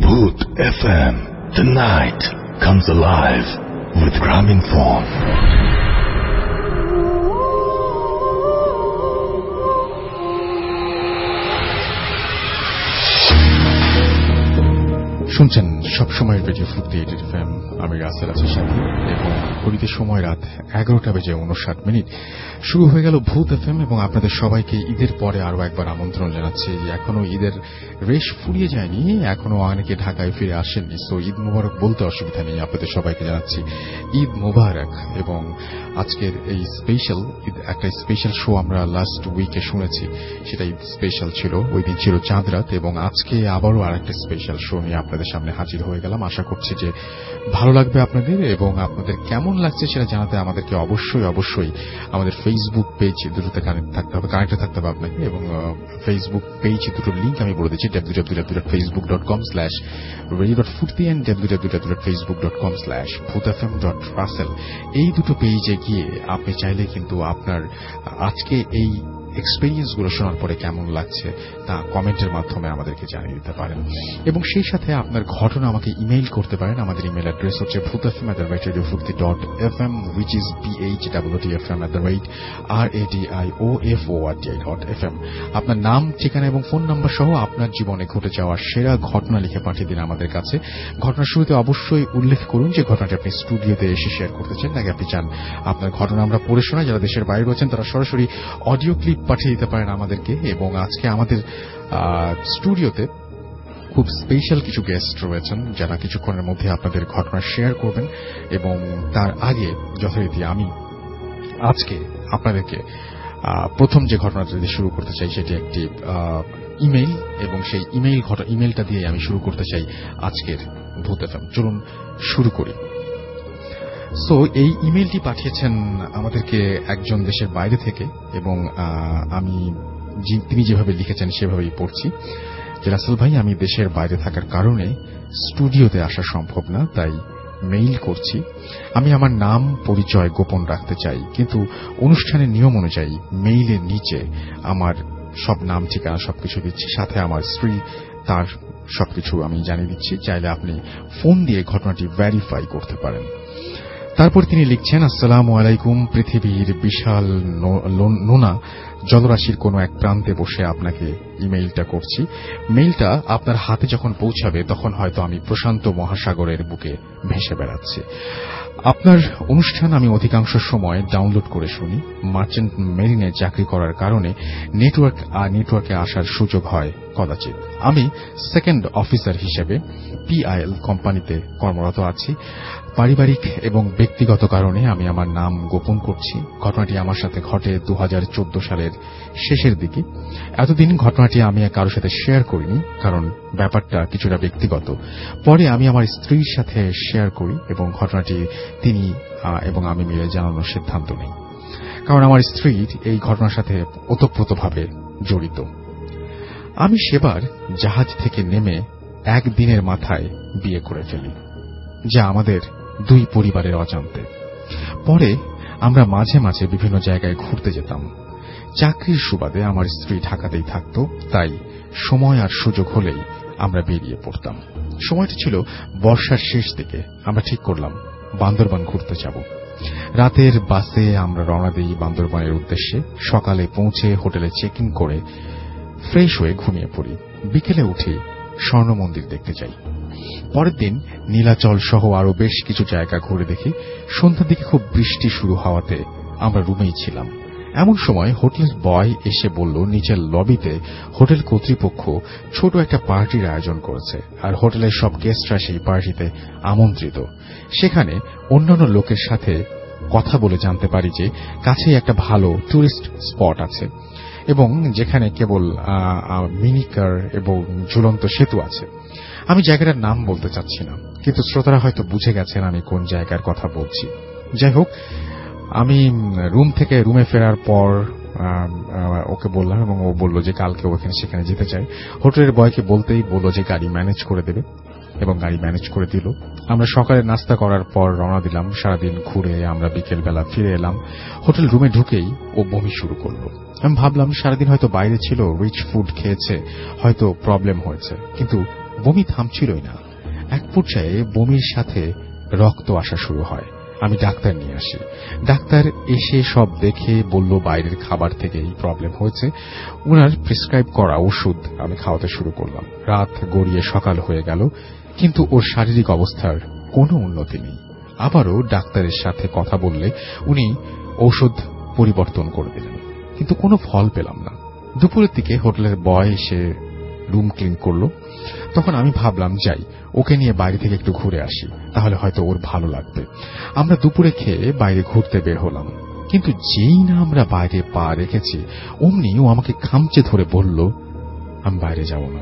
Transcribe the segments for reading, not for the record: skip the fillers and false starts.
Bhoot FM. The night comes alive with Graminphone. শুনছেন সবসময় radio Furti FM. আমি রাসেল আছি সাথে, এবং ঘড়িতে সময় রাত 11:59। শুরু হয়ে গেল ভূত এফএম, এবং আপনাদের সবাইকে ঈদের পরে আরো একবার আমন্ত্রণ জানাচ্ছি। এখনো ঈদের রেশ ফুরিয়ে যায়নি, এখনো অনেকে ঢাকায় ফিরে আসেননি, সো ঈদ মোবারক বলতে অসুবিধা নেই। আপনাদের সবাইকে জানাচ্ছি ঈদ মোবারক। এবং আজকের এই স্পেশাল একটা স্পেশাল শো আমরা লাস্ট উইকে শুনেছি, সেটা ঈদ স্পেশাল ছিল। ওই দিন ছিল চাঁদ রাত, এবং আজকে আবারও আর একটা স্পেশাল শো নিয়ে আপনাদের সামনে হাজির হয়ে গেলাম। আশা করছি যে ভালো লাগবে আপনাদের, এবং আপনাদের কেমন লাগছে সেটা জানাতে আমাদেরকে অবশ্যই আমাদের ফেসবুক পেজ দুটোতে কানেক্টেড থাকতে হবে আপনাকে। এবং ফেসবুক পেজ দুটোর লিঙ্ক আমি বলে দিচ্ছি, www.facebook.com/radio.furti and www.facebook.com/bhootfm.russell। এই দুটো পেজে গিয়ে আপনি চাইলে কিন্তু আপনার আজকে এই এক্সপেরিয়েন্স গুলো শোনার পরে কেমন লাগছে তা কমেন্টের মাধ্যমে আমাদেরকে জানিয়ে দিতে পারেন। এবং সেই সাথে আপনার ঘটনা আমাকে ইমেইল করতে পারেন। আমাদের ইমেইল অ্যাড্রেস হচ্ছে bhootfm@radiofurti.fm, which is bhootfm@radiofurti.fm। আপনার নাম, ঠিকানা এবং ফোন নাম্বার সহ আপনার জীবনে ঘটে যাওয়া সেরা ঘটনা লিখে পাঠিয়ে দিন আমাদের কাছে। ঘটনার শুরুতে অবশ্যই উল্লেখ করুন যে ঘটনাটি আপনি স্টুডিওতে এসে শেয়ার করতে চান, নাকি আপনি চান আপনার ঘটনা আমরা পড়ে শোনাই। যারা দেশের বাইরে রয়েছেন তারা সরাসরি অডিও ক্লিপ পাঠিয়ে দিতে পারেন আমাদেরকে। এবং আজকে আমাদের স্টুডিওতে খুব স্পেশাল কিছু গেস্ট রয়েছেন যারা কিছুক্ষণের মধ্যে আপনাদের ঘটনা শেয়ার করবেন। এবং তার আগে যথারীতি আমি আজকে আপনাদেরকে প্রথম যে ঘটনাটা দিয়ে শুরু করতে চাই সেটি একটি ইমেইল, এবং সেই ইমেইলটা দিয়ে আমি শুরু করতে চাই আজকের ভূত এফএম। চলুন শুরু করি। সো এই ইমেইলটি পাঠিয়েছেন আমাদেরকে একজন দেশের বাইরে থেকে, এবং তিনি যেভাবে লিখেছেন সেভাবেই পড়ছি যে, রাসেল ভাই, আমি দেশের বাইরে থাকার কারণে স্টুডিওতে আসা সম্ভব না, তাই মেইল করছি। আমি আমার নাম পরিচয় গোপন রাখতে চাই, কিন্তু অনুষ্ঠানের নিয়ম অনুযায়ী মেইলের নিচে আমার সব নাম ঠিকানা সবকিছু দিচ্ছি, সাথে আমার স্ত্রী তার সবকিছু আমি জানিয়ে দিচ্ছি। চাইলে আপনি ফোন দিয়ে ঘটনাটি ভেরিফাই করতে পারেন। তারপর তিনি লিখছেন, আসসালামু আলাইকুম। পৃথিবীর বিশাল নোনা জলরাশির কোন এক প্রান্তে বসে আপনাকে ইমেইলটা করছি। মেইলটা আপনার হাতে যখন পৌঁছাবে তখন হয়তো আমি প্রশান্ত মহাসাগরের বুকে ভেসে বেড়াচ্ছি। আপনার অনুষ্ঠান আমি অধিকাংশ সময় ডাউনলোড করে শুনি। মার্চেন্ট মেরিনে চাকরি করার কারণে নেটওয়ার্কে আসার সুযোগ হয় কদাচিৎ। আমি সেকেন্ড অফিসার হিসেবে PIL কোম্পানিতে কর্মরত আছি। পারিবারিক এবং ব্যক্তিগত কারণে আমি আমার নাম গোপন করছি। ঘটনাটি আমার সাথে ঘটে 2014 সালের শেষের দিকে। এতদিন ঘটনাটি আমি কারোর সাথে শেয়ার করিনি, কারণ ব্যাপারটা কিছুটা ব্যক্তিগত। পরে আমি আমার স্ত্রীর সাথে শেয়ার করি, এবং ঘটনাটি তিনি এবং আমি মিলে জানানোর সিদ্ধান্ত নিই, কারণ আমার স্ত্রী এই ঘটনার সাথে ওতপ্রোতভাবে জড়িত। আমি সেবার জাহাজ থেকে নেমে একদিনের মাথায় বিয়ে করে ফেলি, যা আমাদের দুই পরিবারের অজান্তে। পরে আমরা মাঝে মাঝে বিভিন্ন জায়গায় ঘুরতে যেতাম। চাকরির সুবাদে আমার স্ত্রী ঢাকাতেই থাকত, তাই সময় আর সুযোগ হলেই আমরা বেরিয়ে পড়তাম। সময়টি ছিল বর্ষার শেষ দিকে। আমরা ঠিক করলাম বান্দরবান ঘুরতে যাব। রাতের বাসে আমরা রওনা দিই বান্দরবানের উদ্দেশ্যে। সকালে পৌঁছে হোটেলে চেক ইন করে ফ্রেশ হয়ে ঘুমিয়ে পড়ি। বিকেলে উঠে স্বর্ণ মন্দির দেখতে যাই। পরের দিন নীলাচল সহ আরো বেশ কিছু জায়গা ঘুরে দেখি। সন্ধ্যার দিকে খুব বৃষ্টি শুরু হওয়াতে আমরা রুমেই ছিলাম। এমন সময় হোটেল বয় এসে বলল নিচের লবিতে হোটেল কর্তৃপক্ষ ছোট একটা পার্টির আয়োজন করেছে, আর হোটেলের সব গেস্টরা সেই পার্টিতে আমন্ত্রিত। সেখানে অন্যান্য লোকের সাথে কথা বলে জানতে পারি যে কাছেই একটা ভালো টুরিস্ট স্পট আছে, এবং যেখানে কেবল মিনিকার এবং ঝুলন্ত সেতু আছে। আমি জায়গাটার নাম বলতে চাচ্ছি না, কিন্তু শ্রোতারা হয়তো বুঝে গেছেন আমি কোন জায়গার কথা বলছি। যাই হোক, আমি রুমে ফেরার পর ওকে বললাম, এবং ও বলল যে কালকে ওখানে সেখানে যেতে চায়। হোটেলের বয়কে বলতেই বলল যে গাড়ি ম্যানেজ করে দেবে, এবং গাড়ি ম্যানেজ করে দিল। আমরা সকালে নাস্তা করার পর রওনা দিলাম। সারাদিন ঘুরে আমরা বিকেল বেলা ফিরে এলাম। হোটেল রুমে ঢুকেই ও বমি শুরু করলো। আমি ভাবলাম সারাদিন হয়তো বাইরে ছিল, রিচ ফুড খেয়েছে, হয়তো প্রবলেম হয়েছে, কিন্তু বমি থামছিলই না। এক পর্যায়ে বমির সাথে রক্ত আসা শুরু হয়। আমি ডাক্তার নিয়ে আসি। ডাক্তার এসে সব দেখে বলল বাইরের খাবার থেকে এই প্রবলেম হয়েছে। ওনার প্রেসক্রাইব করা ওষুধ আমি খাওয়াতে শুরু করলাম। রাত গড়িয়ে সকাল হয়ে গেল, কিন্তু ওর শারীরিক অবস্থার কোনো উন্নতি নেই। আবারও ডাক্তারের সাথে কথা বললে উনি ঔষধ পরিবর্তন করে দিলেন, কিন্তু কোনো ফল পেলাম না। দুপুরের দিকে হোটেলের বয় এসে রুম ক্লিন করলো। তখন আমি ভাবলাম যাই, ওকে নিয়ে বাইরে থেকে একটু ঘুরে আসি, তাহলে হয়তো ওর ভালো লাগবে। আমরা দুপুরে খেয়ে বাইরে ঘুরতে বের হলাম, কিন্তু যেই না আমরা বাইরে পা রেখেছি অমনি ও আমাকে খামচে ধরে বলল, আমি বাইরে যাব না।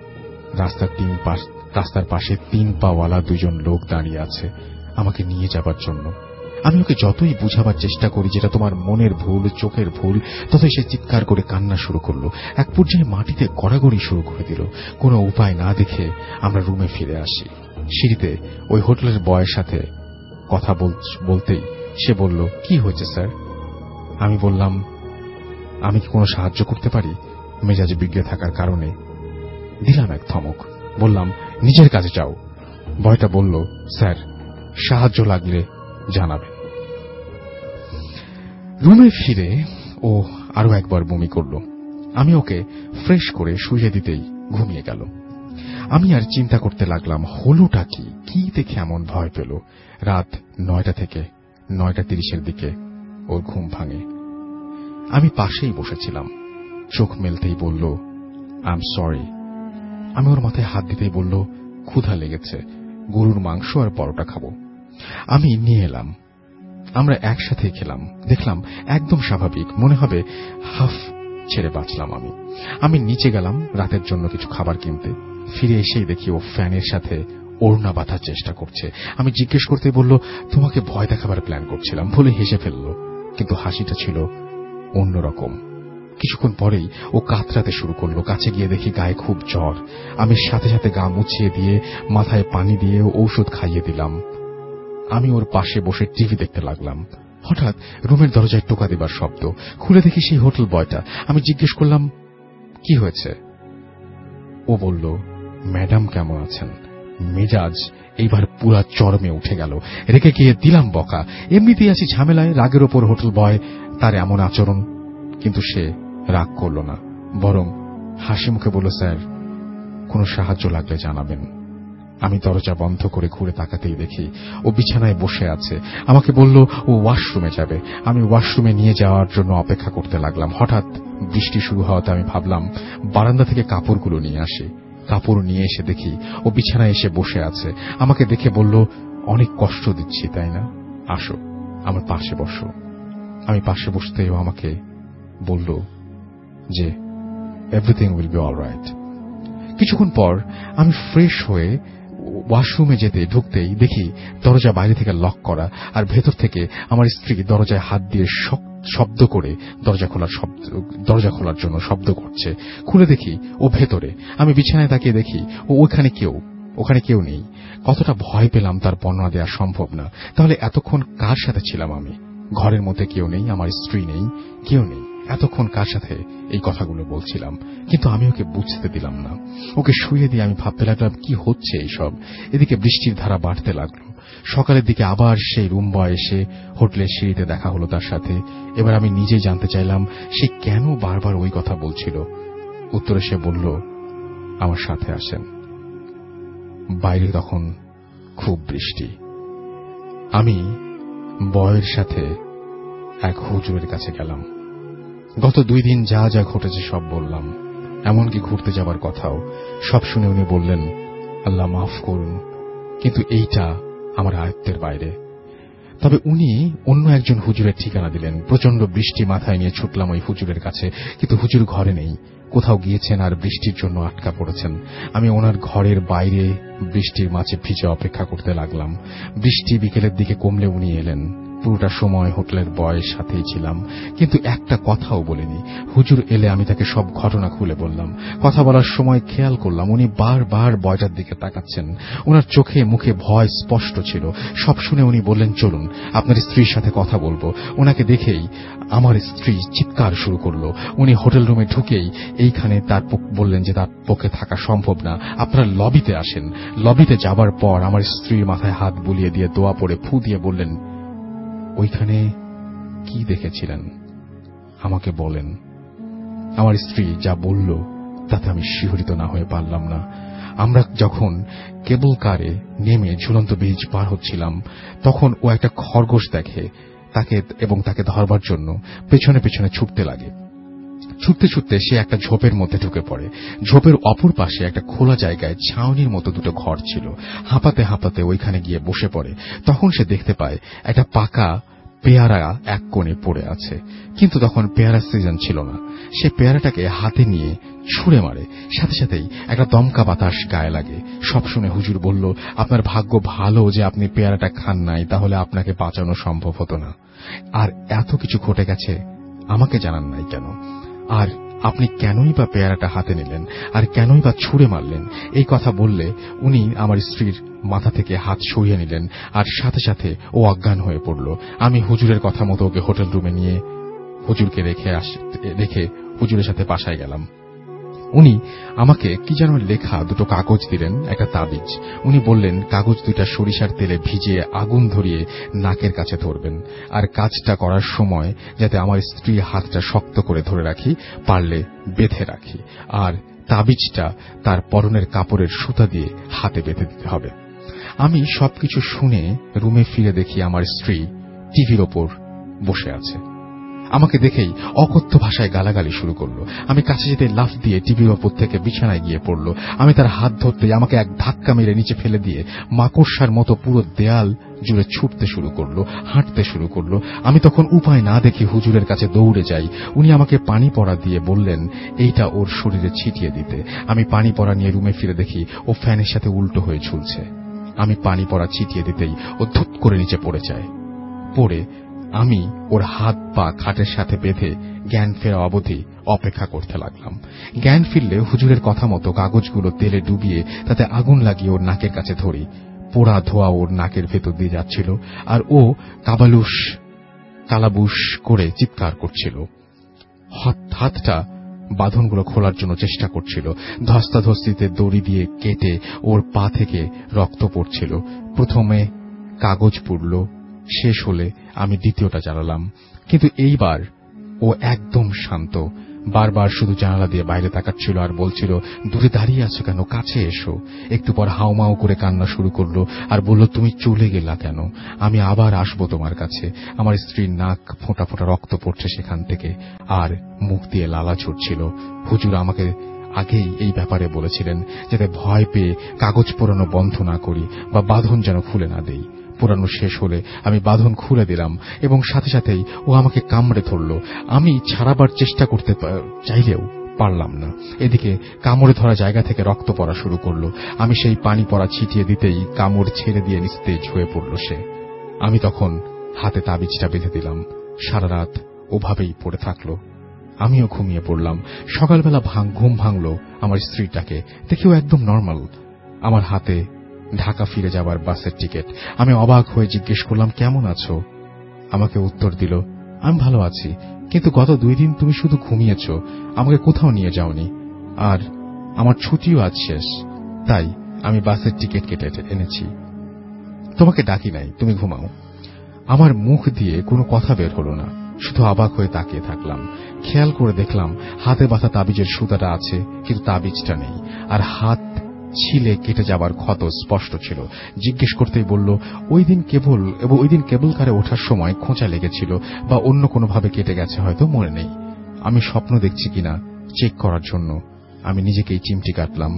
রাস্তার পাশে 3 পাওয়ালা 2জন লোক দাঁড়িয়ে আছে আমাকে নিয়ে যাবার জন্য। আমি ওকে যতই বুঝাবার চেষ্টা করি যেটা তোমার মনের ভুল, চোখের ভুল, ততই সে চিৎকার করে কান্না শুরু করলো। এক পর্যায়ে মাটিতে গড়াগড়ি শুরু করে দিল। কোনো উপায় না দেখে আমরা রুমে ফিরে আসি। সিঁড়িতে ওই হোটেলের বয়ের সাথে কথা বলতেই সে বলল, কি হয়েছে স্যার? আমি বললাম, আমি কি কোনো সাহায্য করতে পারি? মেজাজে বিগড়ে থাকার কারণে দিলাম এক ধমক। বললাম, নিজের কাজে যাও। বয়টা বলল, স্যার সাহায্য লাগলে জানাবেন। রুমে ফিরে ও আরো একবার বমি করল। আমি ওকে ফ্রেশ করে শুইয়ে দিতেই ঘুমিয়ে গেল। আমি আর চিন্তা করতে লাগলাম হলোটা কি, কি দেখে এমন ভয় পেল। রাত 9টা থেকে 9:30 দিকে ওর ঘুম ভাঙে। আমি পাশেই বসেছিলাম। চোখ মেলতেই বলল, আই এম সরি। আমি ওর মাথায় হাত দিতেই বলল, ক্ষুধা লেগেছে, গরুর মাংস আর পরোটা খাবো। আমি নিয়ে এলাম। আমরা একসাথে খেলাম। দেখলাম একদম স্বাভাবিক, মনে হবে হাফ ছেড়ে বাঁচলাম। আমি নিচে গেলাম রাতের জন্য কিছু খাবার কিনতে। ফিরে এসেই দেখি ও ফ্যানের সাথে ওড়না বাঁধার চেষ্টা করছে। আমি জিজ্ঞেস করতে বলল, তোমাকে ভয় দেখাবার প্ল্যান করছিলাম বলে হেসে ফেলল, কিন্তু হাসিটা ছিল অন্যরকম। কিছুক্ষণ পরেই ও কাতরাতে শুরু করলো। কাছে গিয়ে দেখি গায়ে খুব জ্বর। আমি সাথে সাথে গা মুছিয়ে দিয়ে মাথায় পানি দিয়ে ঔষধ খাইয়ে দিলাম। আমি ওর পাশে বসে টিভি দেখতে লাগলাম। হঠাৎ রুমের দরজায় টোকা দেবার শব্দ। খুলে দেখি সেই হোটেল বয়টা। আমি জিজ্ঞেস করলাম, কি হয়েছে? ও বলল, ম্যাডাম কেমন আছেন? মেজাজ এইবার পুরা চরমে উঠে গেল। রেখে গিয়ে দিলাম বকা। এমনিতেই আছি ঝামেলায়, রাগের ওপর হোটেল বয় তার এমন আচরণ। কিন্তু সে রাগ করল না, বরং হাসি মুখে বলল, স্যার কোনো সাহায্য লাগলে জানাবেন। আমি দরজা বন্ধ করে ঘুরে তাকাতেই দেখি ও বিছানায় বসে আছে। আমাকে বলল ও ওয়াশরুমে যাবে। আমি ওয়াশরুমে নিয়ে যাওয়ার জন্য অপেক্ষা করতে লাগলাম। হঠাৎ বৃষ্টি শুরু হওয়াতে আমি ভাবলাম বারান্দা থেকে কাপড়গুলো নিয়ে আসি। কাপড় নিয়ে এসে দেখি ও বিছানায় এসে বসে আছে। আমাকে দেখে বলল, অনেক কষ্ট দিচ্ছি তাই না? আসো আমার পাশে বসো। আমি পাশে বসতেও আমাকে বলল যে এভরিথিং উইল বি অলরাইট। কিছুক্ষণ পর আমি ফ্রেশ হয়ে ওয়াশরুমে যেতে ঢুকতেই দেখি দরজা বাইরে থেকে লক করা, আর ভেতর থেকে আমার স্ত্রী দরজায় হাত দিয়ে শব্দ করে দরজা খোলার জন্য শব্দ করছে। খুলে দেখি ও ভেতরে। আমি বিছানায় তাকিয়ে দেখি ওখানে কেউ নেই। কতটা ভয় পেলাম তার বর্ণনা দেওয়া সম্ভব না। তাহলে এতক্ষণ কার সাথে ছিলাম আমি? ঘরের মধ্যে কেউ নেই, আমার স্ত্রী নেই, কেউ নেই। এতক্ষণ কার সাথে এই কথাগুলো বলছিলাম? কিন্তু আমি ওকে বুঝতে দিলাম না। ওকে শুয়ে দিয়ে আমি ভাবতে লাগলাম কি হচ্ছে এইসব। এদিকে বৃষ্টির ধারা বাড়তে লাগলো। সকালের দিকে আবার সেই রুম বয় এসে হোটেলের সিঁড়িতে দেখা হলো তার সাথে। এবার আমি নিজেই জানতে চাইলাম সে কেন বারবার ওই কথা বলছিল। উত্তরে সে বলল, আমার সাথে আসেন। বাইরে তখন খুব বৃষ্টি। আমি বয়ের সাথে এক হুজুরের কাছে গেলাম। গত 2 দিন যা যা ঘটেছে সব বললাম, এমনকি ঘুরতে যাবার কথাও। সব শুনে উনি বললেন, আল্লাহ মাফ করুন, কিন্তু এইটা আমার আয়ত্তের বাইরে। তবে উনি অন্য একজন হুজুরের ঠিকানা দিলেন। প্রচন্ড বৃষ্টি মাথায় নিয়ে ছুটলাম ওই হুজুরের কাছে, কিন্তু হুজুর ঘরে নেই, কোথাও গিয়েছেন আর বৃষ্টির জন্য আটকা পড়েছেন। আমি ওনার ঘরের বাইরে বৃষ্টির মাঝে ভিজে অপেক্ষা করতে লাগলাম। বৃষ্টি বিকেলের দিকে কমলে উনি এলেন। পুরোটা সময় হোটেলের বয়ের সাথেই ছিলাম, কিন্তু একটা কথাও বলিনি। হুজুর এলে আমি তাকে সব ঘটনা খুলে বললাম। কথা বলার সময় খেয়াল করলাম উনি বারবার বয়টার দিকে তাকাচ্ছেন। ওনার চোখে মুখে ভয় স্পষ্ট ছিল। সব শুনে উনি বললেন, চলুন আপনার স্ত্রীর সাথে কথা বলবো। ওনাকে দেখেই আমার স্ত্রী চিৎকার শুরু করলো। উনি হোটেল রুমে ঢুকেই এইখানে তার বললেন যে তার পক্ষে থাকা সম্ভব না, আপনারা লবিতে আসেন। লবিতে যাবার পর আমার স্ত্রীর মাথায় হাত বুলিয়ে দিয়ে দোয়া পড়ে ফু দিয়ে বললেন, ওইখানে কি দেখেছিলেন আমাকে বলেন। আমার স্ত্রী যা বলল তাতে আমি শিহরিত না হয়ে পারলাম না। আমরা যখন কেবল কারে নেমে ঝুলন্ত ব্রিজ পার হচ্ছিলাম, তখন ও একটা খরগোশ দেখে তাকে ধরবার জন্য পেছনে পেছনে ছুটতে লাগে। ছুটতে ছুটতে সে একটা ঝোপের মধ্যে ঢুকে পড়ে। ঝোপের অপর পাশে একটা খোলা জায়গায় ছাউনির মতো দুটো ঘর ছিল। হাঁপাতে হাঁপাতে ওইখানে গিয়ে বসে পড়ে। তখন সে দেখতে পায় একটা পাকা পেয়ারা এক কোণে পড়ে আছে, কিন্তু তখন পেয়ারার সিজন ছিল না। সে পেয়ারাটাকে হাতে নিয়ে ছুঁড়ে মারে। সাথে সাথেই একটা দমকা বাতাস গায়ে লাগে। সব শুনে হুজুর বলল, আপনার ভাগ্য ভালো যে আপনি পেয়ারাটা খান নাই, তাহলে আপনাকে বাঁচানো সম্ভব হতো না। আর এত কিছু ঘটে গেছে, আমাকে জানান নাই কেন? আর আপনি কেনই বা পেয়ারাটা হাতে নিলেন, আর কেনই বা ছুঁড়ে মারলেন? এই কথা বললে উনি আমার স্ত্রীর মাথা থেকে হাত সরিয়ে নিলেন, আর সাথে সাথে ও অজ্ঞান হয়ে পড়ল। আমি হুজুরের কথা মতো ওকে হোটেল রুমে নিয়ে হুজুরকে রেখে হুজুরের সাথে বাসায় গেলাম। উনি আমাকে কি যেন লেখা দুটো কাগজ দিলেন, একটা তাবিজ। উনি বললেন, কাগজ দুইটা সরিষার তেলে ভিজিয়ে আগুন ধরিয়ে নাকের কাছে ধরবেন, আর কাজটা করার সময় যাতে আমার স্ত্রীর হাতটা শক্ত করে ধরে রাখি, পারলে বেঁধে রাখি, আর তাবিজটা তার পরনের কাপড়ের সুতা দিয়ে হাতে বেঁধে দিতে হবে। আমি সবকিছু শুনে রুমে ফিরে দেখি আমার স্ত্রী টিভির ওপর বসে আছে। আমাকে দেখেই অকথ্য ভাষায় গালাগালি শুরু করলো। আমি কাছে যেতে লাফ দিয়ে টিভির ওপর থেকে বিছানায় গিয়ে পড়ল। আমি তার হাত ধরতেই আমাকে এক ধাক্কা মেরে নিচে ফেলে দিয়ে মাকড়সার মতো পুরো দেয়াল জুড়ে ছুটতে শুরু করলো, হাঁটতে শুরু করলো। আমি তখন উপায় না দেখে হুজুরের কাছে দৌড়ে যাই। উনি আমাকে পানি পড়া দিয়ে বললেন এইটা ওর শরীরে ছিটিয়ে দিতে। আমি পানি পড়া নিয়ে রুমে ফিরে দেখি ও ফ্যানের সাথে উল্টো হয়ে ঝুলছে। আমি পানি পড়া ছিটিয়ে দিতেই ও ধুপ করে নিচে পড়ে যায়। পড়ে আমি ওর হাত পা খাটের সাথে বেঁধে জ্ঞান ফেরা অবধি অপেক্ষা করতে লাগলাম। জ্ঞান ফিরলে হুজুরের কথা মতো কাগজগুলো তেলে ডুবিয়ে তাতে আগুন লাগিয়ে ওর নাকের কাছে ধরি। পোড়া ধোয়া ওর নাকের ভেতর দিয়ে যাচ্ছিল, আর ও কালাবুশ করে চিৎকার করছিল। হাতটা বাঁধনগুলো খোলার জন্য চেষ্টা করছিল। ধস্তাধস্তিতে দড়ি দিয়ে কেটে ওর পা থেকে রক্ত পড়ছিল। প্রথমে কাগজ পুড়ল, শেষ হলে আমি দ্বিতীয়টা জ্বালালাম। কিন্তু এইবার ও একদম শান্ত। বারবার শুধু জানালা দিয়ে বাইরে তাকাচ্ছিল আর বলছিল, দূরে দাঁড়িয়ে আছো কেন, কাছে এসো। একটু পর হাউমাউ করে কান্না শুরু করলো আর বলল, তুমি চলে গেলা কেন? আমি আবার আসবো তোমার কাছে। আমার স্ত্রীর নাক ফোঁটা ফোঁটা রক্ত পড়ছে সেখান থেকে, আর মুখ দিয়ে লালা ঝরছিল। হুজুর আমাকে আগেই এই ব্যাপারে বলেছিলেন যাতে ভয় পেয়ে কাগজ পোড়ানো বন্ধ না করি বা বাঁধন যেন খুলে না দেই। পোড়ানো শেষ হলে আমি বাঁধন খুলে দিলাম এবং সাথে সাথেই ও আমাকে কামড়ে ধরল। আমি ছাড়াবার চেষ্টা করতে চাইলেও পারলাম না। এদিকে কামড়ে ধরা জায়গা থেকে রক্ত পড়া শুরু করল। আমি সেই পানি পড়া ছিটিয়ে দিতেই কামড় ছেড়ে দিয়ে নিস্তেজ হয়ে পড়ল সে। আমি তখন হাতে তাবিজটা বেঁধে দিলাম। সারা রাত ওভাবেই পড়ে থাকলো। আমিও ঘুমিয়ে পড়লাম। সকালবেলা ঘুম ভাঙল আমার স্ত্রীটাকে দেখেও একদম নর্মাল। আমার হাতে ঢাকা ফিরে যাবার বাসের টিকিট। আমি অবাক হয়ে জিজ্ঞেস করলাম, কেমন আছো? আমাকে উত্তর দিল, আমি ভালো আছি, কিন্তু গত 2 দিন তুমি শুধু ঘুমিয়েছ, আমাকে কোথাও নিয়ে যাওনি, আর আমার ছুটিও আজ শেষ, তাই আমি বাসের টিকিট কেটে এনেছি। তোমাকে ডাকি নাই, তুমি ঘুমাও। আমার মুখ দিয়ে কোনো কথা বের হলো না, শুধু অবাক হয়ে তাকিয়ে থাকলাম। খেয়াল করে দেখলাম হাতে বাঁধা তাবিজের সুতাটা আছে, কিন্তু তাবিজটা নেই, আর হাত ছিলে কেটে যাবার ক্ষত স্পষ্ট ছিল। জিজ্ঞেস করতেই বলল, ওই দিন কেবল কারে ওঠার সময় খোঁচা লেগেছিল বা অন্য কোনোভাবে কেটে গেছে, হয়তো মনে নেই। আমি স্বপ্ন দেখছি কিনা চেক করার জন্য আমি নিজেকেই চিমটি কাটলাম।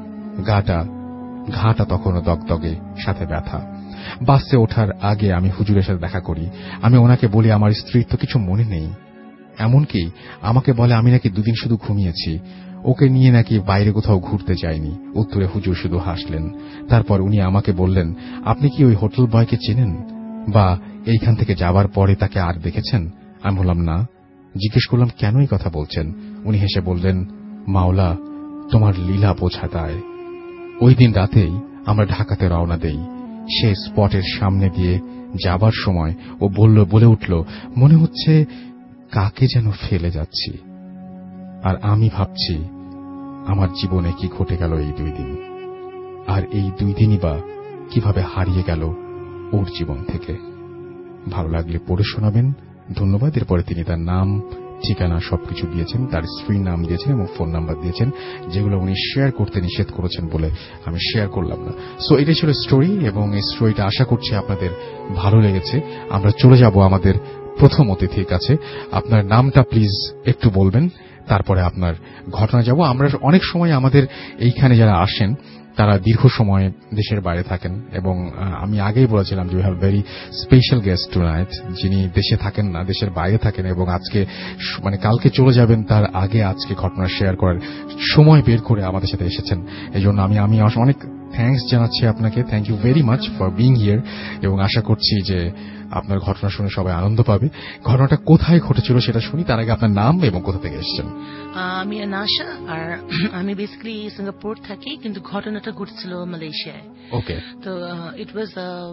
ঘাটা তখনও দগদগে, সাথে ব্যথা। বাসে ওঠার আগে আমি হুজুরের সাথে দেখা করি। আমি ওনাকে বলি আমার স্ত্রীর তো কিছু মনে নেই। এমনকি আমাকে বলে আমি নাকি 2 দিন শুধু ঘুমিয়েছি, ওকে নিয়ে নাকি বাইরে কোথাও ঘুরতে যায়নি। উত্তরে হুজুর শুধু হাসলেন। তারপর উনি আমাকে বললেন, আপনি কি ওই হোটেল বয়কে চেনেন বা এইখান থেকে যাওয়ার পরে তাকে আর দেখেছেন? আমি বললাম না। জিজ্ঞেস করলাম কেন এই কথা বলছেন? উনি হেসে বললেন, মাওলা তোমার লীলা বোঝা দায়। ওই দিন রাতেই আমরা ঢাকাতে রওনা দেই। সে স্পটের সামনে দিয়ে যাবার সময় ও বলে উঠল, মনে হচ্ছে কাকে যেন ফেলে যাচ্ছি। আর আমি ভাবছি আমার জীবনে কি ঘটে গেল এই 2 দিন, আর এই 2 দিনই বা কিভাবে হারিয়ে গেল ওর জীবন থেকে। ভালো লাগলে পড়ে শোনাবেন। ধন্যবাদ। এরপরে তিনি তার নাম, ঠিকানা সবকিছু দিয়েছেন, তার স্ত্রীর নাম দিয়েছেন এবং ফোন নাম্বার দিয়েছেন, যেগুলো উনি শেয়ার করতে নিষেধ করেছেন বলে আমি শেয়ার করলাম না। সো এটাই ছিল স্টোরি, এবং এই স্টোরিটা আশা করছি আপনাদের ভালো লেগেছে। আমরা চলে যাব আমাদের প্রথম অতিথির কাছে। আপনার নামটা প্লিজ একটু বলবেন, তারপরে আপনার ঘটনা যাব। আমরা অনেক সময় আমাদের এইখানে যারা আসেন তারা দীর্ঘ সময় দেশের বাইরে থাকেন, এবং আমি আগেই বলেছিলাম যে we have very special guest tonight, যিনি দেশে থাকেন না, দেশের বাইরে থাকেন, এবং আজকে মানে কালকে চলে যাবেন তার আগে আজকে ঘটনা শেয়ার করার সময় বের করে আমাদের সাথে এসেছেন। এই জন্য আমি অনেক থ্যাঙ্কস জানাচ্ছি আপনাকে। Thank you very much for being here, এবং আশা করছি যে আপনার ঘটনা শুনে সবাই আনন্দ পাবে। ঘটনাটা কোথায় ঘটেছিল সেটা শুনি, তার আগে আপনার নাম এবং কোথা থেকে এসেছেন। আমি আনাশা, আর আমি বেসিক্যালি সিঙ্গাপুর থাকি, কিন্তু ঘটনাটা ঘটেছিল মালয়েশিয়ায়। ওকে। তো ইট ওয়াজ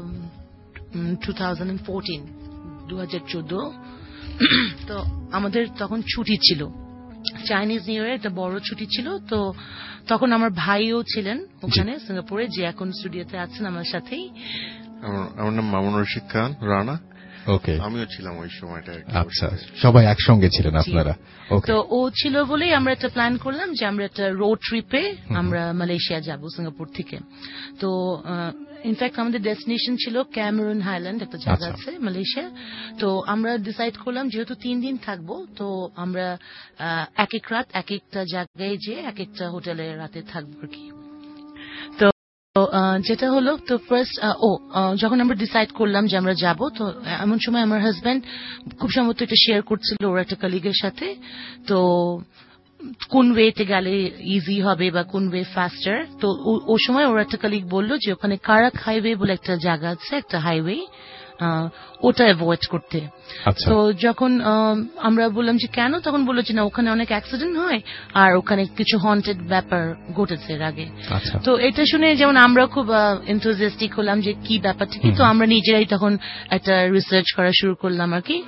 2014। তো আমাদের তখন ছুটি ছিল, চাইনিজ নিউ ইয়ার একটা বড় ছুটি ছিল। তো তখন আমার ভাইও ছিলেন ওখানে সিঙ্গাপুরে, যে এখন স্টুডিওতে আছেন আমার সাথেই। আমার নাম মামুন রশিদ খান রানা। ওকে। আমিও ছিলাম ওই সময়টা। আচ্ছা, সবাই একসঙ্গে ছিলেন আপনারা? তো ও ছিল বলেই আমরা একটা প্ল্যান করলাম যে আমরা একটা রোড ট্রিপে আমরা মালয়েশিয়া যাব সিঙ্গাপুর থেকে। তো ইনফ্যাক্ট আমাদের ডেস্টিনেশন ছিল ক্যামেরুন হাইল্যান্ড, একটা জায়গা আছে মালয়েশিয়া। তো আমরা ডিসাইড করলাম যেহেতু 3 দিন থাকবো, তো আমরা এক এক রাত এক একটা জায়গায় যে এক একটা হোটেলে রাতে থাকবো আর কি। তো যেটা হলো, তো ফার্স্ট যখন আমরা ডিসাইড করলাম যে আমরা যাব, তো এমন সময় আমার হাজব্যান্ড খুব সম্ভবত এটা শেয়ার করছিল ওর একটা কলিগের সাথে, তো কোন ওয়েতে গেলে ইজি হবে বা কোন ওয়ে ফাস্টার। তো ওই সময় ওর একটা কলিগ বললো যে ওখানে কারাক হাইওয়ে বলে একটা জায়গা আছে, একটা হাইওয়ে, ওটা অ্যাভয়েড করতে। তো যখন আমরা বললাম যে কেন, তখন বললো যে না, ওখানে অনেক অ্যাক্সিডেন্ট হয় আর ওখানে কিছু হন্টেড ব্যাপার ঘটেছে এর আগে। তো এটা শুনে যেমন আমরা খুব এনথুজিয়াস্টিক হলাম যে কি ব্যাপারটা কি। তো আমরা নিজেরাই তখন একটা রিসার্চ করা শুরু করলাম আর কি।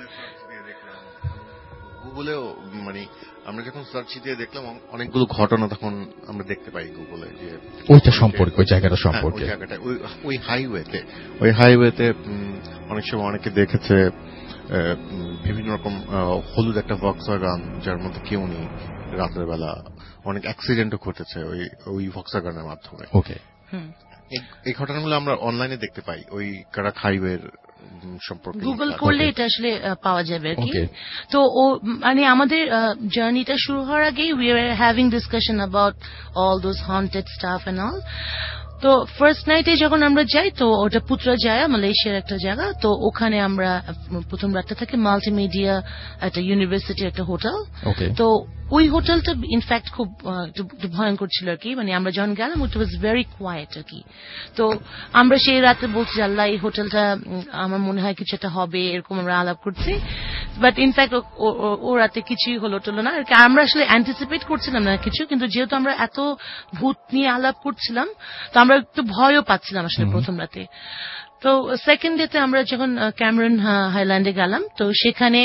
গুগলেও মানে আমরা যখন সার্চ দিয়ে দেখলাম অনেকগুলো ঘটনা তখন আমরা দেখতে পাই গুগলে, যে ওইটা সম্পর্কে, ওই জায়গাটা সম্পর্কে, ওই হাইওয়েতে অনেক সময় অনেকে দেখেছে বিভিন্ন রকম হলুদ একটা ভক্সওয়াগন, যার মধ্যে কেউ নেই, রাতের বেলা অনেক অ্যাক্সিডেন্টও ঘটেছে ওই ভক্সওয়াগনের মাধ্যমে। ওকে। এই ঘটনাগুলো আমরা অনলাইনে দেখতে পাই, ওই কারাক হাইওয়ের সম্পর্কে গুগল করলে এটা আসলে পাওয়া যাবে আর কি। তো ও মানে আমাদের জার্নিটা শুরু হওয়ার আগেই we are having discussion about all those haunted stuff and all. তো ফার্স্ট নাইটে যখন আমরা যাই, তো ওটা পুত্রাজায়া মালয়েশিয়ার একটা জায়গা। তো ওখানে আমরা প্রথম রাতটা থাকি মাল্টিমিডিয়া একটা ইউনিভার্সিটির একটা হোটেল। তো ওই হোটেলটা ইনফ্যাক্ট খুব একটু ভয়ঙ্কর ছিল আর কি। মানে আমরা যখন গেলাম ইট ওয়াজ ভেরি কোয়াইট আর কি। তো আমরা সেই রাতে বলছি আল্লাহ, এই হোটেলটা আমার মনে হয় কিছু একটা হবে, এরকম আমরা আলাপ করছি। বাট ইনফ্যাক্ট ও রাতে কিছুই হলো না আর কি। আমরা আসলে অ্যান্টিসিপেট করছিলাম না কিছু, কিন্তু যেহেতু আমরা এত ভূত নিয়ে আলাপ করছিলাম, তো আমরা একটু ভয়ও পাচ্ছিলাম আসলে প্রথম রাতে। তো সেকেন্ড ডেতে আমরা যখন ক্যামেরুন হাইল্যান্ডে গেলাম, তো সেখানে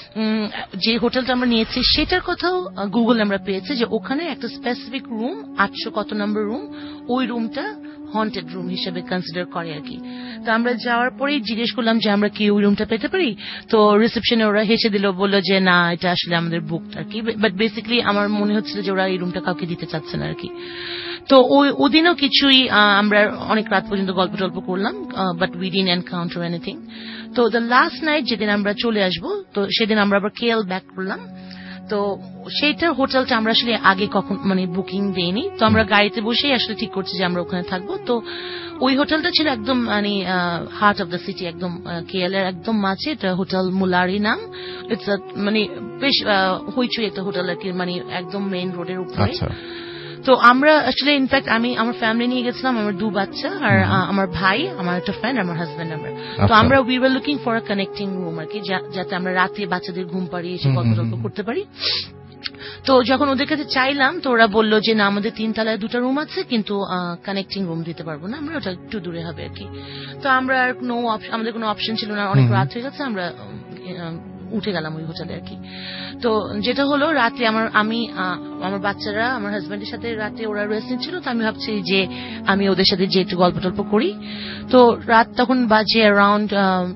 যে হোটেলটা আমরা নিয়েছি সেটার কথাও গুগল আমরা পেয়েছি যে ওখানে একটা স্পেসিফিক রুম, 800 কত নম্বর রুম, ওই রুমটা হন্টেড রুম হিসেবে কনসিডার করে আর কি। তো আমরা যাওয়ার পরেই জিজ্ঞেস করলাম যে আমরা কি ওই রুমটা পেতে পারি। তো রিসেপশনে ওরা হেসে দিল, বললো যে না, এটা আসলে আমাদের বুকড আর কি। বাট বেসিক্যালি আমার মনে হচ্ছিল যে ওরা এই রুমটা কাউকে দিতে চাচ্ছে না আর কি। তো ওদিনও কিছুই আমরা অনেক রাত পর্যন্ত গল্প টল্প করলাম, but we didn't encounter anything. তো দ্য লাস্ট নাইট যেদিন আমরা চলে আসবো, তো সেদিন আমরা আবার কেএল ব্যাক করলাম। তো সেইটার হোটেলটা আমরা আসলে আগে কখন মানে বুকিং দেইনি। তো আমরা গাড়িতে বসেই আসলে ঠিক করছি যে আমরা ওখানে থাকবো। তো ওই হোটেলটা ছিল একদম মানে হার্ট অফ দ্য সিটি, একদম কেএল এর একদম মাঝে। এটা হোটেল মুলারি নাম। ইটস মানে বেশ হইচই একটা হোটেল আর কি, মানে একদম মেইন রোডের উপরে। তো আমরা আসলে ইনফ্যাক্ট আমি আমার ফ্যামিলি নিয়ে গেছিলাম, আমার 2 বাচ্চা আর আমার ভাই, আমার একটা ফ্রেন্ড, আমার হাজবেন্ড। তো আমরা we were looking for a connecting room আর কি, যাতে আমরা রাতে বাচ্চাদের ঘুম পাড়িয়ে এসে গল্প টল্প করতে পারি। তো যখন ওদের কাছে চাইলাম তো ওরা বললো যে না, আমাদের 3 তলায় 2টা রুম আছে, কিন্তু কানেক্টিং রুম দিতে পারবো না, আমরা ওটা একটু দূরে হবে আর কি। তো আমরা আমাদের কোনো অপশন ছিল না, অনেক রাত হয়ে গেছে, আমরা উঠে গেলাম ওই হোটেলে আর কি। তো যেটা হলো, রাতে আমার বাচ্চারা আমার হাজবেন্ডের সাথে রাতে ওরা রেস্ট নিচ্ছিল, তো আমি ভাবছি যে আমি ওদের সাথে যে একটু গল্প টল্প করি। তো রাত তখন বাজে অ্যারাউন্ড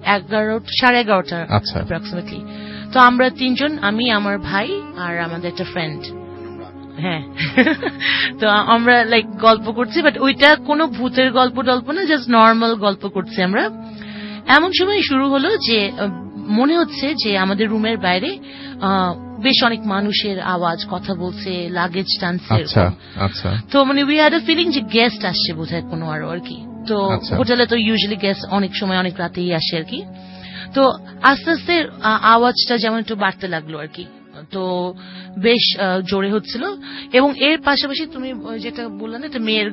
11:30 অ্যাপ্রক্সিমেটলি। তো আমরা 3 জন, আমি, আমার ভাই আর আমাদের একটা ফ্রেন্ড, হ্যাঁ তো আমরা লাইক গল্প করছি, বাট ওইটা কোনো ভূতের গল্প টল্প না, জাস্ট নর্মাল গল্প করছি আমরা। এমন সময় শুরু হলো যে মনে হচ্ছে যে আমাদের রুমের বাইরে বেশ অনেক মানুষের আওয়াজ, কথা বলছে, লাগেজ টানছে। তো মানে উই হ্যাড আ ফিলিং যে গেস্ট আসছে বোধহয় কোনো আরো আর কি। তো হোটেলে তো ইউজুয়ালি গেস্ট অনেক সময় অনেক রাতেই আসে আর কি। তো আস্তে আস্তে আওয়াজটা যেমন একটু বাড়তে লাগলো আর কি, তো বেশ জোরে হচ্ছিল। এবং এর পাশাপাশি তুমি যেটা বললে একটা মেয়ের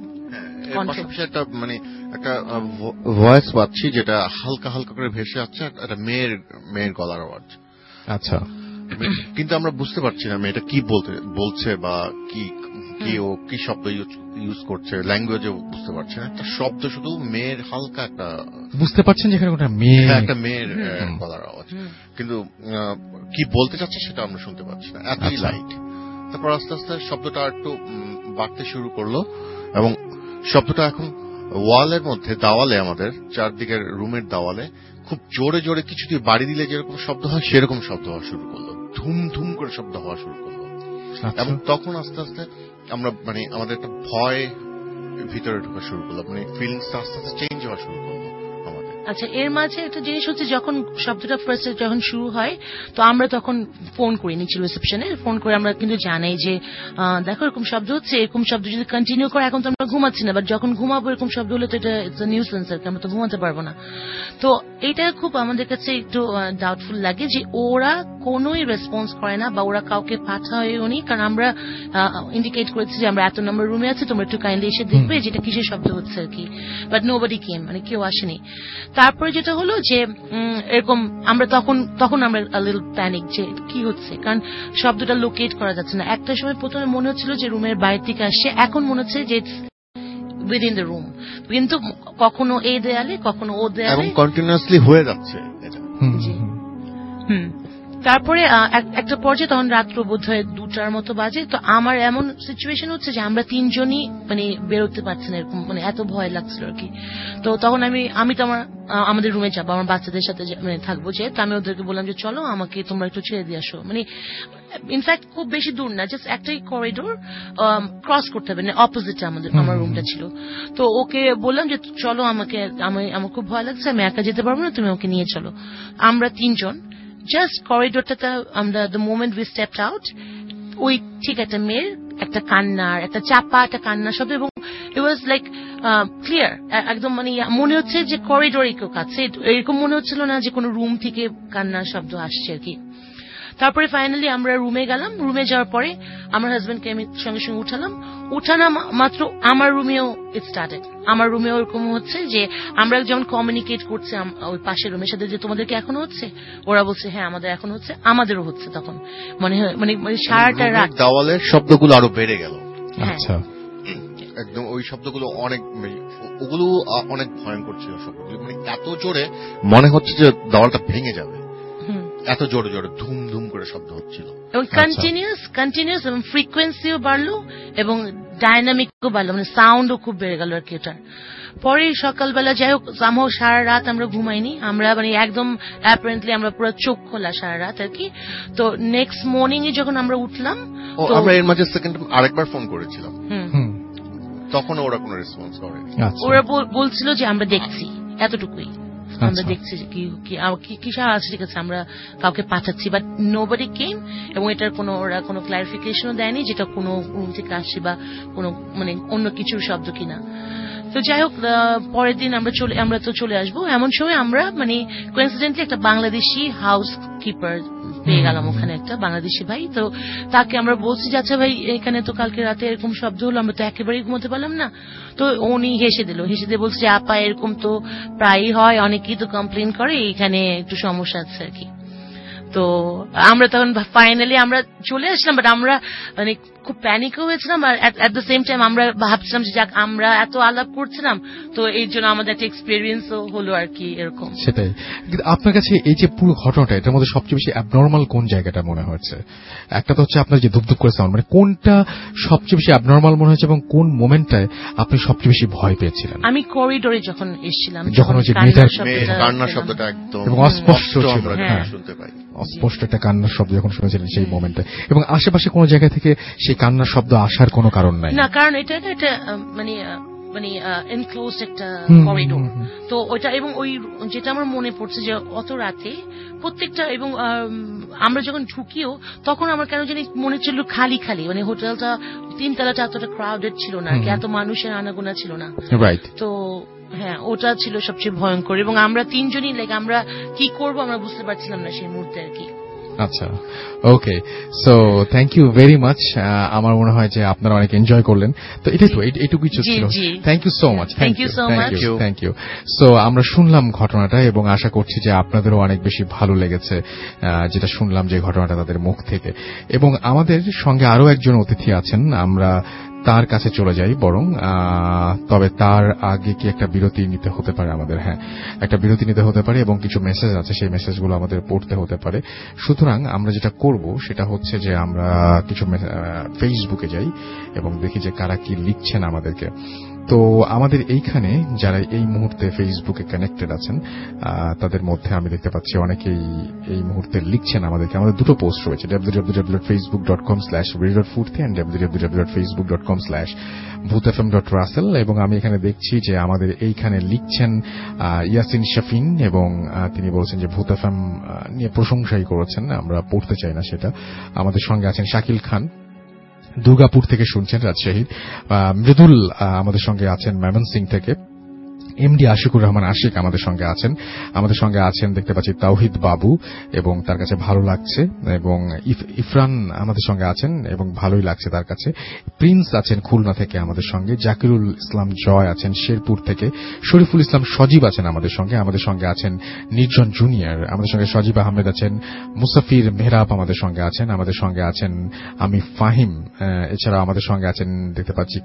একটা মানে একটা ভয়েস পাচ্ছি, যেটা হালকা হালকা করে ভেসে আসছে, একটা মেয়ের গলার আওয়াজ। আচ্ছা, কিন্তু আমরা বুঝতে পারছি না মেয়েটা কি বলছে বা ও কি শব্দ ইউজ করছে, ল্যাঙ্গুয়েজও বুঝতে পারছি না। একটা শব্দ শুধু মেয়ের, হালকা একটা বুঝতে পারছেন যেখানে একটা মেয়ের গলার আওয়াজ, কিন্তু কি বলতে চাচ্ছে সেটা আমরা শুনতে পাচ্ছি না, এতই লাইট। তারপর আস্তে আস্তে শব্দটা একটু বাড়তে শুরু করলো, এবং শব্দটা এখন ওয়ালের মধ্যে, দেওয়ালে, আমাদের চারদিকের রুমের দেওয়ালে খুব জোরে জোরে কিছু দিয়ে বাড়ি দিলে যেরকম শব্দ হয় সেরকম শব্দ হওয়া শুরু করলো, ধুম ধুম করে শব্দ হওয়া শুরু করলো। এবং তখন আস্তে আস্তে আমরা মানে আমাদের একটা ভয় ভিতরে ঢোকা শুরু করলো, মানে ফিলিংসটা আস্তে আস্তে চেঞ্জ হওয়া শুরু করলো আমাদের। আচ্ছা, এর মাঝে একটা জিনিস হচ্ছে, যখন শব্দটা ফার্স্ট যখন শুরু হয়, তো আমরা তখন ফোন করে নিচ্ছি রিসেপশনে, ফোন করে আমরা কিন্তু জানাই যে দেখো এরকম শব্দ হচ্ছে, এরকম শব্দ যদি কন্টিনিউ করে, এখন তো আমরা ঘুমাচ্ছি না, বাট যখন ঘুমাবো এরকম শব্দ হলে তো এটা ইটস আ নিউসেন্স, আমরা তো ঘুমাতে পারবো না। তো এটা খুব আমাদের কাছে একটু ডাউটফুল লাগে যে ওরা কোনোই রেসপন্স করে না, বা ওরা কাউকে পাঠায়ও নি, কারণ আমরা ইন্ডিকেট করেছি যে আমরা এত নম্বর রুমে আছি, তোমরা একটু কাইন্ডলি এসে দেখবে যেটা কিসের শব্দ হচ্ছে আর কি। বাট নোবডি কেম, মানে কেউ আসেনি। তারপরে যেটা হলো যে এরকম আমরা তখন আমরা লিটল প্যানিক যে কি হচ্ছে, কারণ শব্দটা লোকেট করা যাচ্ছে না। একটা সময় প্রথমে মনে হচ্ছিল যে রুমের বাইরে থেকে আসছে, এখন মনে হচ্ছে যে উইদিন দ্য রুম, কিন্তু কখনো এই দেয়ালে কখনো ও দেয়ালে, এবং কন্টিনিউয়াসলি হয়ে যাচ্ছে এটা। তারপরে একটা পর্যায়ে তখন রাত্র বোধহয় 2টার মতো বাজে, তো আমার এমন সিচুয়েশন হচ্ছে যে আমরা 3 জনই মানে বেরোতে পারছি না, এরকম মানে এত ভয় লাগছিল আর কি। তো তখন আমি তো আমাদের রুমে যাবো, আমার বাচ্চাদের সাথে মানে থাকবো, যে তো আমি ওদেরকে বললাম যে চলো আমাকে তোমরা একটু ছেড়ে দিয়ে আসো, মানে ইনফ্যাক্ট খুব বেশি দূর না, জাস্ট একটাই করিডোর ক্রস করতে হবে, মানে অপোজিটে আমার রুমটা ছিল। তো ওকে বললাম যে চলো আমার খুব ভয় লাগছে, আমি একা যেতে পারবো না, তুমি ওকে নিয়ে চলো। আমরা 3 জন জাস্ট করিডোরটাতে আমরা the moment we stepped out, ওই ঠিক একটা মেয়ের একটা কান্নার, একটা চাপা একটা কান্নার শব্দ, এবং ইট ওয়াজ লাইক ক্লিয়ার, একদম মানে মনে হচ্ছে যে করিডোরে কেউ কাছে, এরকম মনে হচ্ছিল না যে কোনো রুম থেকে কান্নার শব্দ আসছে আর কি। তারপরে ফাইনালি আমরা রুমে গেলাম। রুমে যাওয়ার পরে আমার হাজবেন্ডকে আমি সঙ্গে সঙ্গে উঠানো মাত্র আমার রুমেও ইট স্টার্টেড। আমার রুমেও এরকম হচ্ছে যে আমরা যেমন কমিউনিকেট করছি ওই পাশের রুমের সাথে, যে তোমাদেরকে এখনো হচ্ছে, ওরা বলছে হ্যাঁ আমাদের এখন হচ্ছে, আমাদেরও হচ্ছে। তখন মানে সারাটা রাত দেওয়ালের শব্দগুলো আরো বেড়ে গেল। আচ্ছা, একদম ওই শব্দগুলো ওগুলো অনেক ভয়ঙ্কর ছিল শব্দগুলো, মানে এত জোরে মনে হচ্ছে যে দেওয়ালটা ভেঙে যাবে, এত জোরে জোরে ধুম ধুম করে শব্দ হচ্ছিল, এবং কন্টিনিউয়াস এবং ফ্রিকোয়েন্সিও বাড়লো এবং ডাইনামিকও বাড়লো, মানে সাউন্ডও খুব বেড়ে গেল আর কি ওটার। পরে সকালবেলা যাই হোক সামহাও সারা রাত আমরা ঘুমাইনি, আমরা মানে একদম অ্যাপারেন্টলি আমরা পুরো চোখ খোলা সারা রাত আর কি। তো নেক্সট মর্নিং এ যখন আমরা উঠলাম, আমরা এর মাঝে সেকেন্ড আরেকবার ফোন করেছিলাম, তখন ওরা কোনো রেসপন্স করেনি। ওরা বলছিল যে আমরা দেখছি, এতটুকুই আমরা দেখছি কি সারা আছে, ঠিক আছে আমরা কাউকে পাঠাচ্ছি, বাট নোবডি কেম, এবং এটার ওরা কোনো ক্লারিফিকেশনও দেয়নি যেটা কোনো রুম থেকে আসছে বা কোনো মানে অন্য কিছুর শব্দ কিনা। তো যাই হোক পরের দিন আমরা তো চলে আসবো। এমন সময় আমরা মানে কোইন্সিডেন্টলি একটা বাংলাদেশি হাউস কিপার পেয়ে গেলাম ওখানে একটা বাংলাদেশি ভাই। তো তাকে আমরা বলছি যে আচ্ছা ভাই এখানে তো কালকে রাতে এরকম শব্দ হলো, আমরা তো একেবারেই ঘুমোতে পারলাম না। তো উনি হেসে দিয়ে বলছে আপা এরকম তো প্রায়ই হয়, অনেকেই তো কমপ্লেন করে, এখানে একটু সমস্যা আছে আর কি। তো আমরা তখন ফাইনালি আমরা চলে আসলাম, বাট আমরা মানে খুব প্যানিকও হয়েছিলাম, আর এট দ্য সেম টাইম আমরা ভাবছিলাম যে যাক আমরা এত আলাপ করছিলাম তো এই জন্য আমাদের একটা এক্সপিরিয়েন্সও হলো আর কি এরকম। সেটাই। কিন্তু আপনার কাছে এই যে পুরো ঘটনাটা, এটার মধ্যে সবচেয়ে বেশি অ্যাবনর্মাল কোন জায়গাটা মনে হচ্ছে? একটা তো হচ্ছে আপনার যে ধুপধুপ করে সাউন্ড, মানে কোনটা সবচেয়ে বেশি অ্যাবনর্মাল মনে হচ্ছে এবং কোন মোমেন্টটায় আপনি সবচেয়ে বেশি ভয় পেয়েছিলেন? আমি করিডোরে যখন এসেছিলাম, যখন ওই যে মেয়েটার কান্নার শব্দটা একদম এবং অস্পষ্ট ছিল, শুনতে পাই, অস্পষ্ট একটা কান্নার শব্দ যখন শুনেছিলেন সেই মোমেন্টে, এবং আশেপাশে কোনো জায়গা থেকে সেই কান্নার শব্দ আসার কোনো কারণ নাই না, কারণ এটা একটা মানে মানে এনক্লোজড একটা করিডোর। তো ওইটা এবং ওই যেটা আমার মনে পড়ছে যে অত রাতে প্রত্যেকটা, এবং আমরা যখন ঢুকিও তখন আমার কেন জানি মনে ছিল খালি খালি, মানে হোটেলটা 3 তলাটা এতটা ক্রাউডেড ছিল না, এত মানুষের আনাগোনা ছিল না। রাইট। তো হ্যাঁ, ওটা ছিল সবচেয়ে ভয়ঙ্কর, এবং আমরা তিনজনই লাইক আমরা কি করব আমরা বুঝতে পারছিলাম না সেই মুহূর্তে আর কি। আচ্ছা, okay, so thank you very much. আমার মনে হয় যে আপনারা অনেক এনজয় করলেন। তো এটাই তো, এইটুকুই ছিল। Thank you so much. Thank you. So আমরা শুনলাম ঘটনাটা এবং আশা করছি যে আপনাদেরও অনেক বেশি ভালো লেগেছে যেটা শুনলাম, যে ঘটনাটা তাদের মুখ থেকে। এবং আমাদের সঙ্গে আরো একজন অতিথি আছেন, আমরা তার কাছে চলে যাই বরং, তবে তার আগে কি একটা বিরতি নিতে হতে পারে আমাদের। হ্যাঁ, একটা বিরতি নিতে হতে পারে এবং কিছু মেসেজ আছে, সেই মেসেজগুলো আমাদের পড়তে হতে পারে। সুতরাং আমরা যেটা করব সেটা হচ্ছে যে আমরা কিছু ফেসবুকে যাই এবং দেখি যে কারা কি লিখছেন আমাদেরকে। তো আমাদের এইখানে যারা এই মুহূর্তে ফেসবুকে কানেক্টেড আছেন তাদের মধ্যে আমি দেখতে পাচ্ছি অনেকেই এই মুহূর্তে লিখছেন আমাদেরকে। আমাদের দুটো পোস্ট রয়েছে, www.facebook.com/radio.ফুর্তি and www.facebook.com/bhutfm.russell, এবং আমি এখানে দেখছি যে আমাদের এইখানে লিখছেন ইয়াসিন শাফিন, এবং তিনি বলছেন যে ভূত এফএম নিয়ে প্রশংসাই করেছেন, আমরা পড়তে চাই না সেটা। আমাদের সঙ্গে আছেন শাকিল খান, দুর্গাপুর থেকে শুনছেন, রাজশাহী। মৃদুল আমাদের সঙ্গে আছেন ময়মনসিংহ থেকে। এমডি আশিকুর রহমান আশিক আমাদের সঙ্গে আছেন। আমাদের সঙ্গে আছেন দেখতে পাচ্ছি তাওহিদ বাবু, এবং তার কাছে ভালো লাগছে। এবং ইফরান আমাদের সঙ্গে আছেন এবং ভালোই লাগছে তার কাছে। প্রিন্স আছেন খুলনা থেকে আমাদের সঙ্গে। জাকিরুল ইসলাম জয় আছেন শেরপুর থেকে। শরীফুল ইসলাম সজীব আছেন আমাদের সঙ্গে। আমাদের সঙ্গে আছেন নির্জন জুনিয়র, আমাদের সঙ্গে সজীব আহমেদ আছেন। মুসাফির মেহরাব আমাদের সঙ্গে আছেন। আমাদের সঙ্গে আছেন আমি ফাহিম। এছাড়া আমাদের সঙ্গে আছেন দেখতে পাচ্ছি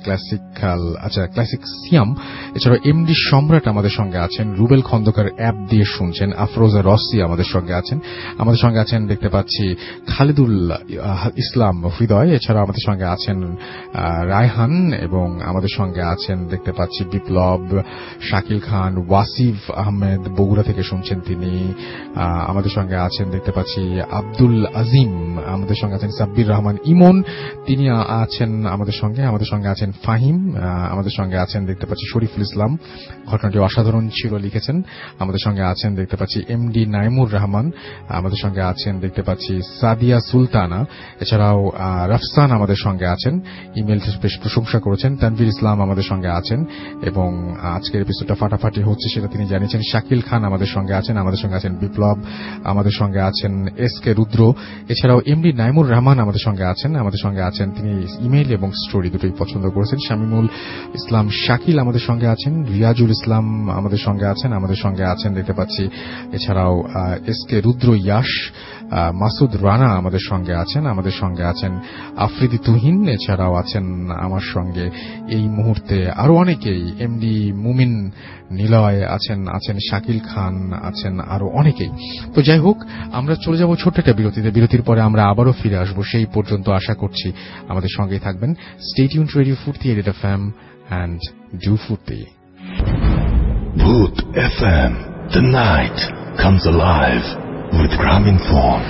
ক্লাসিক সিয়াম। এছাড়া এমডি সম্রাট আমাদের সঙ্গে আছেন। রুবেল খন্দকার অ্যাপ দিয়ে শুনছেন। আফরোজা রসি আমাদের সঙ্গে আছেন। আমাদের সঙ্গে আছেন দেখতে পাচ্ছি খালিদুল ইসলাম হৃদয়। এছাড়া আমাদের সঙ্গে আছেন রায়হান, এবং আমাদের সঙ্গে আছেন দেখতে পাচ্ছি বিপ্লব, শাকিল খান, ওয়াসিফ আহমেদ বগুড়া থেকে শুনছেন তিনি। আমাদের সঙ্গে আছেন দেখতে পাচ্ছি আব্দুল আজিম। আমাদের সঙ্গে আছেন সাব্বির রহমান ইমন, তিনি আছেন আমাদের সঙ্গে। আমাদের সঙ্গে আছেন ফাহিম। আমাদের সঙ্গে আছেন দেখতে পাচ্ছি শরীফুল ইসলাম, ঘটনাটি অসাধারণ ছিল লিখেছেন। আমাদের সঙ্গে আছেন দেখতে পাচ্ছি এমডি নাইমুর রহমান। আমাদের সঙ্গে আছেন দেখতে পাচ্ছি সাদিয়া সুলতানা। এছাড়াও রাফসান আমাদের সঙ্গে আছেন, ইমেল বেশ প্রশংসা করেছেন। তানভীর ইসলাম আমাদের সঙ্গে আছেন, এবং আজকের এপিসোডটা ফাটাফাটি হচ্ছে সেটা তিনি জানিয়েছেন। শাকিল খান আমাদের সঙ্গে আছেন। আমাদের সঙ্গে আছেন বিপ্লব। আমাদের সঙ্গে আছেন এসকে রুদ্র। এছাড়াও এমডি নাইমুর রহমান আমাদের সঙ্গে আছেন। আমাদের সঙ্গে আছেন তিনি ইমেইল এবং স্টোরি দুটোই পছন্দ করেছেন। শামিমুল ইসলাম শাকিল আমাদের সঙ্গে আছেন। রিয়াজুল ইসলাম আমাদের সঙ্গে আছেন। আমাদের সঙ্গে আছেন দেখতে পাচ্ছি এছাড়াও এসকে রুদ্র ইয়াশ। মাসুদ রানা আমাদের সঙ্গে আছেন। আমাদের সঙ্গে আছেন আফ্রিদি তুহিন। এছাড়াও আছেন আমার সঙ্গে এই মুহূর্তে আরো অনেকেই, এমডি মুমিন নিলয় আছেন শাকিল খান আছেন, আরো অনেকেই। তো যাই হোক, আমরা চলে যাব ছোট্ট একটা বিরতিতে। বিরতির পরে আমরা আবারও ফিরে আসবো। সেই পর্যন্ত আশা করছি আমাদের সঙ্গেই থাকবেন। Stay tune to radio Furti FM and do Furti. Bhoot FM. The night comes alive with Graminphone.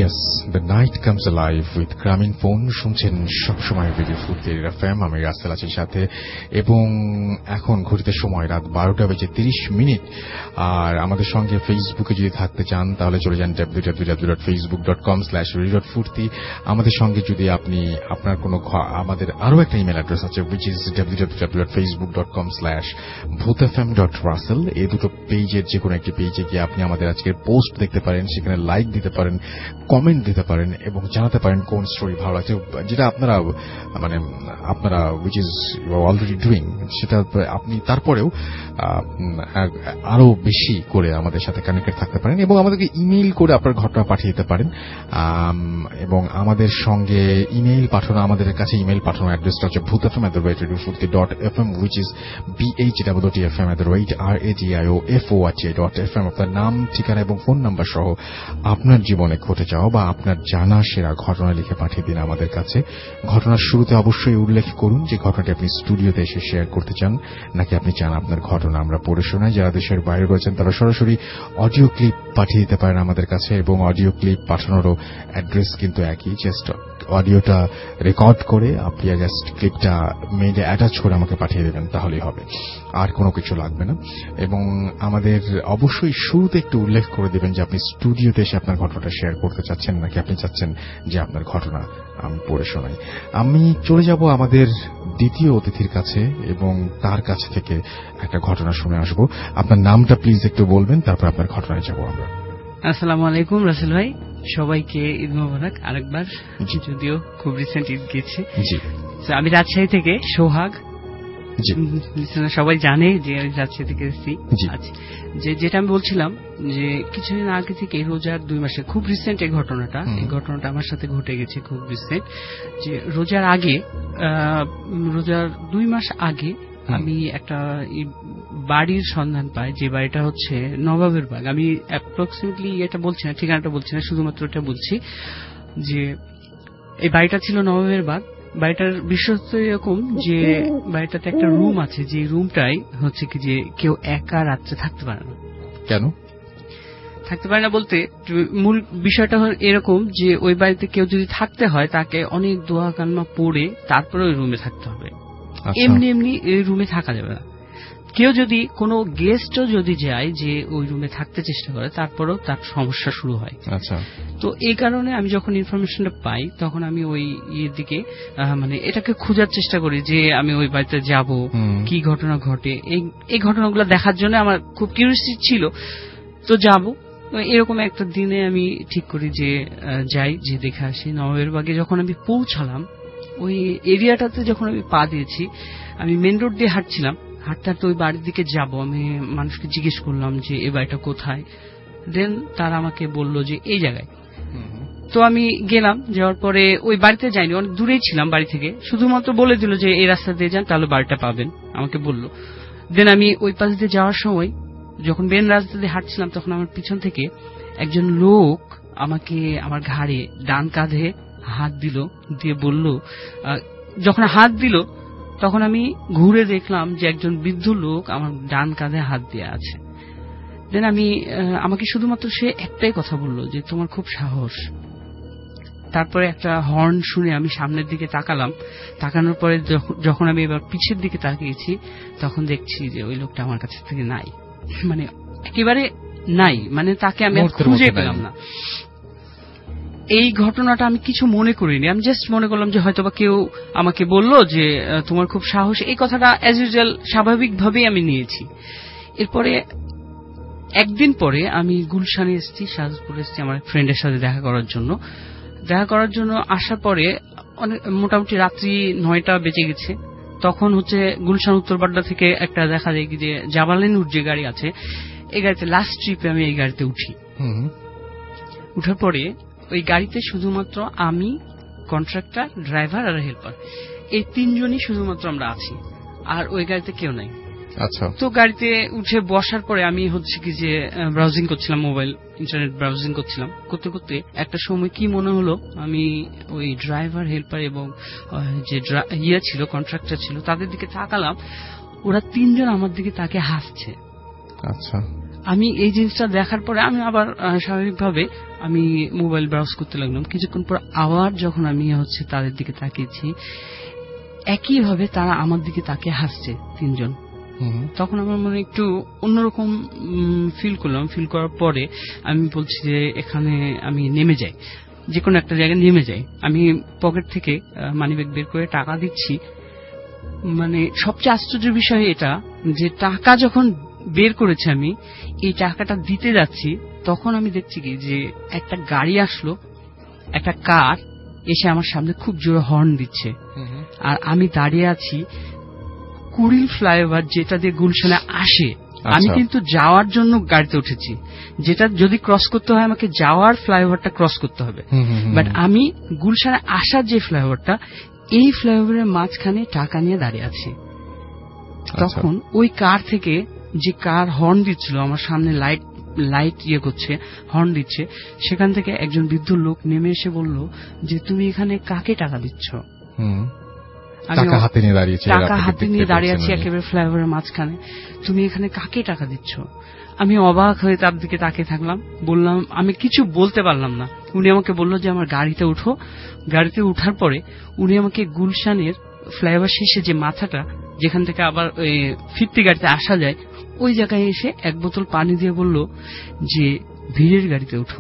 Yes, the night comes alive with Grameenphone শুনছেন সবসময় রেডিও ফুর্তি এফএম। আমি রাসেল আছি সাথে, এবং এখন ঘড়িতে সময় রাত 12:30। আর আমাদের সঙ্গে ফেসবুকে যদি থাকতে চান তাহলে চলে যান www.facebook.com/radio.furti। আমাদের সঙ্গে যদি আপনি আপনার কোনো আমাদের আরো একটা ইমেল অ্যাড্রেস আছে which is www.facebook.com/bhutfm.russell। এই দুটো পেজের যে কোনো একটি পেজে গিয়ে আপনি আমাদের আজকের পোস্ট দেখতে পারেন, সেখানে লাইক দিতে পারেন, কমেন্ট দিতে পারেন এবং জানাতে পারেন কোন স্টোরি ভালো লাগছে, যেটা আপনারা which is you are already doing, সেটা আপনি তারপরেও আরো বেশি করে আমাদের সাথে কানেক্টেড থাকতে পারেন এবং আমাদেরকে ইমেইল করে আপনার ঘটনা পাঠিয়ে দিতে পারেন। এবং আমাদের সঙ্গে ইমেইল পাঠানো, আমাদের কাছে ইমেইল পাঠানো অ্যাড্রেসটা হচ্ছে bhutfm@radiofurti.fm which is bhutfm@radio.fm। আপনার নাম, ঠিকানা এবং ফোন নাম্বার সহ আপনার জীবনে ঘটে যাওয়া বা আপনার জানা সেরা ঘটনা লিখে পাঠিয়ে দিন আমাদের কাছে। ঘটনার শুরুতে অবশ্যই উল্লেখ করুন যে ঘটনাটি আপনি স্টুডিওতে এসে শেয়ার করতে চান, নাকি আপনি চান আপনার ঘটনা আমরা পড়ে শোনাই। যারা দেশের বাইরে রয়েছেন তারা সরাসরি অডিও ক্লিপ পাঠিয়ে দিতে পারেন আমাদের কাছে, এবং অডিও ক্লিপ পাঠানোরও অ্যাড্রেস কিন্তু একই। জাস্ট অডিওটা রেকর্ড করে আপনি জাস্ট ক্লিপটা মেইলে অ্যাটাচ করে আমাকে পাঠিয়ে দেবেন, তাহলেই হবে, আর কোনো কিছু লাগবে না। এবং আমাদের অবশ্যই শুরুতে একটু উল্লেখ করে দেবেন যে আপনি স্টুডিওতে এসে আপনার ঘটনাটা শেয়ার করতে চাচ্ছেন, নাকি আপনি চাচ্ছেন যে আপনার ঘটনা আমি পড়ে শোনাই। আমি চলে যাব আমাদের দ্বিতীয় অতিথির কাছে এবং তার কাছ থেকে একটা ঘটনা শুনে আসব। আপনার নামটা প্লিজ একটু বলবেন, তারপর আপনার ঘটনায় যাব আমরা। আসসালামু আলাইকুম রাসেল ভাই, সবাইকে ঈদ মোবারক আরেকবার, যদিও খুব রিসেন্ট ঈদ গেছে। আমি রাজশাহী থেকে সোহাগ, সবাই জানে যে রাজশাহী থেকে এসেছি। যেটা আমি বলছিলাম যে কিছুদিন আগে থেকে রোজার 2 মাসে, খুব রিসেন্ট এই ঘটনাটা আমার সাথে ঘটে গেছে, খুব রিসেন্ট। যে রোজার 2 মাস আগে আমি একটা বাড়ির সন্ধান পাই, যে বাড়িটা হচ্ছে নবাবের বাগ। আমি অ্যাপ্রক্সিমেটলি এটা বলছি না, ঠিকানাটা বলছি না, শুধুমাত্র এটা বলছি যে এই বাড়িটা ছিল নবাবের বাগ। বাড়িটার বিশেষত্ব এরকম যে বাড়িটাতে একটা রুম আছে, যে রুমটাই হচ্ছে কি যে কেউ একা রাত্রে থাকতে পারে না। কেন থাকতে পারে না বলতে, মূল বিষয়টা এরকম যে ওই বাড়িতে কেউ যদি থাকতে হয় তাকে অনেক দোয়া কান্না পড়ে তারপরে ওই রুমে থাকতে হবে। এমনি এমনি এই রুমে থাকা যাবে না। কেউ যদি কোনো গেস্টও যদি যায় যে ওই রুমে থাকতে চেষ্টা করে, তারপরেও তার সমস্যা শুরু হয়। তো এই কারণে আমি যখন ইনফরমেশনটা পাই তখন আমি ওই দিকে এটাকে খোঁজার চেষ্টা করি যে আমি ওই বাড়িতে যাব, কি ঘটনা ঘটে, এই ঘটনাগুলো দেখার জন্য আমার খুব কিউরিয়াসিটি ছিল। তো যাব, এরকম একটা দিনে আমি ঠিক করি যে যাই, যে দেখে আসি। নবাবের বাগে যখন আমি পৌঁছালাম, ওই এরিয়াটাতে যখন আমি পা দিয়েছি, আমি মেন রোড দিয়ে হাঁটছিলাম, হাঁটতে হাঁটতে ওই বাড়ির দিকে যাব। আমি মানুষকে জিজ্ঞেস করলাম যে এই বাড়িটা কোথায়, দেন তারা আমাকে বলল যে এই জায়গায়। তো আমি গেলাম, যাওয়ার পরে ওই বাড়িতে যাইনি, অনেক দূরেই ছিলাম বাড়ি থেকে, শুধুমাত্র বলে দিল যে এই রাস্তা দিয়ে যান তাহলে বাড়িটা পাবেন, আমাকে বলল। দেন আমি ওই পাশ দিয়ে যাওয়ার সময় যখন মেন রাস্তা দিয়ে হাঁটছিলাম, তখন আমার পিছন থেকে একজন লোক আমাকে আমার ঘাড়ে ডান কাঁধে হাত দিল, দিয়ে বলল, যখন হাত দিল তখন আমি ঘুরে দেখলাম যে একজন বৃদ্ধ লোক আমার ডান কাঁধে হাত দিয়ে আছে। দেন আমাকে শুধুমাত্র সে একটাই কথা বলল যে তোমার খুব সাহস। তারপরে একটা হর্ন শুনে আমি সামনের দিকে তাকালাম। তাকানোর পরে যখন আমি এবার পিছের দিকে তাকিয়েছি, তখন দেখছি যে ওই লোকটা আমার কাছে থেকে নাই, একেবারে নাই, তাকে আমি খুঁজে পেলাম না। এই ঘটনাটা আমি কিছু মনে করিনি, আমি জাস্ট মনে করলাম যে হয়তোবা কেউ আমাকে বলল যে তোমার খুব সাহস, এই কথাটা অ্যাজ ইউজুয়াল স্বাভাবিকভাবেই আমি নিয়েছি। এরপরে একদিন পরে আমি গুলশানে এসেছি, শাহজাদপুরে এসেছি আমার ফ্রেন্ডের সাথে দেখা করার জন্য আসার পরে মোটামুটি রাত্রি 9টা বেজে গেছে। তখন হচ্ছে গুলশান উত্তরপাড্ডা থেকে একটা দেখা যায় যে জাবালিনুর যে গাড়ি আছে, এই গাড়িতে লাস্ট ট্রিপে আমি এই গাড়িতে উঠি। উঠার পরে ওই গাড়িতে শুধুমাত্র আমি, কন্ট্রাক্টর, ড্রাইভার আর হেল্পার, এই 3 জনই শুধুমাত্র আমরা আছি, আর ওই গাড়িতে কেউ নাই। তো গাড়িতে উঠে বসার পরে আমি হচ্ছে কি যে ব্রাউজিং করছিলাম, মোবাইল ইন্টারনেট ব্রাউজিং করছিলাম। করতে করতে একটা সময় কি মনে হলো, আমি ওই ড্রাইভার, হেল্পার এবং যে ছিল কন্ট্রাক্টর ছিল তাদের দিকে তাকালাম, ওরা 3 জন আমার দিকে তাকে হাসছে। আমি এই জিনিসটা দেখার পরে আমি আবার স্বাভাবিকভাবে আমি মোবাইল ব্রাউজ করতে লাগলাম। কিছুক্ষণ পর আবার যখন আমি তাদের দিকে তাকিয়েছি, একইভাবে তারা আমার দিকে তাকিয়ে হাসছে তিনজন। তখন আমার মনে একটু অন্যরকম ফিল করলাম। ফিল করার পরে আমি বলছি যে এখানে আমি নেমে যাই, যে কোনো একটা জায়গায় নেমে যাই। আমি পকেট থেকে মানিব্যাগ বের করে টাকা দিচ্ছি। মানে সবচেয়ে আশ্চর্যের বিষয় এটা যে টাকা যখন বের করেছি আমি, এই টাকাটা দিতে যাচ্ছি, তখন আমি দেখছি কি যে একটা গাড়ি আসলো, একটা কার এসে আমার সামনে খুব জোরে হর্ন দিচ্ছে। আর আমি দাঁড়িয়ে আছি কুড়িল ফ্লাইওভার, যেটা দিয়ে গুলশানে আসে। আমি কিন্তু যাওয়ার জন্য গাড়িতে উঠেছি, যেটা যদি ক্রস করতে হয় আমাকে যাওয়ার ফ্লাইওভারটা ক্রস করতে হবে। বাট আমি গুলশানে আসার যে ফ্লাইওভারটা, এই ফ্লাইওভারের মাঝখানে টাকা নিয়ে দাঁড়িয়ে আছি। তখন ওই কার থেকে, যে কার হর্ন দিচ্ছিল আমার সামনে, লাইট করছে, হর্ন দিচ্ছে, সেখান থেকে একজন বৃদ্ধ লোক নেমে এসে বলল যে তুমি এখানে কাকে টাকা দিচ্ছ? টাকা হাতে নিয়ে দাঁড়িয়ে আছি একেবারে ফ্লাইওভারের মাঝখানে, তুমি এখানে কাকে টাকা দিচ্ছ? আমি অবাক হয়ে তার দিকে তাকিয়ে থাকলাম। বললাম, আমি কিছু বলতে পারলাম না। উনি আমাকে বলল যে আমার গাড়িতে উঠো। গাড়িতে উঠার পরে উনি আমাকে গুলশানের ফ্লাইওভার শেষে যে মাথাটা, যেখান থেকে আবার ফিরতি গাড়িতে আসা যায়, ওই জায়গায় এসে এক বোতল পানি দিয়ে বলল যে ভিড়ের গাড়িতে উঠো,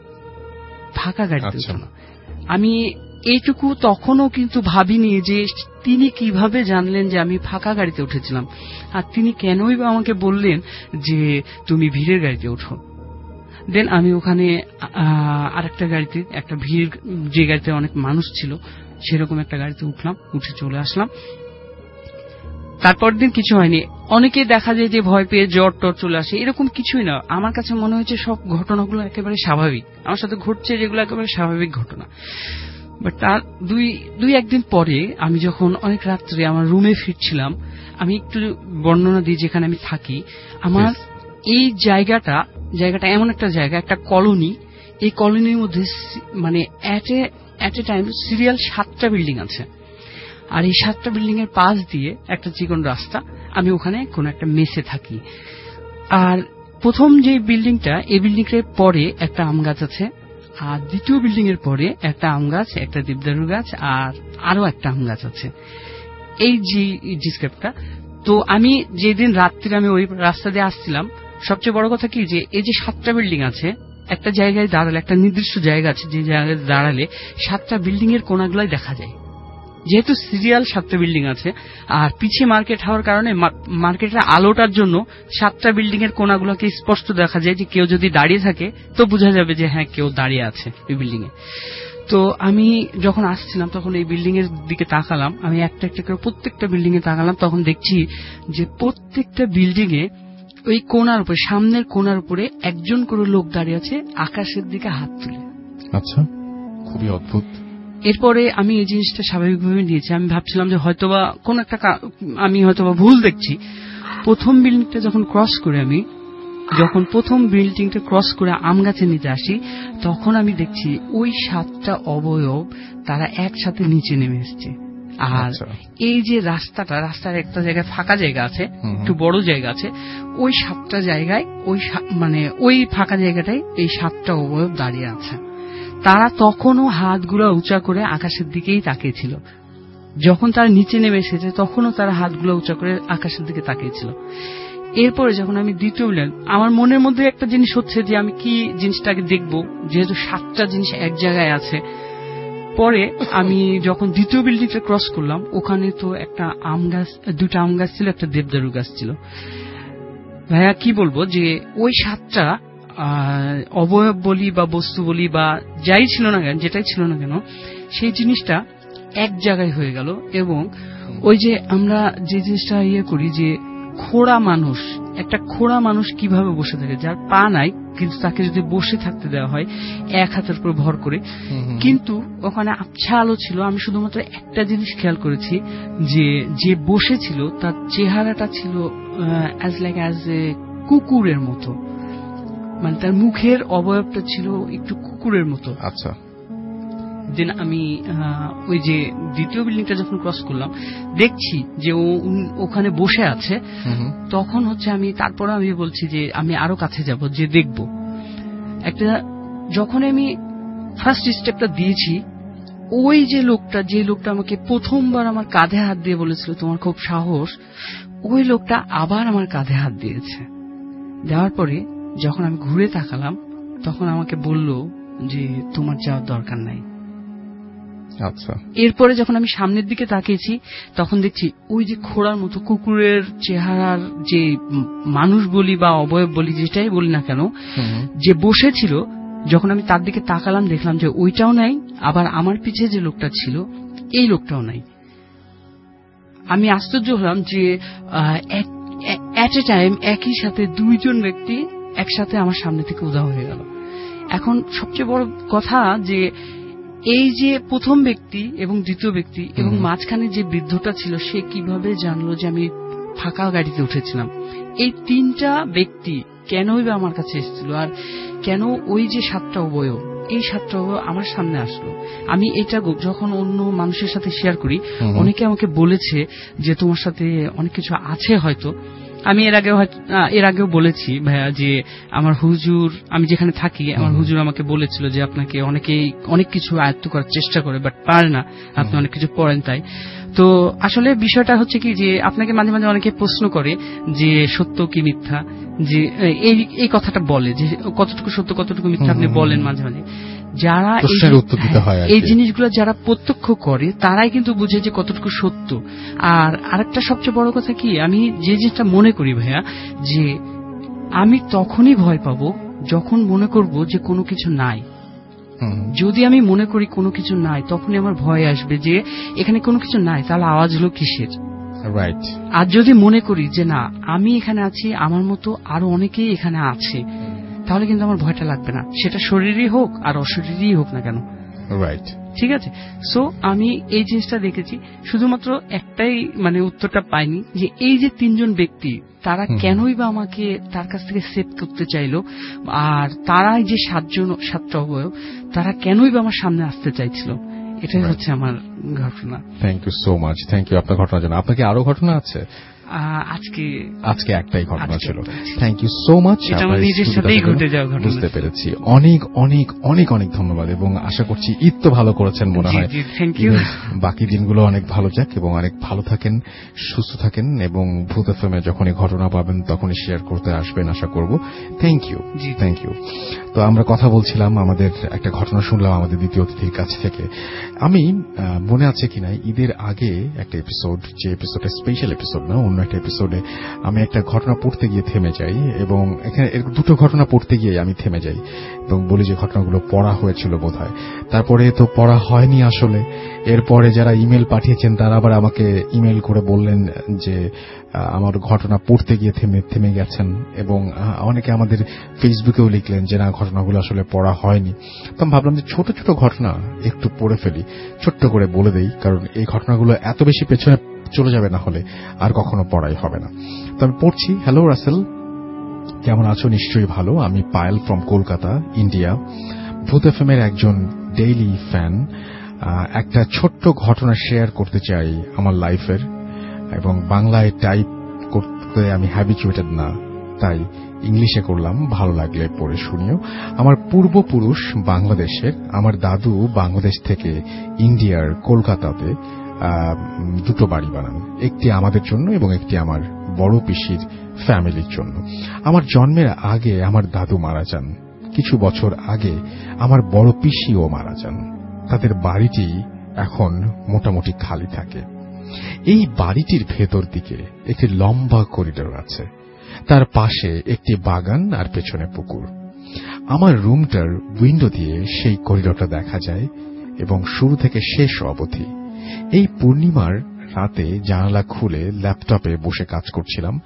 ফাঁকা গাড়িতে উঠো না। আমি এইটুকু তখনও কিন্তু ভাবিনি যে তিনি কিভাবে জানলেন যে আমি ফাঁকা গাড়িতে উঠেছিলাম, আর তিনি কেনই বা আমাকে বললেন যে তুমি ভিড়ের গাড়িতে উঠো। দেন আমি ওখানে আরেকটা গাড়িতে, একটা ভিড়, যে গাড়িতে অনেক মানুষ ছিল, সেরকম একটা গাড়িতে উঠলাম, উঠে চলে আসলাম। তারপর দিন কিছু হয়নি। অনেকে দেখা যায় যে ভয় পেয়ে জ্বর টর চলে আসে, এরকম কিছুই না। আমার কাছে মনে হয়েছে সব ঘটনাগুলো একেবারে স্বাভাবিক, আমার সাথে ঘটছে যেগুলো একেবারে স্বাভাবিক ঘটনা। বাট তার দুই একদিন পরে আমি যখন অনেক রাত্রে আমার রুমে ফিরছিলাম, আমি একটু বর্ণনা দিই যেখানে আমি থাকি। আমার এই জায়গাটা এমন একটা জায়গা, একটা কলোনি। এই কলোনির মধ্যে মানে এট এ টাইম সিরিয়াল 7টা বিল্ডিং আছে। আর এই 7টা বিল্ডিং এর পাশ দিয়ে একটা চিকন রাস্তা। আমি ওখানে কোন একটা মেসে থাকি। আর প্রথম যে বিল্ডিংটা, এই বিল্ডিং এর পরে একটা আম গাছ আছে, আর দ্বিতীয় বিল্ডিং এর পরে একটা আম গাছ, একটা দেবদারু গাছ, আর আরো একটা আম গাছ আছে। এই যে ডিসক্রিপটা। তো আমি যেদিন রাত্রিরে আমি ওই রাস্তা দিয়ে আসছিলাম, সবচেয়ে বড় কথা কি যে এই যে 7টা বিল্ডিং আছে, একটা জায়গায় দাঁড়ালে, একটা নির্দিষ্ট জায়গা আছে যে জায়গায় দাঁড়ালে 7টা বিল্ডিং এর কোণাগুলোই দেখা যায়। যেহেতু সিরিয়াল 7টা বিল্ডিং আছে, আর পিছিয়ে মার্কেট হওয়ার কারণে মার্কেটের আলোটার জন্য 7টা বিল্ডিং এর কোণাগুলোকে স্পষ্ট দেখা যায়। যে কেউ যদি দাঁড়িয়ে থাকে তো বোঝা যাবে যে হ্যাঁ কেউ দাঁড়িয়ে আছে এই বিল্ডিং এ। তো আমি যখন আসছিলাম তখন এই বিল্ডিং এর দিকে তাকালাম, আমি একটা একটা করে প্রত্যেকটা বিল্ডিং এ তাকালাম। তখন দেখছি যে প্রত্যেকটা বিল্ডিং এ ওই কোণার উপরে, সামনের কোণার উপরে একজন করে লোক দাঁড়িয়ে আছে আকাশের দিকে হাত তুলে। আচ্ছা, খুবই অদ্ভুত। এরপরে আমি এই জিনিসটা স্বাভাবিকভাবে নিয়েছি। আমি ভাবছিলাম যে হয়তোবা কোন একটা, আমি হয়তোবা ভুল দেখছি। প্রথম বিল্ডিংটা যখন ক্রস করে, আমি যখন প্রথম বিল্ডিংটা ক্রস করে আম গাছের নিচে আসি, তখন আমি দেখছি ওই 7টা অবয়ব তারা একসাথে নিচে নেমে এসছে। আর এই যে রাস্তার একটা জায়গায় ফাঁকা জায়গা আছে, একটু বড় জায়গা আছে, ওই 7টা জায়গায়, ওই ফাঁকা জায়গাটায় এই 7টা অবয়ব দাঁড়িয়ে আছে। তারা তখনও হাতগুলো উঁচা করে আকাশের দিকেই তাকিয়েছিল। যখন তারা নিচে নেমে এসেছে তখনও তারা হাতগুলো উঁচা করে আকাশের দিকে তাকিয়েছিল। এরপরে যখন আমি দ্বিতীয় বিল্ডিং, আমার মনের মধ্যে একটা জিনিস হচ্ছে যে আমি কি জিনিসটাকে দেখবো, যেহেতু 7টা জিনিস এক জায়গায় আছে। পরে আমি যখন দ্বিতীয় বিল্ডিংটা ক্রস করলাম, ওখানে তো একটা আম গাছ, 2টা আম গাছ ছিল, একটা দেবদারু গাছ ছিল। ভাইয়া কি বলবো যে ওই 7টা অবয়ব বলি বা বস্তু বলি বা যাই ছিল না কেন, যেটাই ছিল না কেন, সেই জিনিসটা এক জায়গায় হয়ে গেল। এবং ওই যে আমরা যে জিনিসটা করি যে একটা খোড়া মানুষ কিভাবে বসে থাকে, যার পা নাই কিন্তু তাকে যদি বসে থাকতে দেওয়া হয় এক হাতের উপর ভর করে, কিন্তু ওখানে আবছা আলো ছিল। আমি শুধুমাত্র একটা জিনিস খেয়াল করেছি যে বসেছিল তার চেহারাটা ছিল অ্যাজ এ কুকুরের মতো, মানে তার মুখের অবয়বটা ছিল একটু কুকুরের মতো। আচ্ছা। দেন আমি ওই যে দ্বিতীয় বিল্ডিংটা যখন ক্রস করলাম, দেখছি যে ও ওখানে বসে আছে। তখন তারপরে আমি বলছি যে আমি আরো কাছে যাব, যে দেখব। একটা যখন আমি ফার্স্ট স্টেপটা দিয়েছি, ওই যে লোকটা আমাকে প্রথমবার আমার কাঁধে হাত দিয়ে বলেছিল তোমার খুব সাহস, ওই লোকটা আবার আমার কাঁধে হাত দিয়েছে। দেওয়ার পরে যখন আমি ঘুরে তাকালাম, তখন আমাকে বলল যে তোমার যাওয়ার দরকার নাই। আচ্ছা। এরপরে যখন আমি সামনের দিকে তাকিয়েছি, তখন দেখছি ওই যে খোড়ার মতো কুকুরের চেহারার যে মানুষ বলি বা অবয়ব বলি, যেটাই বলি না কেন, যে বসেছিল, যখন আমি তার দিকে তাকালাম দেখলাম যে ওইটাও নাই, আবার আমার পিছে যে লোকটা ছিল এই লোকটাও নাই। আমি আশ্চর্য হলাম যে এট এ টাইম একই সাথে দুইজন ব্যক্তি একসাথে আমার সামনে থেকে উধাও হয়ে গেল। এখন সবচেয়ে বড় কথা যে এই যে প্রথম ব্যক্তি এবং দ্বিতীয় ব্যক্তি এবং মাঝখানে যে বৃদ্ধটা ছিল, সে কিভাবে জানলো যে আমি ফাঁকা গাড়িতে উঠেছিলাম? এই তিনটা ব্যক্তি কেনই বা আমার কাছে এসেছিল, আর কেন ওই যে 7টা অবয়ব, এই 7টা অবয়ব আমার সামনে আসলো? আমি এটা যখন অন্য মানুষের সাথে শেয়ার করি, অনেকে আমাকে বলেছে যে তোমার সাথে অনেক কিছু আছে হয়তো। আমি এর আগেও বলেছি ভাইয়া যে আমার হুজুর, আমি যেখানে থাকি আমার হুজুর আমাকে বলেছিল যে আপনাকে অনেক কিছু আয়ত্ত করার চেষ্টা করে, বাট পারে না, আপনি অনেক কিছু পড়েন তাই। তো আসলে বিষয়টা হচ্ছে কি যে আপনাকে মাঝে মাঝে অনেকে প্রশ্ন করে যে সত্য কি মিথ্যা, যে এই কথাটা বলে যে কতটুকু সত্য কতটুকু মিথ্যা আপনি বলেন মাঝে মাঝে। যারা এই জিনিসগুলো যারা প্রত্যক্ষ করে তারাই কিন্তু বুঝে যে কতটুকু সত্য। আর আরেকটা সবচেয়ে বড় কথা কি, আমি যে জিনিসটা মনে করি ভাইয়া, যে আমি তখনই ভয় পাবো যখন মনে করব যে কোনো কিছু নাই। যদি আমি মনে করি কোনো কিছু নাই, তখনই আমার ভয় আসবে যে এখানে কোনো কিছু নাই, তাহলে আওয়াজ হলো কিসের? রাইট। আর যদি মনে করি যে না, আমি এখানে আছি, আমার মতো আরো অনেকেই এখানে আছে, তাহলে কিন্তু আমার ভয়টা লাগবে না, সেটা শরীরই হোক আর অশরীরই হোক না কেন। রাইট, ঠিক আছে। সো আমি এই জিনিসটা দেখেছি, শুধুমাত্র একটাই উত্তরটা পাইনি যে এই যে 3জন ব্যক্তি, তারা কেনই বা আমাকে তার কাছ থেকে সেভ করতে চাইলো, আর তারা যে 7টা অবয়ব, তারা কেনই বা আমার সামনে আসতে চাইছিল। এটাই হচ্ছে আমার ঘটনা। Thank you so much. Thank you আপনার ঘটনার জন্য। আপনার কি আরো ঘটনা আছে? আজকে একটাই ঘটনা ছিল। Thank you so much. বুঝতে পেরেছি। অনেক অনেক অনেক অনেক ধন্যবাদ, এবং আশা করছি ঈদ তো ভালো করেছেন মনে হয়। Thank you. বাকি দিনগুলো অনেক ভালো যাক এবং অনেক ভালো থাকেন, সুস্থ থাকেন, এবং ভূত এফএমে যখনই ঘটনা পাবেন তখনই শেয়ার করতে আসবেন আশা করব। Thank you. Thank you. তো আমরা কথা বলছিলাম, আমাদের একটা ঘটনা শুনলাম আমাদের দ্বিতীয় অতিথির কাছ থেকে। আমি মনে আছে কিনা ঈদের আগে একটা এপিসোড, যে এপিসোডটা স্পেশাল এপিসোড না, অন্য একটা এপিসোডে আমি একটা ঘটনা পড়তে গিয়ে থেমে যাই, এবং এখানে দুটো ঘটনা পড়তে গিয়ে আমি থেমে যাই এবং বলি যে ঘটনাগুলো পড়া হয়েছিল বোধহয়। তারপরে তো পড়া হয়নি আসলে। এরপরে যারা ইমেল পাঠিয়েছেন তারা আবার আমাকে ইমেল করে বললেন যে আমার ঘটনা পড়তে গিয়ে থেমে গেছেন, এবং অনেকে আমাদের ফেসবুকেও লিখলেন যে না, ঘটনাগুলো আসলে পড়া হয়নি। তো আমি ভাবলাম যে ছোট ছোট ঘটনা একটু পড়ে ফেলি, ছোট্ট করে বলে দেই, কারণ এই ঘটনাগুলো এত বেশি পেছনে চলে যাবে, না হলে আর কখনো পড়াই হবে না। তো আমি পড়ছি। হ্যালো রাসেল, কেমন আছো? নিশ্চয়ই ভালো। আমি পায়েল ফ্রম কলকাতা, ইন্ডিয়া। ভূত এফএম-এর একজন ডেইলি ফ্যান। একটা ছোট্ট ঘটনা শেয়ার করতে চাই আমার লাইফের, এবং বাংলায় টাইপ করতে আমি হ্যাবিচুয়েটেড না, তাই ইংলিশে করলাম, ভালো লাগলে পড়ে শুনিও। আমার পূর্বপুরুষ বাংলাদেশের, আমার দাদু বাংলাদেশ থেকে ইন্ডিয়ার কলকাতাতে 2টো বাড়ি বানান, একটি আমাদের জন্য এবং একটি আমার বড় পিসির ফ্যামিলির জন্য। আমার জন্মের আগে আমার দাদু মারা যান, কিছু বছর আগে আমার বড় পিসিও মারা যান। তাদের বাড়িটি এখন মোটামুটি খালি থাকে। এই বাড়িটির ভেতর দিকে একটি লম্বা করিডোর আছে, তার পাশে একটি বাগান আর পেছনে পুকুর। আমার রুমটার উইন্ডো দিয়ে সেই করিডোরটা দেখা যায়, এবং শুরু থেকে শেষ অবধি। এই পূর্ণিমার রাতে জানালা খুলে ল্যাপটপে বসে কাজ করছিলাম।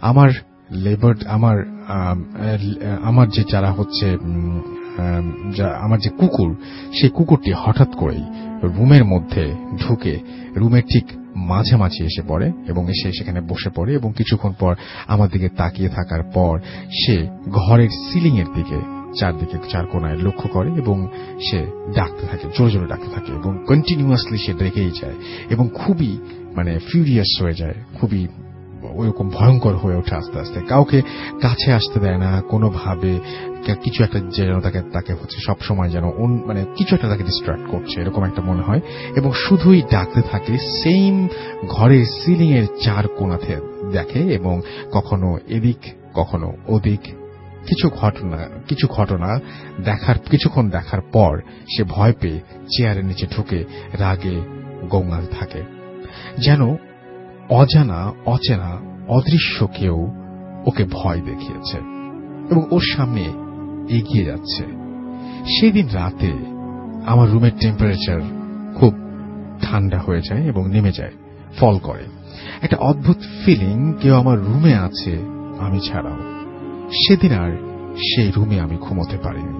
আমার যে যারা হচ্ছে আমার যে কুকুর, সেই কুকুরটি হঠাৎ করেই রুমের মধ্যে ঢুকে রুমের ঠিক মাঝামাঝি এসে পড়ে, এবং এসে সেখানে বসে পড়ে, এবং কিছুক্ষণ পর আমার দিকে তাকিয়ে থাকার পর সে ঘরের সিলিং এর দিকে চারদিকে চার কোনায় লক্ষ্য করে, এবং সে ডাকতে থাকে, জোরে জোরে ডাকতে থাকে, এবং কন্টিনিউয়াসলি সে ডেকেই যায়, এবং খুবই ফিউরিয়াস হয়ে যায়, খুবই ওইরকম ভয়ঙ্কর হয়ে ওঠে আস্তে আস্তে। কাউকে কাছে আসতে দেয় না, কোনোভাবে কিছু একটা যেন তাকে হচ্ছে সবসময় যেন মানে কিছু একটা তাকে ডিস্ট্রাক্ট করছে এরকম একটা মনে হয়, এবং শুধুই ডাকতে থাকে। সেম ঘরের সিলিং এর 4 কোণাতে দেখে এবং কখনো এদিক কখনো ওদিক। কিছু ঘটনা কিছুক্ষণ দেখার পর সে ভয় পেয়ে চেয়ারের নিচে ঢুকে রাগে গোঙাতে থাকে, যেন অজানা অচেনা অদৃশ্য কেউ ওকে ভয় দেখিয়েছে এবং ওর সামনে এগিয়ে যাচ্ছে। সেদিন রাতে আমার রুমের টেম্পারেচার খুব ঠান্ডা হয়ে যায় এবং নেমে যায়, ফল করে। একটা অদ্ভুত ফিলিং কেউ আমার রুমে আছে আমি ছাড়াও। সেদিন আর সেই রুমে আমি ঘুমোতে পারিনি।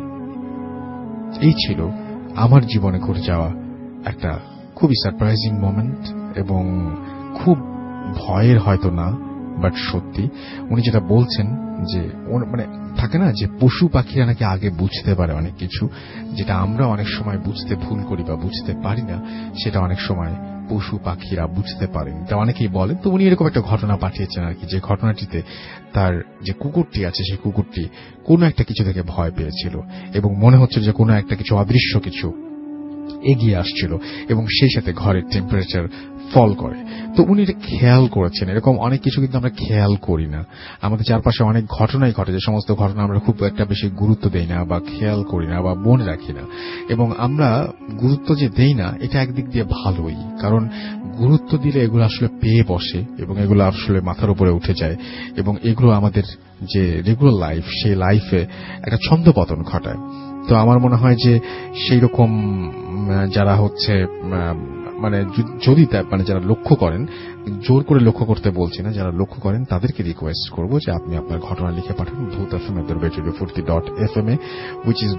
এই ছিল আমার জীবনে ঘটে যাওয়া একটা খুবই সারপ্রাইজিং মোমেন্ট এবং খুব ভয়ের হয়তো না, বাট সত্যি। উনি যেটা বলছেন যে মানে থাকে না যে পশু পাখিরা নাকি আগে বুঝতে পারে অনেক কিছু, যেটা আমরা অনেক সময় বুঝতে ভুল করি বা বুঝতে পারি না, সেটা অনেক সময় পশু পাখিরা বুঝতে পারেন, তা অনেকেই বলেন। তো উনি এরকম একটা ঘটনা পাঠিয়েছেন আর কি, যে ঘটনাটিতে তার যে কুকুরটি আছে সেই কুকুরটি কোনো একটা কিছু থেকে ভয় পেয়েছিল এবং মনে হচ্ছে যে কোনো একটা কিছু অদৃশ্য কিছু এগিয়ে আসছিল এবং সেই সাথে ঘরের টেম্পারেচার ফল করে। তো উনি এটা খেয়াল করেছেন। এরকম অনেক কিছু কিন্তু আমরা খেয়াল করি না, আমাদের চারপাশে অনেক ঘটনাই ঘটে, যে সমস্ত ঘটনা আমরা খুব একটা বেশি গুরুত্ব দেই না বা খেয়াল করি না বা মনে রাখি না। এবং আমরা গুরুত্ব যে দেই না এটা একদিক দিয়ে ভালোই, কারণ গুরুত্ব দিলে এগুলো আসলে পেয়ে বসে এবং এগুলো আসলে মাথার উপরে উঠে যায় এবং এগুলো আমাদের যে রেগুলার লাইফ সেই লাইফে একটা ছন্দপতন ঘটায়। তো আমার মনে হয় যে সেই রকম যারা হচ্ছে মানে যদি মানে যারা লক্ষ্য করেন, জোর করে লক্ষ্য করতে বলছি না, যারা লক্ষ্য করেন তাদেরকে রিকোয়েস্ট করব যে আপনি আপনার ঘটনা লিখে পাঠান bhutfm@radiofurti.fm which is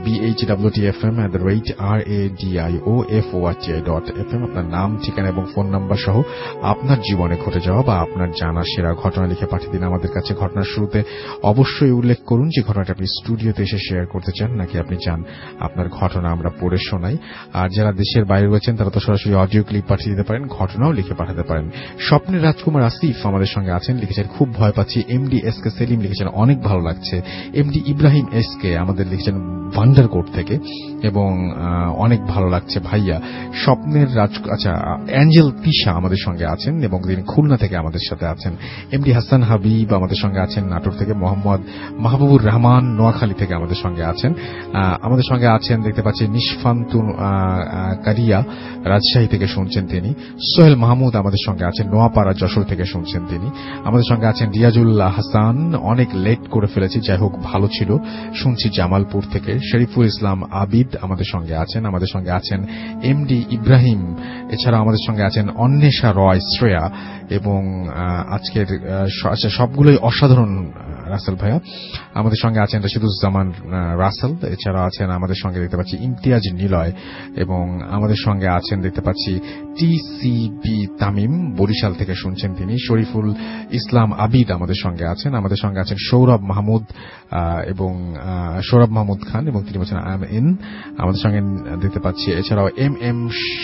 bhwtfm@radioforti.fm। আপনার নাম, ঠিকানা এবং ফোন নাম্বার সহ আপনার জীবনে ঘটে যাওয়া বা আপনার জানা সেরা ঘটনা লিখে পাঠিয়ে দিন আমাদের কাছে। ঘটনার শুরুতে অবশ্যই উল্লেখ করুন যে ঘটনাটা আপনি স্টুডিওতে এসে শেয়ার করতে চান নাকি আপনি চান আপনার ঘটনা আমরা পড়ে শোনাই। আর যারা দেশের বাইরে রয়েছেন তারা তো সরাসরি অডিও ক্লিপ পাঠিয়ে দিতে পারেন, ঘটনাও লিখে পাঠাতে পারেন। স্বপ্নের রাজকুমার আসিফ আমাদের সঙ্গে আছেন, লিখেছেন খুব ভয় পাচ্ছি। এমডি এস কে সেলিম লিখেছেন অনেক ভালো লাগছে। এমডি ইব্রাহিম এস কে আমাদের লিখেছেন ভান্ডারকোট থেকে এবং অনেক ভালো লাগছে ভাইয়া। স্বপ্নের আচ্ছা অ্যাঞ্জেল তিশা আমাদের সঙ্গে আছেন এবং তিনি খুলনা থেকে আমাদের সাথে আছেন। এমডি হাসান হাবিব আমাদের সঙ্গে আছেন নাটোর থেকে। মোহাম্মদ মাহবুবুর রহমান নোয়াখালী থেকে আমাদের সঙ্গে আছেন। আমাদের সঙ্গে আছেন দেখতে পাচ্ছি নিশফান্তু কারিয়া রাজশাহী থেকে শুনছেন তিনি। সোহেল মাহমুদ আমাদের সঙ্গে আছেন নোয়াপাড়া যশোর থেকে শুনছেন তিনি। আমাদের সঙ্গে আছেন রিয়াজুল্লাহ হাসান, অনেক লেট করে ফেলেছি, যাই হোক ভালো ছিল, শুনছি জামালপুর থেকে। শরীফুল ইসলাম আবিদ আমাদের সঙ্গে আছেন। আমাদের সঙ্গে আছেন এমডি ইব্রাহিম, এছাড়া আমাদের সঙ্গে আছেন অন্বেষা রয় শ্রেয়া এবং আজকের সবগুলোই অসাধারণ রাসেল ভাইয়া। আমাদের সঙ্গে আছেন রশিদুজ্জামান রাসেল, এছাড়া আছেন আমাদের সঙ্গে দেখতে পাচ্ছি ইমতিয়াজ নিলয় এবং আমাদের সঙ্গে আছেন দেখতে পাচ্ছি টিসিবি তামিম, বরিশাল থেকে শুনছেন তিনি। শরীফুল ইসলাম আবিদ আমাদের সঙ্গে আছেন। আমাদের সঙ্গে আছেন সৌরভ মাহমুদ এবং সৌরভ মাহমুদ খান এবং তিনি বলছেন আই এম ইন। আমাদের সঙ্গে দেখতে পাচ্ছি এছাড়াও এম এম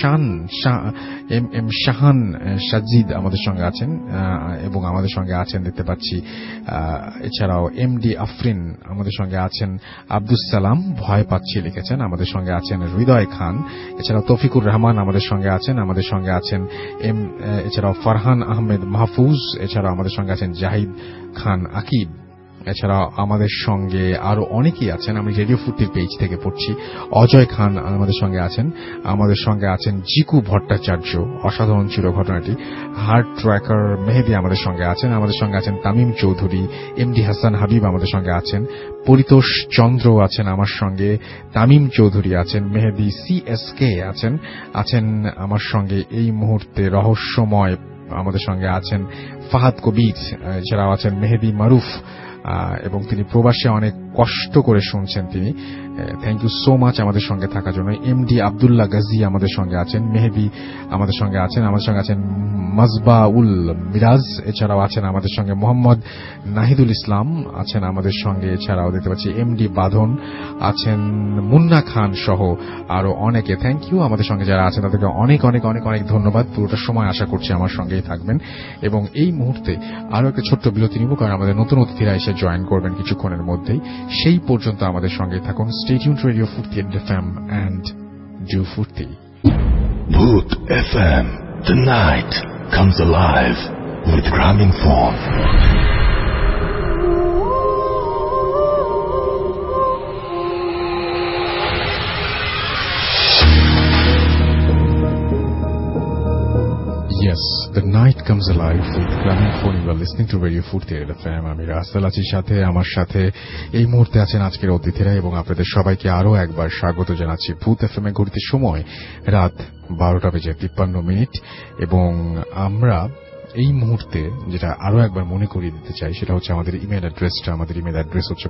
শাহান সাজিদ আমাদের সঙ্গে আছেন এবং আমাদের সঙ্গে আছেন দেখতে পাচ্ছি এছাড়াও এমডি আফরিন আমাদের সঙ্গে আছেন। আব্দুস সালাম ভয় পাচ্ছি লিখেছেন। আমাদের সঙ্গে আছেন হৃদয় খান, এছাড়াও তৌফিকুর রহমান আমাদের সঙ্গে আছেন। আমাদের সঙ্গে আছেন এছাড়াও ফারহান আহমেদ মাহফুজ, এছাড়াও আমাদের সঙ্গে আছেন জাহিদ খান আকিব, এছাড়া আমাদের সঙ্গে আরো অনেকেই আছেন। আমি রেডিও ফুর্তির পেজ থেকে পড়ছি। অজয় খান আমাদের সঙ্গে আছেন। আমাদের সঙ্গে আছেন জিকু ভট্টাচার্য, অসাধারণ ছিল ঘটনাটি। হার্ট ট্র্যাকার মেহেদি আমাদের সঙ্গে আছেন। আমাদের সঙ্গে আছেন তামিম চৌধুরী, এমডি হাসান হাবিব আমাদের সঙ্গে আছেন। পরিতোষ চন্দ্র আছেন আমার সঙ্গে, তামিম চৌধুরী আছেন, মেহেদি সিএসকে আছেন আমার সঙ্গে এই মুহূর্তে। রহস্যময় আমাদের সঙ্গে আছেন ফাহাদ কবির, এছাড়াও আছেন মেহেদি মারুফ এবং তিনি প্রবাসে অনেক কষ্ট করে শুনছেন তিনি। থ্যাংক ইউ সো মাচ আমাদের সঙ্গে থাকার জন্য। এমডি আব্দুল্লাহ গাজী আমাদের সঙ্গে আছেন। মেহেদি আমাদের সঙ্গে আছেন। আমাদের সঙ্গে আছেন মাজবাউল মিরাজ, এছাড়াও আছেন আমাদের সঙ্গে মোহাম্মদ নাহিদুল ইসলাম আছেন আমাদের সঙ্গে। এছাড়াও দেখতে পাচ্ছি এমডি বাঁধন আছেন, মুন্না খান সহ আরো অনেকে। থ্যাংক ইউ আমাদের সঙ্গে যারা আছেন তাদেরকে অনেক অনেক অনেক অনেক ধন্যবাদ। পুরোটা সময় আশা করছি আমার সঙ্গেই থাকবেন এবং এই মুহূর্তে আরো একটা ছোট্ট বিরতি নিব, কারণ আমাদের নতুন অতিথিরা এসে জয়েন করবেন কিছুক্ষণের মধ্যেই। সেই পর্যন্ত আমাদের সঙ্গে থাকুন। Stay tuned radio Furti FM and do ফুর্তি। Bhoot FM, the night comes alive with Graminphone. Yes, the night comes alive with Graminphone. You are listening to Radio Furti FM. আমি রাসেল আছি সাথে, আমার সাথে এই মুহূর্তে আছেন আজকের অতিথিরা এবং আপনাদের সবাইকে আরো একবার স্বাগত জানাচ্ছি। ভূত FM এ ঘড়িতে সময় রাত 12:53 এবং আমরা এই মুহূর্তে যেটা আরো একবার মনে করিয়ে দিতে চাই সেটা হচ্ছে আমাদের ইমেল অ্যাড্রেসটা। আমাদের ইমেল অ্যাড্রেস হচ্ছে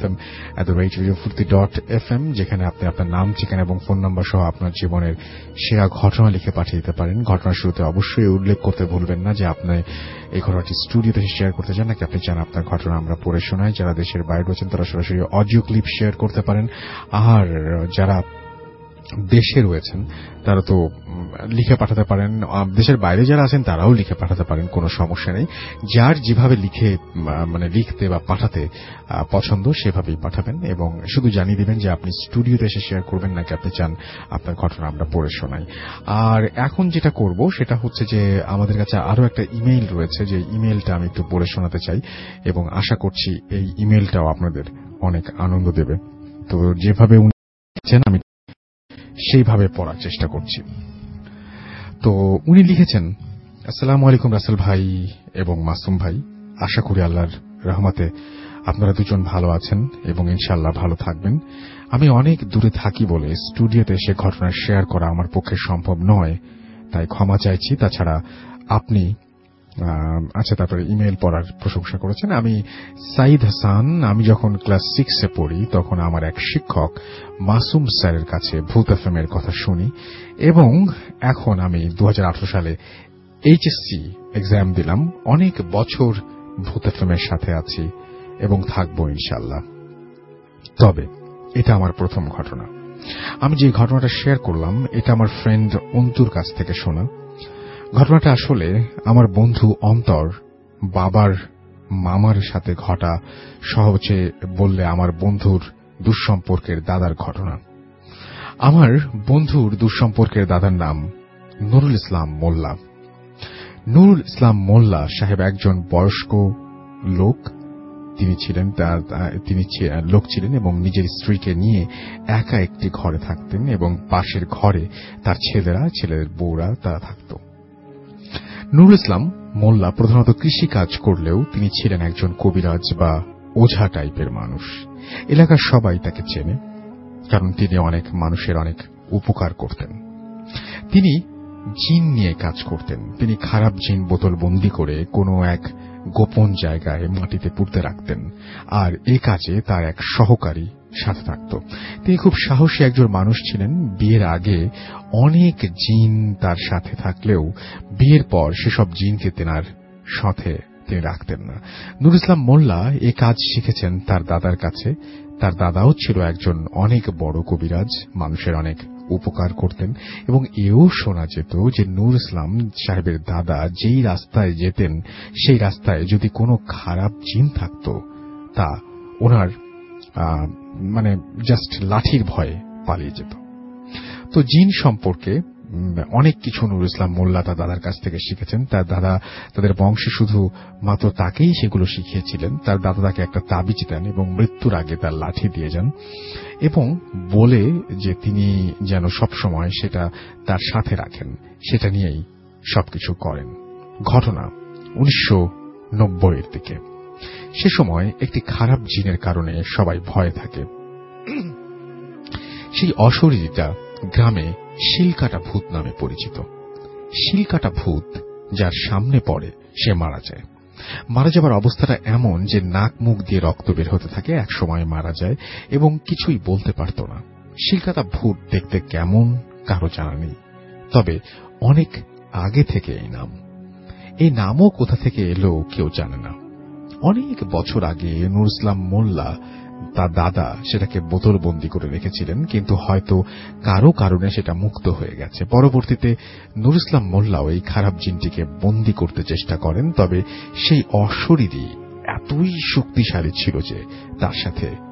bhootfm@radiofurti.fm, যেখানে আপনি আপনার নাম, ঠিকানা এবং ফোন নাম্বার সহ আপনার জীবনের সেরা ঘটনা লিখে পাঠিয়ে দিতে পারেন। ঘটনার শুরুতে অবশ্যই উল্লেখ করতে ভুলবেন না যে আপনি এই ঘটনাটি স্টুডিওতে শেয়ার করতে চান নাকি আপনি চান আপনার ঘটনা আমরা পড়ে শোনাই। যারা দেশের বাইরে রয়েছেন তারা সরাসরি অডিও ক্লিপ শেয়ার করতে পারেন, আর যারা দেশে রয়েছেন তারা তো লিখে পাঠাতে পারেন। দেশের বাইরে যারা আছেন তারাও লিখে পাঠাতে পারেন, কোনো সমস্যা নেই। যার যেভাবে লিখতে বা পাঠাতে পছন্দ সেভাবেই পাঠাবেন এবং শুধু জানিয়ে দিবেন যে আপনি স্টুডিওতে এসে শেয়ার করবেন নাকি আপনি চান আপনার ঘটনা আমরা পড়ে শোনাই। আর এখন যেটা করব সেটা হচ্ছে যে আমাদের কাছে আরো একটা ইমেইল রয়েছে, যে ইমেইলটা আমি একটু পড়ে শোনাতে চাই এবং আশা করছি এই ইমেইলটাও আপনাদের অনেক আনন্দ দেবে। তো যেভাবে উনি লিখেছেন আমি সেইভাবে পড়ার চেষ্টা করছি। তো উনি লিখেছেন, আসসালামু আলাইকুম রাসেল ভাই এবং মাসুম ভাই, আশা করি আল্লাহর রহমতে আপনারা দুজন ভালো আছেন এবং ইনশাআল্লাহ ভালো থাকবেন। আমি অনেক দূরে থাকি বলে স্টুডিওতে এসে ঘটনা শেয়ার করা আমার পক্ষে সম্ভব নয়, তাই ক্ষমা চাইছি। তাছাড়া আপনি তারপরে ইমেইল পড়ার প্রশংসা করেছেন। আমি সাইদ হাসান। আমি যখন ক্লাস 6-এ পড়ি তখন আমার এক শিক্ষক মাসুম স্যারের কাছে ভূত FM এর কথা শুনি এবং এখন আমি 2018 সালে HSC এক্সাম দিলাম। অনেক বছর ভূত FM এর সাথে আছি এবং থাকবো ইনশাআল্লাহ। তবে এটা আমার প্রথম ঘটনা। আমি যে ঘটনাটা শেয়ার করলাম এটা আমার ফ্রেন্ড অন্তুর কাছ থেকে শোনা। ঘটনাটা আসলে আমার বন্ধু অন্তর বাবার মামার সাথে ঘটা, সহজে বললে আমার বন্ধুর দুঃসম্পর্কের দাদার ঘটনা। আমার বন্ধুর দুঃসম্পর্কের দাদার নাম নুরুল ইসলাম মোল্লা। নুরুল ইসলাম মোল্লা সাহেব একজন বয়স্ক লোক। তিনি লোক ছিলেন এবং নিজের স্ত্রীকে নিয়ে একা একটি ঘরে থাকতেন এবং পাশের ঘরে তার ছেলেদের বউরা তারা থাকত। নুরুল ইসলাম মোল্লা প্রধানত কৃষি কাজ করলেও তিনি ছিলেন একজন কবিরাজ বা ওঝা টাইপের মানুষ। এলাকার সবাই তাকে চেনে, কারণ তিনি অনেক মানুষের অনেক উপকার করতেন। তিনি জিন নিয়ে কাজ করতেন। তিনি খারাপ জিন বোতলবন্দি করে কোনো এক গোপন জায়গায় মাটিতে পুঁতে রাখতেন, আর এ কাজে তার এক সহকারী সাথে থাকত। তিনি খুব সাহসী একজন মানুষ ছিলেন। বিয়ের আগে অনেক জিন তার সাথে থাকলেও বিয়ের পর সেসব জিনকে তেনার সাথে তিনি রাখতেন না। নুরুল ইসলাম মোল্লা এ কাজ শিখেছেন তার দাদার কাছে। তার দাদাও ছিল একজন অনেক বড় কবিরাজ, মানুষের অনেক উপকার করতেন এবং এও শোনা যেত যে নুরুল ইসলাম সাহেবের দাদা যেই রাস্তায় যেতেন সেই রাস্তায় যদি কোনো খারাপ জিন থাকত তা ওনার জাস্ট লাঠির ভয়ে পালিয়ে যেত। তো জিন সম্পর্কে অনেক কিছু নুরুল ইসলাম মোল্লা তার দাদার কাছ থেকে শিখেছেন। তার দাদা তাদের বংশে শুধু মাত্র তাকেই সেগুলো শিখিয়েছিলেন। তার দাদা তাকে একটা তাবিজ দেন এবং মৃত্যুর আগে তার লাঠি দিয়ে যান এবং বলে যে তিনি যেন সবসময় সেটা তার সাথে রাখেন, সেটা নিয়েই সবকিছু করেন। ঘটনা 1990-এর দিকে। সে সময় একটি খারাপ জিনের কারণে সবাই ভয়ে থাকে। সেই অশরীরীটা গ্রামে শিলকাটা ভূত নামে পরিচিত। শিলকাটা ভূত যার সামনে পড়ে সে মারা যায়। মারা যাবার অবস্থাটা এমন যে নাক মুখ দিয়ে রক্ত বের হতে থাকে। এক সময় মারা যায় এবং কিছুই বলতে পারত না। শিলকাটা ভূত দেখতে কেমন কারো জানা নেই, তবে অনেক আগে থেকে এই নামও কোথা থেকে এলো কেউ জানে না। অনেক বছর আগে নুরুল ইসলাম মোল্লা তার দাদা সেটাকে বোতলবন্দি করে রেখেছিলেন, কিন্তু হয়তো কারো কারণে সেটা মুক্ত হয়ে গেছে। পরবর্তীতে নুরুল ইসলাম মোল্লাও এই খারাপ জিনটিকে বন্দি করতে চেষ্টা করেন, তবে সেই অশরীরী এতই শক্তিশালী ছিল যে তার সাথে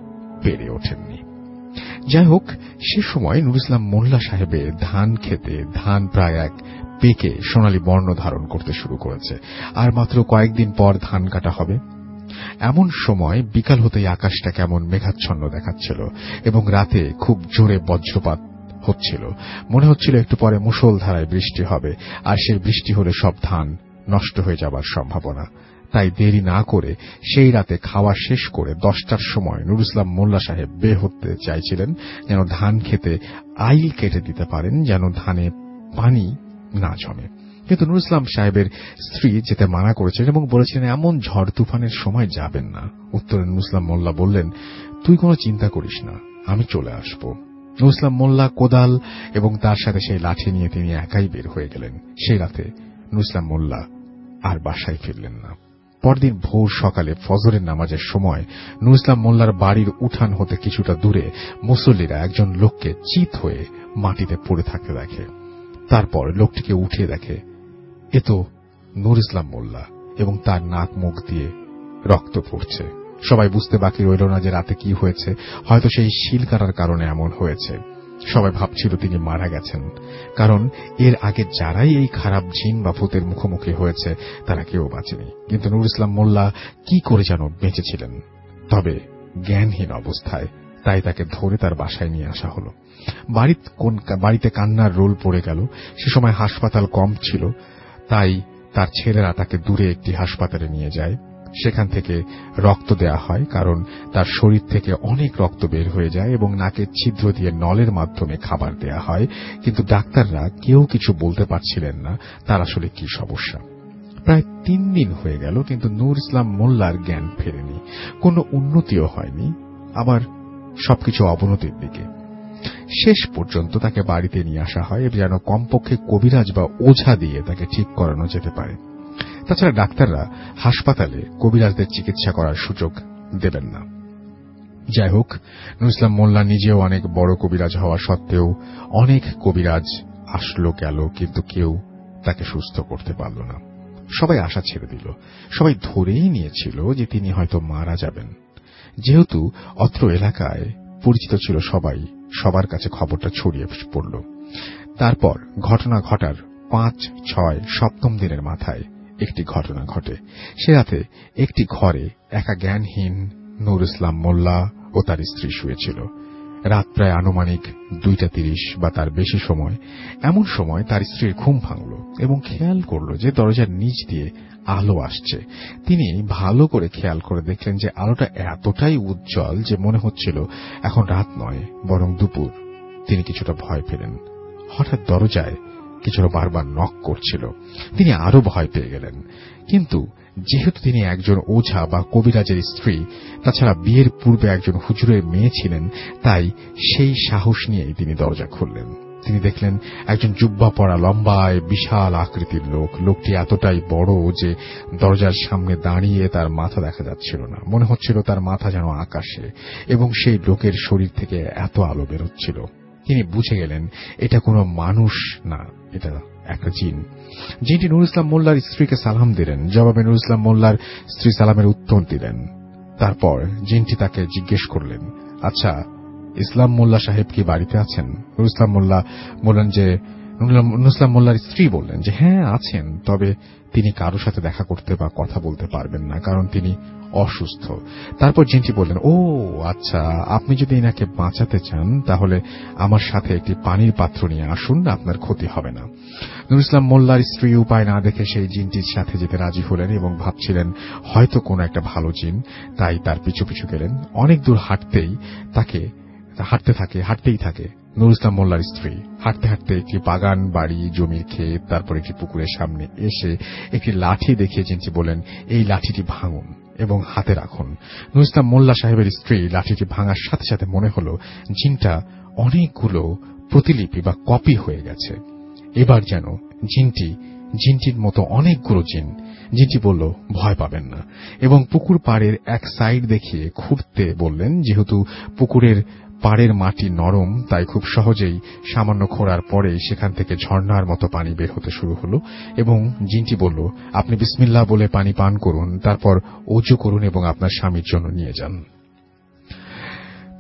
পেরে ওঠেননি। যাই হোক, সে সময় নুর ইসলাম মোল্লা সাহেবের ধান খেতে ধান প্রায় এক পেকে সোনালী বর্ণ ধারণ করতে শুরু করেছে, আর মাত্র কয়েকদিন পর ধান কাটা হবে। এমন সময় বিকাল হতেই আকাশটা কেমন মেঘাচ্ছন্ন দেখাচ্ছিল এবং রাতে খুব জোরে বজ্রপাত হচ্ছিল। মনে হচ্ছিল একটু পরে মুষলধারায় বৃষ্টি হবে, আর সেই বৃষ্টি হলে সব ধান নষ্ট হয়ে যাবার সম্ভাবনা। তাই দেরি না করে সেই রাতে খাওয়া শেষ করে 10টার সময় নুর ইসলাম মোল্লা সাহেব বের হতে চাইছিলেন, যেন ধান খেতে আইল কেটে দিতে পারেন, যেন ধানে পানি না জমে। কিন্তু নুর ইসলাম সাহেবের স্ত্রী যেতে মানা করেছিলেন এবং বলেছিলেন এমন ঝড় তুফানের সময় যাবেন না। উত্তরে নুর ইসলাম মোল্লা বললেন, তুই কোনো চিন্তা করিস না, আমি চলে আসব। নুর ইসলাম মোল্লা কোদাল এবং তার সাথে সেই লাঠি নিয়ে তিনি একাই বের হয়ে গেলেন। সেই রাতে নুর ইসলাম মোল্লা আর বাসায় ফিরলেন না। পরদিন ভোর সকালে ফজরের নামাজের সময় নুর ইসলাম মোল্লার বাড়ির উঠান হতে কিছুটা দূরে মুসল্লিরা একজন লোককে চিত হয়ে মাটিতে পড়ে থাকতে দেখে। তারপর লোকটিকে উঠিয়ে দেখে এ তো নুর ইসলাম মোল্লা এবং তার নাক মুখ দিয়ে রক্ত পড়ছে। সবাই বুঝতে বাকি রইল না যে রাতে কি হয়েছে। হয়তো সেই শিল কাটার কারণে এমন হয়েছে। সবাই ভাবছিল তিনি মারা গেছেন, কারণ এর আগে যারাই এই খারাপ জিন বা ভূতের মুখোমুখি হয়েছে তারা কেউ বাঁচেনি। কিন্তু নুর ইসলাম মোল্লা কি করে যেন বেঁচেছিলেন, তবে জ্ঞানহীন অবস্থায়। তাই তাকে ধরে তার বাসায় নিয়ে আসা হল। বাড়িতে কান্নার রোল পড়ে গেল। সে সময় হাসপাতাল কম ছিল, তাই তার ছেলেরা তাকে দূরে একটি হাসপাতালে নিয়ে যায়। সেখান থেকে রক্ত দেয়া হয়, কারণ তার শরীর থেকে অনেক রক্ত বের হয়ে যায় এবং নাকের ছিদ্র দিয়ে নলের মাধ্যমে খাবার দেয়া হয়। কিন্তু ডাক্তাররা কেউ কিছু বলতে পারছিলেন না তার আসলে কি সমস্যা। প্রায় 3 দিন হয়ে গেল, কিন্তু নূর ইসলাম মোল্লার জ্ঞান ফেরেনি। কোনো উন্নতিও হয়নি, আবার সবকিছু অবনতির দিকে। শেষ পর্যন্ত তাকে বাড়িতে নিয়ে আসা হয় যেন কমপক্ষে কবিরাজ বা ওঝা দিয়ে তাকে ঠিক করানো যেতে পারে। তাছাড়া ডাক্তাররা হাসপাতালে কবিরাজদের চিকিৎসা করার সুযোগ দেবেন না। যাই হোক, নুর ইসলাম মোল্লা নিজেও অনেক বড় কবিরাজ হওয়া সত্ত্বেও অনেক কবিরাজ আসলো গেল, কিন্তু কেউ তাকে সুস্থ করতে পারল না। সবাই আশা ছেড়ে দিল। সবাই ধরেই নিয়েছিল যে তিনি হয়তো মারা যাবেন। যেহেতু অত্র এলাকায় পরিচিত ছিল সবাই, সবার কাছে খবরটা ছড়িয়ে পড়ল। তারপর ঘটনা ঘটার 5, 6, 7ম দিনের মাথায় একটি ঘটনা ঘটে। সে রাতে একটি ঘরে একা জ্ঞানহীন নূর ইসলাম মোল্লা ও তার স্ত্রী শুয়েছিল। রাত প্রায় আনুমানিক 2:30 বা তার বেশি সময়। এমন সময় তার স্ত্রীর ঘুম ভাঙল এবং খেয়াল করল যে দরজার নিচ দিয়ে আলো আসছে। তিনি ভালো করে খেয়াল করে দেখলেন যে আলোটা এতটাই উজ্জ্বল যে মনে হচ্ছিল এখন রাত নয়, বরং দুপুর। তিনি কিছুটা ভয় পেলেন। হঠাৎ দরজায় কিছুটা বারবার নক করছিল। তিনি আরো ভয় পেয়ে গেলেন। কিন্তু যেহেতু তিনি একজন ওঝা বা কবিরাজের স্ত্রী, তাছাড়া বিয়ের পূর্বে একজন হুজুরের মেয়ে ছিলেন, তাই সেই সাহস নিয়েই তিনি দরজা খুললেন। তিনি দেখলেন একজন জুব্বা পরা লম্বায় বিশাল আকৃতির লোক। লোকটি এতটাই বড় যে দরজার সামনে দাঁড়িয়ে তার মাথা দেখা যাচ্ছিল না। মনে হচ্ছিল তার মাথা যেন আকাশে, এবং সেই লোকের শরীর থেকে এত আলো বেরোচ্ছিল। তিনি বুঝে গেলেন এটা কোনো মানুষ না, এটা একটা জিন। জিনটি নূর ইসলাম মোল্লার স্ত্রীকে সালাম দিলেন। জবাবে নূর ইসলাম মোল্লার স্ত্রী সালামের উত্তর দিলেন। তারপর জিনটি তাকে জিজ্ঞেস করলেন, আচ্ছা, ইসলাম মোল্লা সাহেব কি বাড়িতে আছেন? নূর ইসলাম মোল্লা বললেন যে নূর ইসলাম মোল্লার স্ত্রী বললেন যে হ্যাঁ আছেন, তবে তিনি কারো সাথে দেখা করতে বা কথা বলতে পারবেন না, কারণ তিনি অসুস্থ। তারপর জিনটি বললেন, ও আচ্ছা, আপনি যদি এনাকে বাঁচাতে চান তাহলে আমার সাথে একটি পানির পাত্র নিয়ে আসুন, আপনার ক্ষতি হবে না। নূর ইসলাম মোল্লার স্ত্রী উপায় না দেখে সেই জিনটির সাথে যেতে রাজি হলেন এবং ভাবছিলেন হয়তো কোনো একটা ভালো জিন, তাই তার পিছু পিছু গেলেন। অনেক দূর হাঁটতেই থাকে নূর ইসলাম মোল্লার স্ত্রী। হাঁটতে হাঁটতে একটি বাগান, বাড়ি, জমির ক্ষেত, তারপর একটি পুকুরের সামনে এসে একটি লাঠি দেখিয়ে জিনটি বলেন, এই লাঠিটি ভাঙুন এবং হাতে রাখুন। নূর ইসলাম মোল্লা সাহেবের স্ত্রী লাঠিটি ভাঙার সাথে সাথে মনে হল জিনটা অনেকগুলো প্রতিলিপি বা কপি হয়ে গেছে। এবার যেন জিনটির মতো অনেকগুলো জিন। জিনটি বলল, ভয় পাবেন না, এবং পুকুর পাড়ের এক সাইড দেখিয়ে খুঁড়তে বললেন। যেহেতু পুকুরের পাড়ের মাটি নরম, তাই খুব সহজেই সামান্য খোঁড়ার পরে সেখান থেকে ঝর্ণার মতো পানি বের হতে শুরু হল। এবং জিনটি বলল, আপনি বিসমিল্লাহ বলে পানি পান করুন, তারপর ওযু করুন এবং আপনার স্বামীর জন্য নিয়ে যান।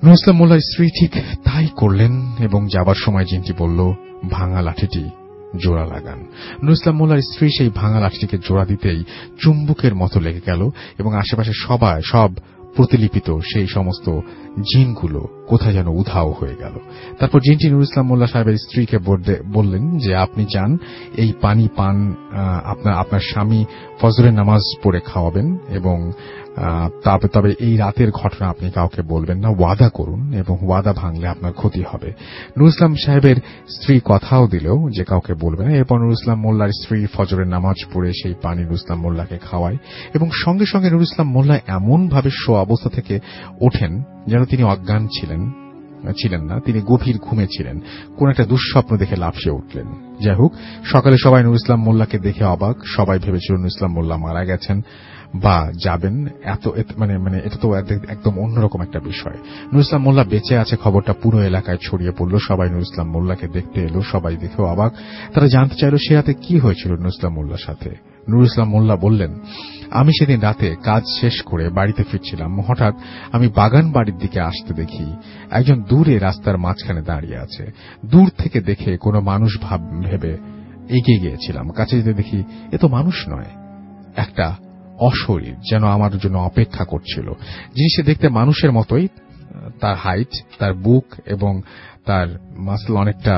নুরুল ইসলাম মোল্লার স্ত্রী ঠিক তাই করলেন এবং যাবার সময় জিনটি বলল, ভাঙা লাঠিটি জোড়া লাগান। নুরুল ইসলাম মোল্লার স্ত্রী সেই ভাঙা লাঠিটিকে জোড়া দিতেই চুম্বকের মতো লেগে গেল এবং আশেপাশে সব প্রতিলিপিত সেই সমস্ত জিনগুলো কোথায় যেন উধাও হয়ে গেল। তারপর জিনটি নুরুল ইসলাম মোল্লা সাহেবের স্ত্রীকে বললেন যে আপনি যান, এই পানি পান আপনার স্বামী ফজরের নামাজ পড়ে খাওয়াবেন এবং তবে এই রাতের ঘটনা আপনি কাউকে বলবেন না, ওয়াদা করুন এবং ওয়াদা ভাঙলে আপনার ক্ষতি হবে। নুরুল ইসলাম সাহেবের স্ত্রী কথাও দিল যে কাউকে বলবে না। এরপর নুরুল ইসলাম মোল্লার স্ত্রী ফজরের নামাজ পড়ে সেই পানি নুরুল ইসলাম মোল্লাকে খাওয়ায় এবং সঙ্গে সঙ্গে নুরুল ইসলাম মোল্লা এমনভাবে শোয়া অবস্থা থেকে ওঠেন যেন তিনি অজ্ঞান ছিলেন না, তিনি গভীর ঘুমে ছিলেন। কোন একটা দুঃস্বপ্ন দেখে লাফিয়ে উঠলেন। যাই হোক, সকালে সবাই নুরুল ইসলাম মোল্লাকে দেখে অবাক। সবাই ভেবেছিল নুরুল ইসলাম মোল্লা মারা গেছেন বা যাবেন। এটা তো একদম অন্যরকম একটা বিষয়। নুরুল ইসলাম মোল্লা বেঁচে আছে খবরটা পুরো এলাকায় ছড়িয়ে পড়ল। সবাই নুরুল ইসলাম মোল্লাকে দেখতে এলো। সবাই দেখেও অবাক। তারা জানতে চাইল সে রাতে কি হয়েছিল নুরুল ইসলাম মোল্লার সাথে। নুরুল ইসলাম মোল্লা বললেন, আমি সেদিন রাতে কাজ শেষ করে বাড়িতে ফিরছিলাম। হঠাৎ আমি বাগান বাড়ির দিকে আসতে দেখি একজন দূরে রাস্তার মাঝখানে দাঁড়িয়ে আছে। দূর থেকে দেখে কোনো মানুষ ভেবে এগিয়ে গিয়েছিলাম। কাছে যেতে দেখি এ তো মানুষ নয়, একটা অশরীর যেন আমার জন্য অপেক্ষা করছিল। জিনিসটা দেখতে মানুষের মতোই, তার হাইট, তার বুক এবং তার মাসল অনেকটা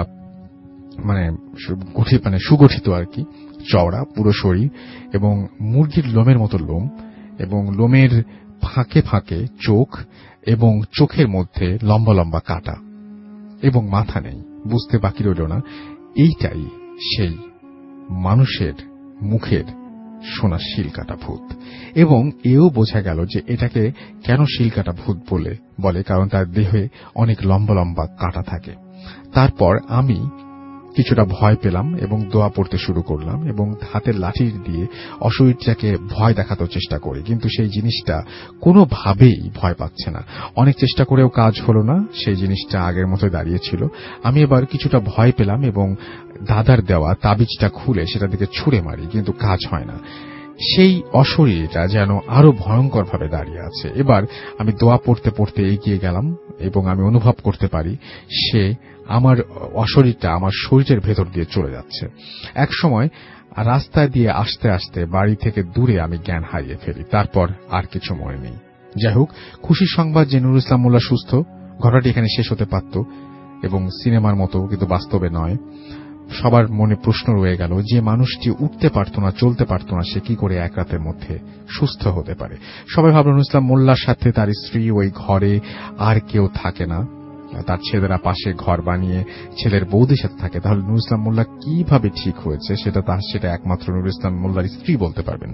সুগঠিত আর কি, চওড়া পুরো শরীর এবং মুরগির লোমের মতো লোম এবং লোমের ফাঁকে ফাঁকে চোখ এবং চোখের মধ্যে লম্বা লম্বা কাটা এবং মাথা নেই। বুঝতে বাকি রইল না এইটাই সেই মানুষের মুখের সোনার শিলকাটা ভূত। এবং এও বোঝা গেল যে এটাকে কেন শিলকাটা ভূত বলে, কারণ তার দেহে অনেক লম্বা লম্বা কাটা থাকে। তারপর আমি কিছুটা ভয় পেলাম এবং দোয়া পড়তে শুরু করলাম এবং হাতের লাঠি দিয়ে অশরীরটাকে ভয় দেখাতে চেষ্টা করি, কিন্তু সেই জিনিসটা কোনোভাবেই ভয় পাচ্ছে না। অনেক চেষ্টা করেও কাজ হলো না, সেই জিনিসটা আগের মতো দাঁড়িয়েছিল। আমি এবার কিছুটা ভয় পেলাম এবং দাদার দেওয়া তাবিজটা খুলে সেটা দিকে ছুঁড়ে মারি, কিন্তু কাজ হয় না। সেই অশরীরটা যেন আরো ভয়ঙ্করভাবে দাঁড়িয়ে আছে। এবার আমি দোয়া পড়তে পড়তে এগিয়ে গেলাম এবং আমি অনুভব করতে পারি সে আমার অশরীরটা আমার শরীরের ভেতর দিয়ে চলে যাচ্ছে। এক সময় রাস্তায় দিয়ে আসতে আসতে বাড়ি থেকে দূরে আমি জ্ঞান হারিয়ে ফেলি। তারপর আর কিছু মনে নেই। যাই হোক, খুশির সংবাদ যে নুরুল ইসলাম মোল্লা সুস্থ। ঘটনাটি এখানে শেষ হতে পারত এবং সিনেমার মতো, কিন্তু বাস্তবে নয়। সবার মনে প্রশ্ন রয়ে গেল, যে মানুষটি উঠতে পারত না, চলতে পারত না, সে কি করে এক রাতের মধ্যে সুস্থ হতে পারে। সবাই ভাবল নুরুল ইসলাম মোল্লার সাথে তার স্ত্রী, ওই ঘরে আর কেউ থাকে না, তার ছেলেরা পাশে ঘর বানিয়ে ছেলের বৌদির সাথে থাকে। তাহলে নুরুল ইসলাম মোল্লা কিভাবে ঠিক হয়েছে সেটা একমাত্র নুরুল ইসলাম মোল্লার স্ত্রী বলতে পারবেন।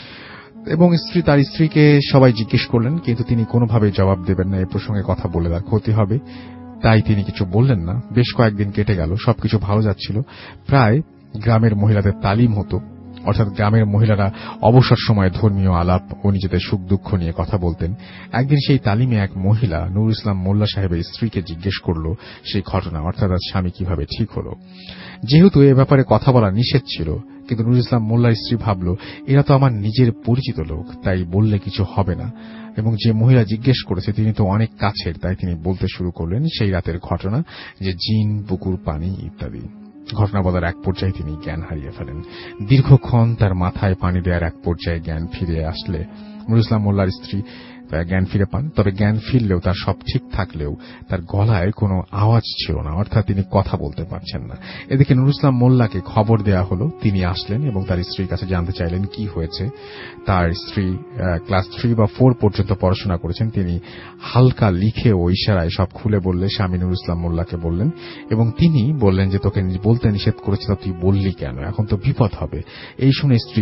এবং তার স্ত্রীকে সবাই জিজ্ঞেস করলেন, কিন্তু তিনি কোনোভাবেই জবাব দেবেন না। এ প্রসঙ্গে কথা বলে তার ক্ষতি হবে, তাই তিনি কিছু বললেন না। বেশ কয়েকদিন কেটে গেল, সবকিছু ভালো যাচ্ছিল। প্রায় গ্রামের মহিলাদের তালিম হতো, অর্থাৎ গ্রামের মহিলারা অবসর সময়ে ধর্মীয় আলাপ ও নিজেদের সুখ দুঃখ নিয়ে কথা বলতেন। একদিন সেই তালিমে এক মহিলা নুরুল ইসলাম মোল্লা সাহেবের স্ত্রীকে জিজ্ঞেস করল সেই ঘটনা, অর্থাৎ তার স্বামী কিভাবে ঠিক হল। যেহেতু এ ব্যাপারে কথা বলা নিষেধ ছিল, কিন্তু নুরুল ইসলাম মোল্লার স্ত্রী ভাবল এরা তো আমার নিজের পরিচিত লোক, তাই বললে কিছু হবে না। এবং যে মহিলা জিজ্ঞেস করেছে তিনি তো অনেক কাছের, তাই তিনি বলতে শুরু করলেন সেই রাতের ঘটনা, যে জিন, পুকুর পানি ইত্যাদি। ঘটনা বলার এক পর্যায়ে তিনি জ্ঞান হারিয়ে ফেলেন। দীর্ঘক্ষণ তার মাথায় পানি দেওয়ার এক পর্যায়ে জ্ঞান ফিরে আসলে নুরুল ইসলাম মোল্লার স্ত্রী জ্ঞান ফিরে পান। তবে জ্ঞান ফিরলেও তার সব ঠিক থাকলেও তার গলায় কোনো আওয়াজ ছিল না, অর্থাৎ তিনি কথা বলতে পারছেন না। এদিকে নুরুল ইসলাম মোল্লাকে খবর দেওয়া হলো। তিনি আসলেন এবং তার স্ত্রীর কাছে জানতে চাইলেন কি হয়েছে। তার স্ত্রী ক্লাস 3 বা 4 পর্যন্ত পড়াশোনা করেছেন। তিনি হালকা লিখে ও ইশারায় সব খুলে বললে স্বামী নুরুল ইসলাম মোল্লাকে বললেন এবং তিনি বললেন যে তোকে বলতে নিষেধ করেছে, তা তুই বললি কেন, এখন তো বিপদ হবে। এই শুনে স্ত্রী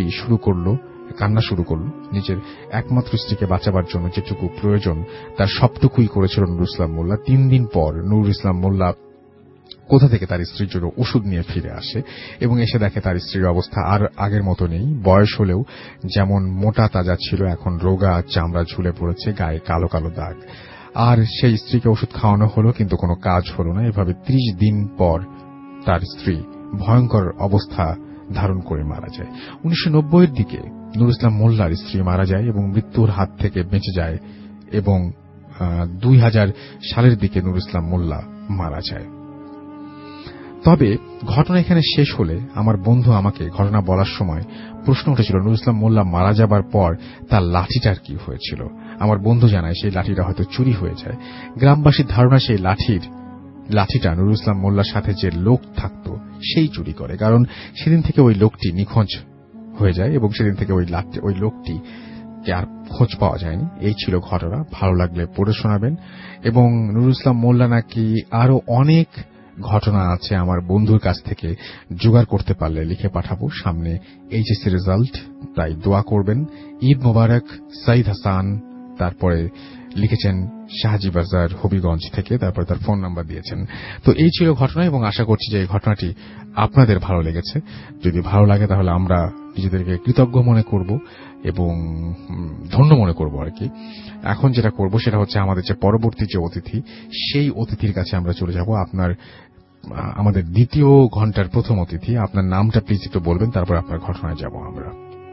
কান্না শুরু করল। নিজের একমাত্র স্ত্রীকে বাঁচাবার জন্য যেটুকু প্রয়োজন তার সবটুকুই করেছিল নুরুল ইসলাম মোল্লা। 3 দিন পর নুরুল ইসলাম মোল্লা কোথা থেকে তার স্ত্রীর জন্য ওষুধ নিয়ে ফিরে আসে এবং এসে দেখে তার স্ত্রীর অবস্থা আর আগের মতো নেই। বয়স হলেও যেমন মোটা তাজা ছিল, এখন রোগা, চামড়া ঝুলে পড়েছে, গায়ে কালো কালো দাগ। আর সেই স্ত্রীকে ওষুধ খাওয়ানো হলো, কিন্তু কোনো কাজ হলো না। এভাবে 30 দিন পর তার স্ত্রী ভয়ঙ্কর অবস্থা ধারণ করে মারা যায়। 1990-এর দিকে নুরুল ইসলাম মোল্লার স্ত্রী মারা যায় এবং মৃত্যুর হাত থেকে বেঁচে যায় এবং 2000 সালের দিকে নুর ইসলাম মোল্লা মারা যায়। তবে ঘটনা এখানে শেষ হলে আমার বন্ধু আমাকে ঘটনা বলার সময় প্রশ্ন উঠেছিল, নুর ইসলাম মোল্লা মারা যাবার পর তার লাঠিটার কি হয়েছিল। আমার বন্ধু জানায় সেই লাঠিটা হয়তো চুরি হয়ে যায়। গ্রামবাসীর ধারণা সেই লাঠিটা নুর ইসলাম মোল্লার সাথে যে লোক থাকত সেই চুরি করে, কারণ সেদিন থেকে ওই লোকটি নিখোঁজ হয়ে যায় এবং সেদিন থেকে ওই লোকটি আর খোঁজ পাওয়া যায়নি। এই ছিল ঘটনা। ভালো লাগলে পড়ে শোনাবেন। এবং নুর ইসলাম মোল্লা নাকি আরো অনেক ঘটনা আছে আমার বন্ধুর কাছ থেকে জোগাড় করতে পারলে লিখে পাঠাবো। সামনে এইচএসসি রেজাল্ট, তাই দোয়া করবেন। ঈদ মোবারক সাইদ হাসান। তারপরে লিখেছেন শাহজি বাজার হবিগঞ্জ থেকে, তারপরে তার ফোন নাম্বার দিয়েছেন। তো এই ছিল ঘটনা এবং আশা করছি যে এই ঘটনাটি আপনাদের ভালো লেগেছে। যদি ভালো লাগে তাহলে আমরা নিজেদেরকে কৃতজ্ঞ মনে করব এবং ধন্য মনে করব আর কি। এখন যেটা করব সেটা হচ্ছে আমাদের যে পরবর্তী যে অতিথি, সেই অতিথির কাছে আমরা চলে যাব। আমাদের দ্বিতীয় ঘন্টার প্রথম অতিথি, আপনার নামটা প্লিজ একটু বলবেন, তারপর আপনার ঘটনায় যাব আমরা।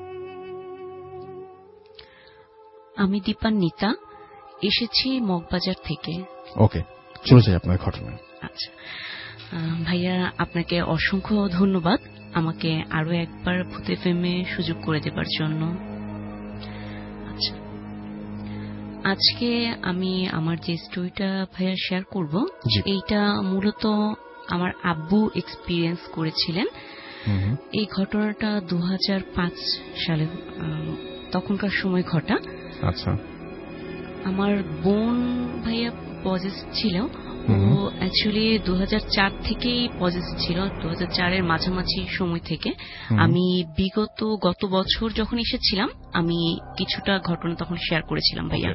আমি দীপান্বিতা, এসেছি মগবাজার থেকে। ওকে, চলে যাই আপনার ঘটনা। আচ্ছা ভাইয়া, আপনাকে অসংখ্য ধন্যবাদ আমাকে আরো একবার ভূত এফএমে সুযোগ করে দেবার জন্য। আচ্ছা, আজকে আমি আমার যে স্টোরিটা ভাইয়া শেয়ার করব, এইটা মূলত আমার আব্বু এক্সপিরিয়েন্স করেছিলেন। এই ঘটনাটা 2005 সালে তখনকার সময় ঘটা। আচ্ছা, আমার বোন ভাইয়া পজিটিভ ছিল। ও অ্যাকচুয়ালি 2004 থেকেই পজিটিভ ছিল, 2004-এর মাঝামাঝি সময় থেকে। আমি গত বছর যখন এসেছিলাম আমি কিছুটা ঘটনা তখন শেয়ার করেছিলাম ভাইয়া।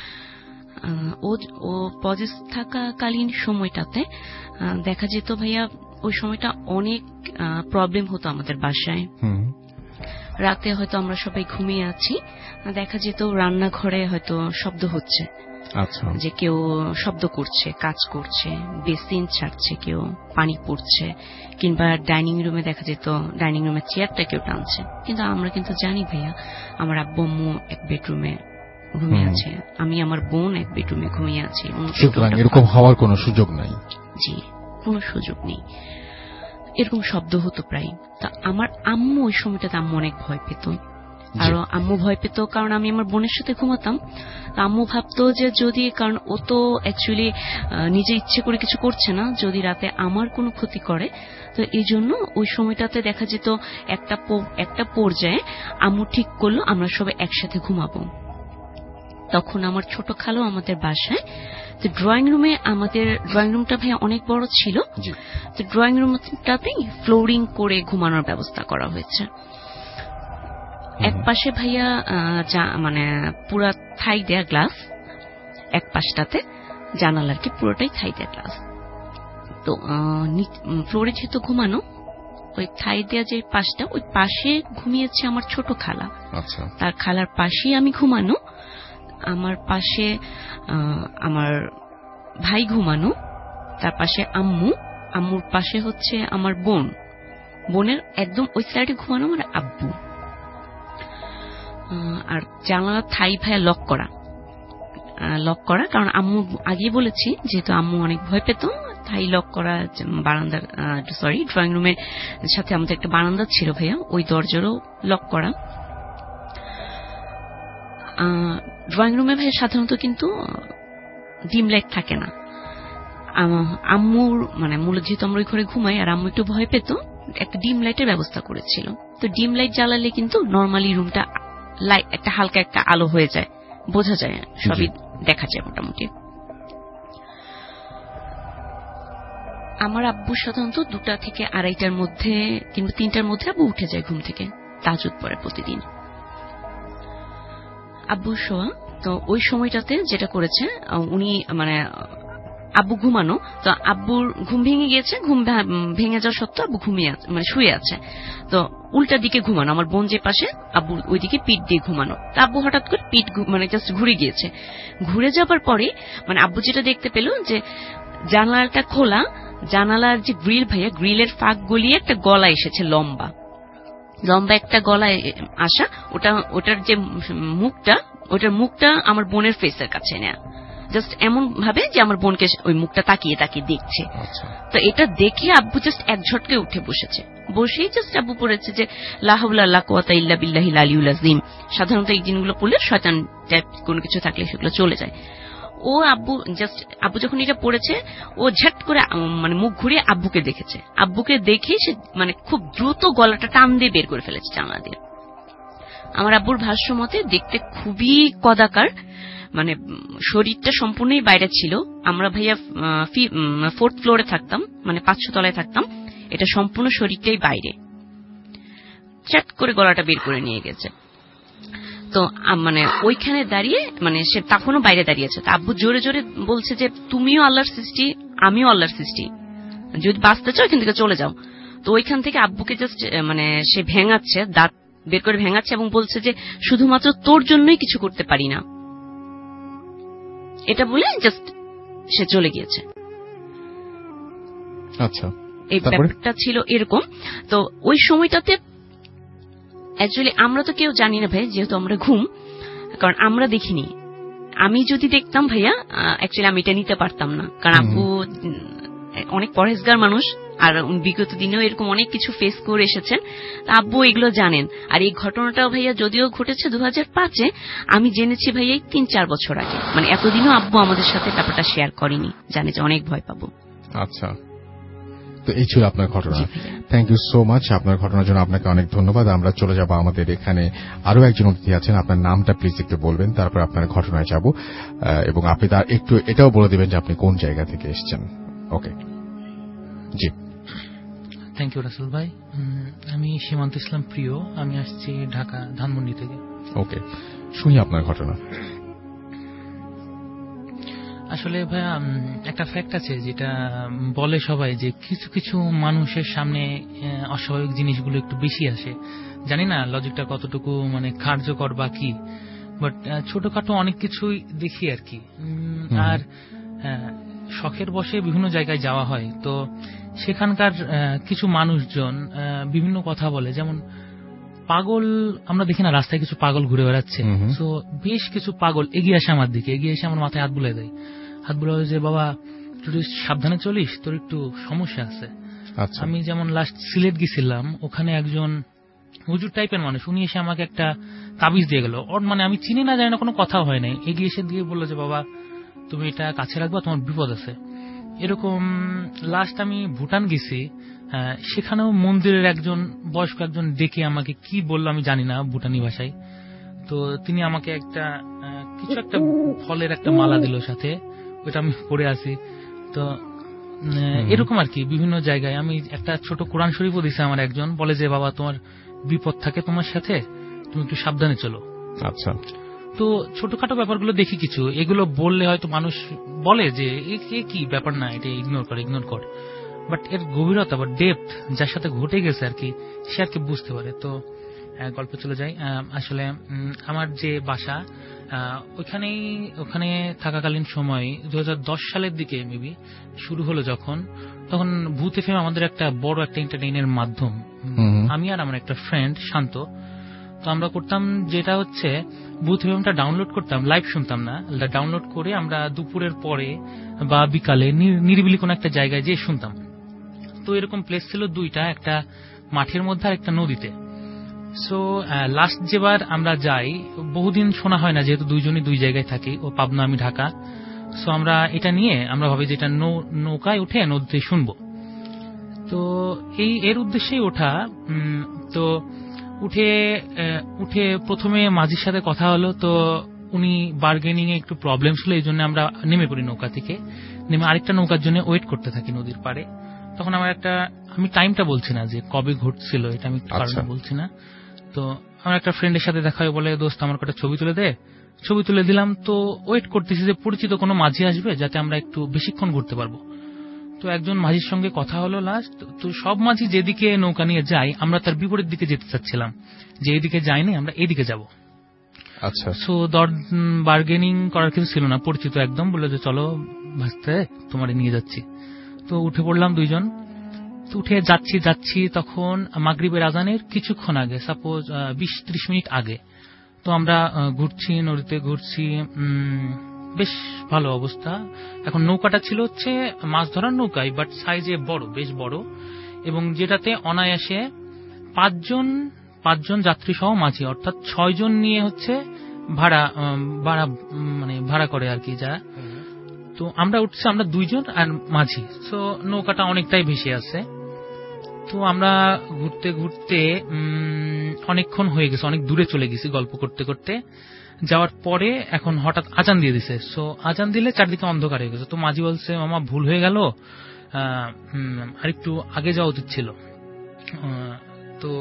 ও পজিটিভ থাকাকালীন সময়টাতে দেখা যেত ভাইয়া, ওই সময়টা অনেক প্রবলেম হতো আমাদের বাসায়। রাতে হয়তো আমরা সবাই ঘুমিয়ে আছি, দেখা যেত রান্নাঘরে হয়তো শব্দ হচ্ছে, যে কেউ শব্দ করছে, কাজ করছে, বেসিন ছাড়ছে, কেউ পানি পড়ছে, কিংবা ডাইনিং রুমে দেখা যেত ডাইনিং রুমের চেয়ারটা কেউ টানছে। কিন্তু আমরা কিন্তু জানি ভাইয়া, আমার আব্বু আম্মু এক বেডরুমে ঘুমিয়ে আছে, আমি আমার বোন এক বেডরুমে ঘুমিয়ে আছি। এরকম হওয়ার কোনো সুযোগ নাই। জি, কোনো সুযোগ নেই। এরকম শব্দ হতো প্রায়। তা আমার আম্মু ওই সময়টাতে আম্মু অনেক ভয় পেত। আর আম্মু ভয় পেত কারণ আমি আমার বোনের সাথে ঘুমাতাম। আম্মু ভাবতো যে যদি, কারণ ও তো অ্যাকচুয়ালি নিজে ইচ্ছে করে কিছু করছে না, যদি রাতে আমার কোনো ক্ষতি করে, তো এই জন্য ওই সময়টাতে দেখা যেত একটা পর্যায়ে আম্মু ঠিক করলো আমরা সবাই একসাথে ঘুমাবো। তখন আমার ছোট খালো আমাদের বাসায়, তো ড্রয়িং রুমটা ভাই অনেক বড় ছিল, তো ড্রয়িং রুমটাতেই ফ্লোরিং করে ঘুমানোর ব্যবস্থা করা হয়েছে। এক পাশে ভাইয়া মানে পুরা থাই দেয়া গ্লাস, এক পাশটাতে জানালার কি পুরোটাই থাই দেয়া গ্লাস। তো ফ্লোরে যেহেতু ঘুমানো, ওই থাই দেয়া যে পাশটা, ওই পাশে ঘুমিয়েছে আমার ছোট খালা। তার খালার পাশেই আমি ঘুমানো, আমার পাশে আমার ভাই ঘুমানো, তার পাশে আম্মুর পাশে হচ্ছে আমার বোনের একদম ওই সাইডে ঘুমানো আমার আব্বু। আর জানালা থাই ভাইয়া লক করা, কারণ আম্মু আগেই বলেছি যেহেতু আম্মু অনেক ভয় পেত, থাই লক করা। বারান্দার ড্রয়িং রুমের সাথে আমাদের একটা বারান্দা ছিল ভাইয়া, ওই দরজারও লক করা। ড্রয়িং রুমে ভাই সাধারণত কিন্তু ডিম লাইট থাকে না। আম্মুর মানে মূলত যেহেতু আমরা ওই ঘরে ঘুমাই, আর আম্মু একটু ভয় পেত, একটা ডিম লাইটের ব্যবস্থা করেছিল। তো ডিম লাইট জ্বালালে কিন্তু নর্মালি রুমটা একটা হালকা একটা আলো হয়ে যায়, বোঝা যায়, সবই দেখা যায় মোটামুটি। আমার আব্বু সাধারণত 2টা থেকে 2:30টার মধ্যে কিংবা 3টার মধ্যে আব্বু উঠে যায় ঘুম থেকে, তাহাজ্জুদ পড়ে প্রতিদিন। আব্বু শোয়া, তো ওই সময়টাতে যেটা করেছে উনি মানে আব্বু ঘুমানো, তো আব্বুর ঘুম ভেঙে গিয়েছে, ঘুম ভেঙে যাওয়া সত্ত্বেও আব্বু ঘুমিয়ে আছে, মানে শুয়ে আছে। তো উল্টা দিকে ঘুমানো, আমার বোন যে পাশে, আব্বু ওইদিকে পিঠ দিয়ে ঘুমানো। তো আব্বু হঠাৎ করে পিঠ মানে জাস্ট ঘুরে গিয়েছে। ঘুরে যাবার পরে মানে আব্বু যেটা দেখতে পেল যে জানালাটা খোলা, জানালার যে গ্রিল ভাইয়া, গ্রিলের ফাঁক গলিয়ে একটা গলা এসেছে, লম্বা একটা গলায় আসা। ওটার যে মুখটা, ওটার মুখটা আমার বোনের ফেসের কাছে নেয়া। জাস্ট এমন ভাবে যে আমার বোনকে ওই মুখটা তাকিয়ে তাকিয়ে দেখছে। তো এটা দেখে আব্বু জাস্ট এক ঝটকে উঠে বসেছে, বসেই জাস্ট আব্বু পড়েছে যে লা হাওলা ওয়ালা কুওয়াতা ইল্লা বিল্লাহিল আলিয়্যুল আযীম। সাধারণত এই জিনগুলো পড়লে শয়তান টাইপ কোনো কিছু থাকলে সেগুলো চলে যায়। ও আব্বু যখন এটা পড়েছে, ও ঝট করে মানে মুখ ঘুরিয়ে আব্বুকে দেখেছে। আব্বুকে দেখে সে মানে খুব দ্রুত গলাটা টান দিয়ে বের করে ফেলেছে জানলা দিয়ে। আমার আব্বুর ভাষ্য মতে দেখতে খুবই কদাকার, মানে শরীরটা সম্পূর্ণই বাইরে ছিল। আমরা ভাইয়া 4th ফ্লোরে থাকতাম, মানে 500 তলায় থাকতাম, এটা সম্পূর্ণ শরীরটাই বাইরে। চ্যাট করে গলাটা বের করে নিয়ে গেছে। তো মানে ওইখানে দাঁড়িয়ে, মানে সে তখনও বাইরে দাঁড়িয়েছে। তো আব্বু জোরে জোরে বলছে যে তুমিও আল্লাহর সৃষ্টি, আমিও আল্লাহর সৃষ্টি, যদি বাঁচতে চাও এখান থেকে চলে যাও। তো ওইখান থেকে আব্বুকে জাস্ট মানে সে ভেঙাচ্ছে, দাঁত বের করে ভেঙাচ্ছে এবং বলছে যে শুধুমাত্র তোর জন্যই কিছু করতে পারি না, এটা বলে জাস্ট সে চলে গিয়েছে। আচ্ছা, এই ব্যাপারটা ছিল এরকম। তো ওই সময়টাতে অ্যাকচুয়ালি আমরা তো কেউ জানি না ভাই, যেহেতু আমরা ঘুম, কারণ আমরা দেখিনি। আমি যদি দেখতাম ভাইয়া, অ্যাকচুয়ালি আমি এটা নিতে পারতাম না, কারণ আব্বু অনেক পরহেজগার মানুষ, আর বিগত দিনেও এরকম অনেক কিছু ফেস করে এসেছেন। আব্বু এগুলো জানেন। আর এই ঘটনাটাও ভাইয়া যদিও ঘটেছে 2005-এ, আমি জেনেছি ভাইয়া 3-4 বছর আগে। মানে এতদিনও আব্বু আমাদের সাথে ব্যাপারটা শেয়ার করেনি, জানে যে অনেক ভয় পাবো। আচ্ছা, তো এই ছিল আপনার ঘটনা। Thank you so much. আপনার ঘটনার জন্য আপনাকে অনেক ধন্যবাদ। আমরা চলে যাব, আমাদের এখানে আরো একজন অতিথি আছেন। আপনার নামটা প্লিজ একটু বলবেন, তারপর আপনার ঘটনায় যাব, এবং আপনি তার একটু এটাও বলে দিবেন যে আপনি কোন জায়গা থেকে এসেছেন। Okay, ji. Thank you Rasel ভাই। আমি সীমান্ত ইসলাম প্রিয়, আমি আসছি ঢাকা ধানমন্ডি থেকে। ওকে, শুনি আপনার ঘটনা। আসলে ভাইয়া একটা ফ্যাক্ট আছে যেটা বলে সবাই, যে কিছু কিছু মানুষের সামনে অস্বাভাবিক জিনিসগুলো একটু বেশি আসে। জানি না লজিকটা কতটুকু মানে কার্যকর বা কি, বাট ছোটখাটো অনেক কিছুই দেখি আর কি। আর শখের বসে বিভিন্ন জায়গায় যাওয়া হয়, তো সেখানকার কিছু মানুষজন বিভিন্ন কথা বলে। যেমন পাগল, আমরা দেখি না রাস্তায় কিছু পাগল ঘুরে বেড়াচ্ছে, তো বেশ কিছু পাগল এগিয়ে আসে আমার দিকে, এগিয়ে এসে আমার মাথায় হাত বুলিয়ে দেয়। হাত বুলিয়ে যে বাবা তুই সাবধানে চলিস, তোর একটু সমস্যা আছে। আমি যেমন লাস্ট সিলেট গেছিলাম, ওখানে একজন হুজুর টাইপের মানুষ, উনি এসে আমাকে একটা তাবিজ দিয়ে গেল। ওর মানে আমি চিনি না, জানি না, কোনো কথা হয় নাই, এগিয়ে এসে দিয়ে বললো যে বাবা তুমি এটা কাছে রাখবা, তোমার বিপদ আছে। এরকম লাস্ট আমি ভুটান গেছি, সেখানেও মন্দিরের একজন বয়স্ক একজন ডেকে আমাকে কি বললো আমি জানি না ভুটানি ভাষায়। তো তিনি আমাকে একটা কিছু একটা ফলের একটা মালা দিল সাথে, ওইটা আমি পরে আছি। তো এরকম আর কি বিভিন্ন জায়গায়। আমি একটা ছোট কোরআন শরীফও দিছে আমার একজন, বলে যে বাবা তোমার বিপদ থাকে তোমার সাথে, তুমি একটু সাবধানে চলো। আচ্ছা, তো ছোটখাটো ব্যাপারগুলো দেখি কিছু, এগুলো বললে হয়তো মানুষ বলে যে কি ব্যাপার না, এটা ইগনোর কর, বাট এর গভীরতা বা ডেপথ যার সাথে ঘটে গেছে আর কি, সে আর কি বুঝতে পারে। তো গল্পে চলে যাই। আসলে আমার যে বাসা ওখানে থাকাকালীন সময় 2010 সালের দিকে মেবি শুরু হলো যখন, তখন ভূত এফএম আমাদের একটা বড় একটা এন্টারটেইনের মাধ্যম। আমি আর আমার একটা ফ্রেন্ড শান্ত, তো আমরা করতাম যেটা হচ্ছে ভূত এফএমটা ডাউনলোড করতাম, লাইভ শুনতাম না, ডাউনলোড করে আমরা দুপুরের পরে বা বিকালে নিরিবিলি কোনো একটা জায়গায় যেয়ে শুনতাম। তো এরকম প্লেস ছিল দুইটা, একটা মাঠের মধ্যে আর একটা নদীতে। সো লাস্ট যেবার আমরা যাই, বহুদিন শোনা হয় না, যেহেতু দুইজনই দুই জায়গায় থাকি, ও পাবনা আমি ঢাকা। সো আমরা এটা নিয়ে আমরা ভাবি যে এটা নৌকায় উঠে নদীতে শুনবো। তো এর উদ্দেশ্যেই ওঠা। তো উঠে প্রথমে মাঝির সাথে কথা হলো, তো উনি বার্গেনিং এ একটু প্রবলেম ছিল, এই জন্য আমরা নেমে পড়ি নৌকা থেকে, নেমে আরেকটা নৌকার জন্য ওয়েট করতে থাকি নদীর পাড়ে। তখন আমি টাইমটা বলছি না যে কবে ঘটছিল, এটা আমি কারণে বলছি না। তো আমার একটা ফ্রেন্ডের সাথে দেখা হয়ে বলে, দোস্ত আমার একটা ছবি তুলে দে। ছবি তুলে দিলাম। তো ওয়েট করতেছি যে পরিচিত কোনো মাঝি আসবে যাতে আমরা একটু বেশিক্ষণ ঘুরতে পারবো। তো একজন মাঝির সঙ্গে কথা হলো লাস্ট। তো সব মাঝি যেদিকে নৌকা নিয়ে যায়, আমরা তার বিপরীত দিকে যেতে চাচ্ছিলাম, যে এইদিকে যাইনি, আমরা এইদিকে যাব। আচ্ছা, সো বার্গেনিং করার কিছু ছিল না, পরিচিত একদম, বললো যে চলো ভাসতে তোমার নিয়ে যাচ্ছি। তো উঠে পড়লাম দুইজন। তো উঠে যাচ্ছি তখন মাগরিবের আজানের কিছুক্ষণ আগে, সাপোজ 20-30 মিনিট আগে। তো আমরা ঘুরছি, নদীতে ঘুরছি, বেশ ভালো অবস্থা। এখন নৌকাটা ছিল হচ্ছে মাছ ধরার নৌকাই, বাট সাইজে বড়, বেশ বড়, এবং যেটাতে অনায়াসে 5 জন যাত্রী সহ মাঝি, অর্থাৎ 6 জন নিয়ে হচ্ছে ভাড়া করে আর কি যারা। তো আমরা উঠছি, আমরা 2 জন আর মাঝি। তো নৌকাটা অনেকটাই ভেসে আছে। তো আমরা ঘুরতে ঘুরতে অনেকক্ষণ হয়ে গেছে, অনেক দূরে চলে গেছি গল্প করতে করতে। যাওয়ার পরে এখন হঠাৎ আজান দিয়ে দিছে। সো আজান দিলে চারদিকে অন্ধকার হয়ে গেছে। তো মাঝি বলছে, মামা ভুল হয়ে গেল, আর একটু আগে যাওয়া উচিত ছিল। তো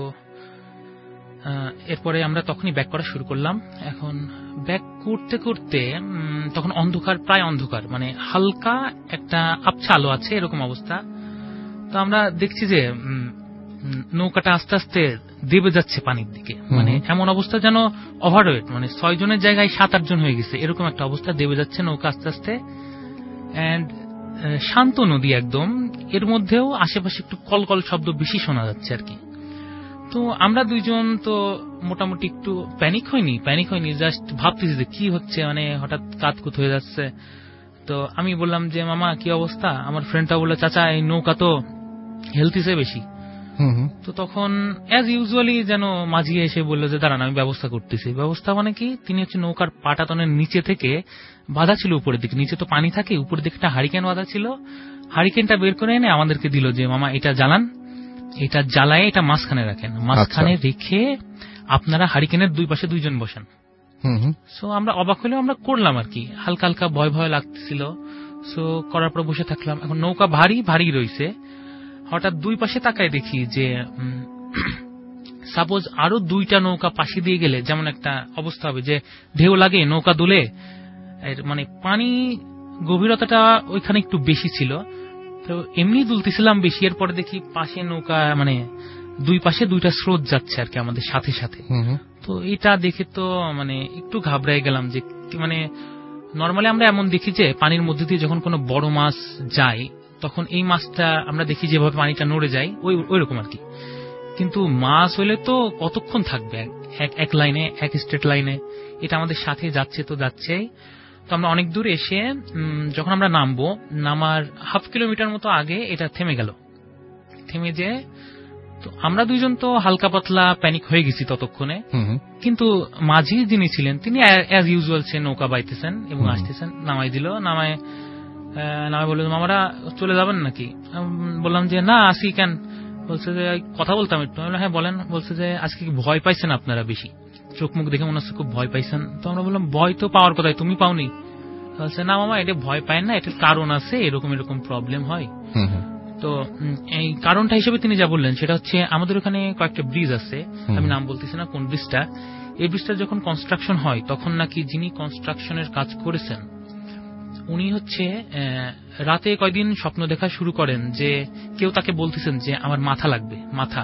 এরপরে আমরা তখনই ব্যাক করা শুরু করলাম। এখন ব্যাক করতে করতে তখন অন্ধকার, প্রায় অন্ধকার, মানে হালকা একটা আবছা আলো আছে এরকম অবস্থা। তো আমরা দেখছি যে নৌকাটা আস্তে আস্তে দেবে যাচ্ছে পানির দিকে, মানে এমন অবস্থা যেন ওভারওয়েট, মানে 6 জনের জায়গায় 7-8 জন হয়ে গেছে, এরকম একটা অবস্থা। দেবে যাচ্ছে নৌকা আস্তে আস্তে, এন্ড শান্ত নদী একদম, এর মধ্যেও আশেপাশে একটু কলকল শব্দ বেশি শোনা যাচ্ছে আর কি। তো আমরা 2 জন তো মোটামুটি একটু প্যানিক হয়নি, জাস্ট ভাবতেছি যে কি হচ্ছে, মানে হঠাৎ কাতকুত হয়ে যাচ্ছে। তো আমি বললাম যে মামা কি অবস্থা? আমার ফ্রেন্ডটা বললো, চাচা এই নৌকা তো হেলতেছে বেশি। তো তখন অ্যাজ ইউজুয়ালি যেন মাঝি এসে বললো যে দাঁড়ান আমি ব্যবস্থা করতেছি। ব্যবস্থা মানে কি, তিনি হচ্ছে নৌকার পাটাতনের নিচে থেকে বাঁধা ছিল উপরের দিকে, নিচে তো পানি থাকে, উপরের দিকে একটা হারিকেন বাঁধা ছিল। হারিকেনটা বের করে এনে আমাদেরকে দিল যে মামা এটা জ্বালান, এটা জ্বালায় এটা মাঝখানে রাখেন, মাঝখানে রেখে আপনারা হারিকেনের 2 পাশে 2 জন বসেন। সো আমরা অবাক হলেও আমরা করলাম আর কি, হালকা হালকা ভয় ভয় লাগতেছিল। সো করার পর বসে থাকলাম। এখন নৌকা ভারী রয়েছে। হঠাৎ 2 পাশে তাকায় দেখি যে সাপোজ আরো 2টা নৌকা পাশে দিয়ে গেলে যেমন একটা অবস্থা হবে যে ঢেউ লাগে, নৌকা দুলে, মানে পানি গভীরতাটা ওইখানে একটু বেশি ছিল। তো এমনি দুলতেছিলাম বেশি। এরপরে দেখি পাশে নৌকা, মানে 2 পাশে 2টা স্রোত যাচ্ছে আর কি আমাদের সাথে সাথে। তো এটা দেখে তো মানে একটু ঘাবড়াই গেলাম যে মানে নর্মালি আমরা এমন দেখি যে পানির মধ্যে দিয়ে যখন কোনো বড় মাছ যায় তখন এই মাছটা আমরা দেখি যেভাবে পানিটা নড়ে যায় ওই রকম আর কি। কিন্তু মাছ হলে তো কতক্ষণ থাকবে এক লাইনে, এক স্ট্রেট লাইনে, এটা আমাদের সাথে যাচ্ছে তো যাচ্ছেই। তো আমরা অনেক দূর এসে যখন আমরা নামার 1/2 কিলোমিটার মতো আগে এটা থেমে গেল। থেমে যে তো আমরা 2 জন তো হালকা পাতলা প্যানিক হয়ে গেছি ততক্ষণে। কিন্তু মাঝি যিনি ছিলেন তিনি অ্যাজ ইউজুয়াল সে নৌকা বাইতেছেন এবং আসতেছেন। নামাই দিল, নামায় বলল মামারা চলে যাবেন নাকি? বললাম যে না আসি কেন। বলছে যে কথা বলতাম একটু। হ্যাঁ বলেন। বলছে যে আজকে কি ভয় পাইছেন আপনারা বেশি? চোখ মুখ দেখে মনে হচ্ছে খুব ভয় পাইছেন। তো আমরা বললাম ভয় তো পাওয়ার কথাই, তুমি পাওনি? বলছে না মামা এটা ভয় পায় না, এটার কারণ আছে, এরকম প্রবলেম হয়। তো এই কারণটা হিসেবে তিনি যা বললেন সেটা হচ্ছে আমাদের ওখানে কয়েকটা ব্রিজ আছে, আমি নাম বলতেছি না কোন ব্রিজটা। এই ব্রিজটা যখন কনস্ট্রাকশন হয় তখন নাকি যিনি কনস্ট্রাকশনের কাজ করেছেন উনি হচ্ছে রাতে কয়দিন স্বপ্ন দেখা শুরু করেন যে কেউ তাকে বলতেছেন যে আমার মাথা লাগবে, মাথা।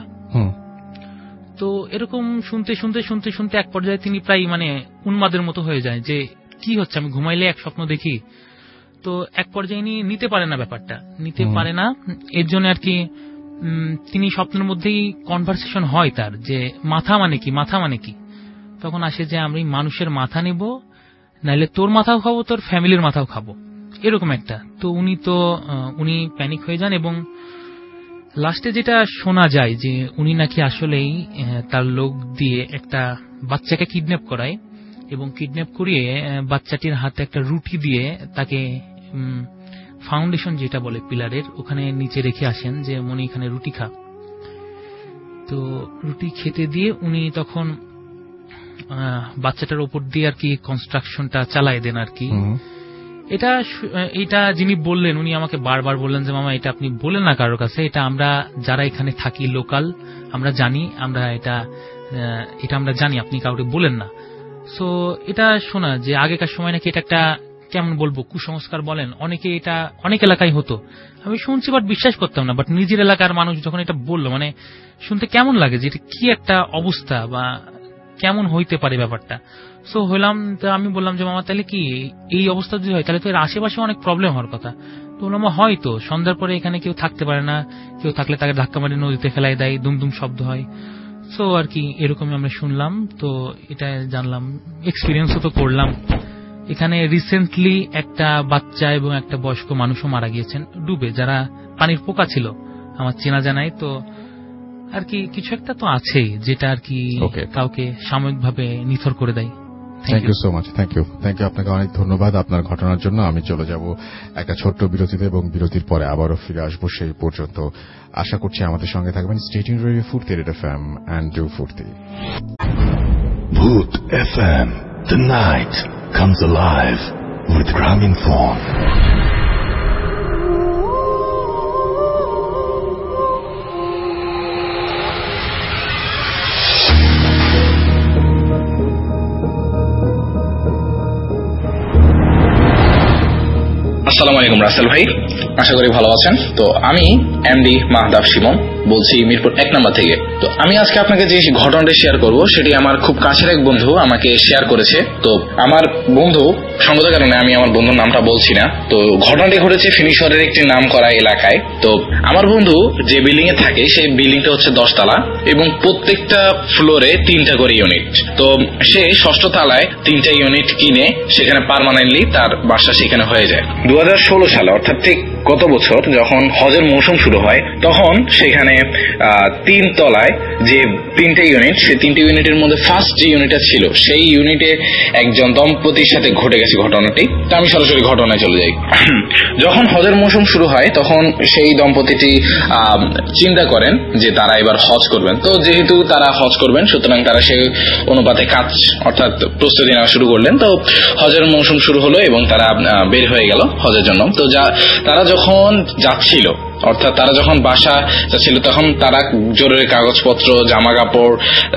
তো এরকম শুনতে শুনতে শুনতে শুনতে এক পর্যায়ে তিনি প্রায় মানে উন্মাদের মতো হয়ে যায় যে কি হচ্ছে, আমি ঘুমাইলে এক স্বপ্ন দেখি। তো এক পর্যায়ে নিতে পারে না, ব্যাপারটা নিতে পারে না। এর জন্য আর কি তিনি স্বপ্নের মধ্যেই কনভারসেশন হয় তার যে মাথা মানে কি, মাথা মানে কি। তখন আসে যে আমি মানুষের মাথা নেব, নাইলে তোর মাথাও খাবো, তোর ফ্যামিলির মাথাও খাবো, এরকম একটা। তো উনি প্যানিক হয়ে যান এবং লাস্টে যেটা শোনা যায় যে উনি নাকি আসলেই তার লোক দিয়ে একটা বাচ্চাকে কিডন্যাপ করায় এবং কিডন্যাপ করিয়ে বাচ্চাটির হাতে একটা রুটি দিয়ে তাকে ফাউন্ডেশন যেটা বলে পিলারের ওখানে নিচে রেখে আসেন যে উনি এখানে রুটি খা। তো রুটি খেতে দিয়ে উনি তখন বাচ্চাটার উপর দিয়ে আর কি কনস্ট্রাকশনটা চালায় দেন আর কি। এটা যিনি বললেন উনি আমাকে বারবার বললেন যে মামা এটা আপনি বলেন না কারোর কাছে, এটা আমরা যারা এখানে থাকি লোকাল আমরা জানি, এটা আমরা জানি, আপনি কাউকে বলেন না। সো এটা শোনা যে আগেকার সময় নাকি এটা একটা কেমন বলবো কুসংস্কার বলেন, এটা অনেক এলাকায় হতো। আমি শুনছি বাট বিশ্বাস করতাম না, বাট নিজের এলাকার মানুষ যখন এটা বললো মানে শুনতে কেমন লাগে যে এটা কি একটা অবস্থা বা কেমন হইতে পারে ব্যাপারটা। সো হইলাম, আমি বললাম যে মামা তাহলে কি এই অবস্থা যদি হয় তাহলে তো এর আশেপাশে অনেক প্রবলেম হওয়ার কথা। তো বললাম হয়তো সন্ধ্যার পরে এখানে কেউ থাকতে পারে না, কেউ থাকলে তাকে ধাক্কা মারি নদীতে ফেলাই দেয়, দুমদুম শব্দ হয়। সো আর কি এরকমই আমরা শুনলাম। তো এটা জানলাম, এক্সপিরিয়েন্সও তো করলাম। এখানে রিসেন্টলি একটা বাচ্চা এবং একটা বয়স্ক মানুষও মারা গিয়েছেন ডুবে, যারা পানির পোকা ছিল আমার চেনা জানাই। তো আর কি কিছু একটা তো আছেই যেটা আর কি কাউকে সাময়িকভাবে নিথর করে দেয়। Thank you so much. Thank you আপনাকে অনেক ধন্যবাদ আপনার ঘটনার জন্য। আমি চলে যাব একটা ছোট্ট বিরতিতে এবং বিরতির পরে আবারও ফিরে আসবো। সেই পর্যন্ত আশা করছি আমাদের সঙ্গে থাকবেন। Stay tuned radio Furti red FM and do Furti. Bhoot FM, the night comes alive with Graminphone. আসসালামু আলাইকুম রাসেল ভাই, আশা করি ভালো আছেন। তো আমি এমডি মাহদাব শিমন বলছি মিরপুর 1 নম্বর থেকে। তো আমি আজকে আপনাকে যে ঘটনাটা শেয়ার করব সেটি আমার খুব কাছের এক বন্ধু আমাকে শেয়ার করেছে। তো আমার বন্ধু, সঙ্গত কারণে আমি আমার বন্ধুর নামটা বলছি না। তো ঘটনাটি ঘটেছে ফিনিশরের একটি নাম করা এলাকায়। তো আমার বন্ধু যে বিল্ডিং এ থাকে সেই বিল্ডিংটা হচ্ছে 10 তলা এবং প্রত্যেকটা ফ্লোরে 3টা করে ইউনিট। তো সে 6ষ্ঠ তলায় 3টা ইউনিট কিনে সেখানে পার্মানেন্টলি তার বাসা সেখানে হয়ে যায়। 2016 সালে অর্থাৎ ঠিক গত বছর যখন হজের মৌসুম শুরু হয় তখন সেখানে 3 তলায় যে 3টা ইউনিট, সেই 3টা ইউনিটের মধ্যে ফার্স্ট যে ইউনিটটা ছিল সেই ইউনিটে একজন দম্পতির সাথে ঘটে গেছে ঘটনাটি। তো আমি সরাসরি ঘটনায় চলে যাই। যখন হজের মৌসুম শুরু হয় তখন সেই দম্পতিটি চিন্তা করেন যে তারা এবার হজ করবেন। তো যেহেতু তারা হজ করবেন সুতরাং তারা সেই অনুপাতে কাজ অর্থাৎ প্রস্তুতি নেওয়া শুরু করলেন। তো হজের মৌসুম শুরু হলো এবং তারা বের হয়ে গেল হজের জন্য। তো তারা যখন যাচ্ছিল অর্থাৎ তারা যখন বাসা যাচ্ছিল তখন তারা জরুরি কাগজপত্র, জামা কাপড়,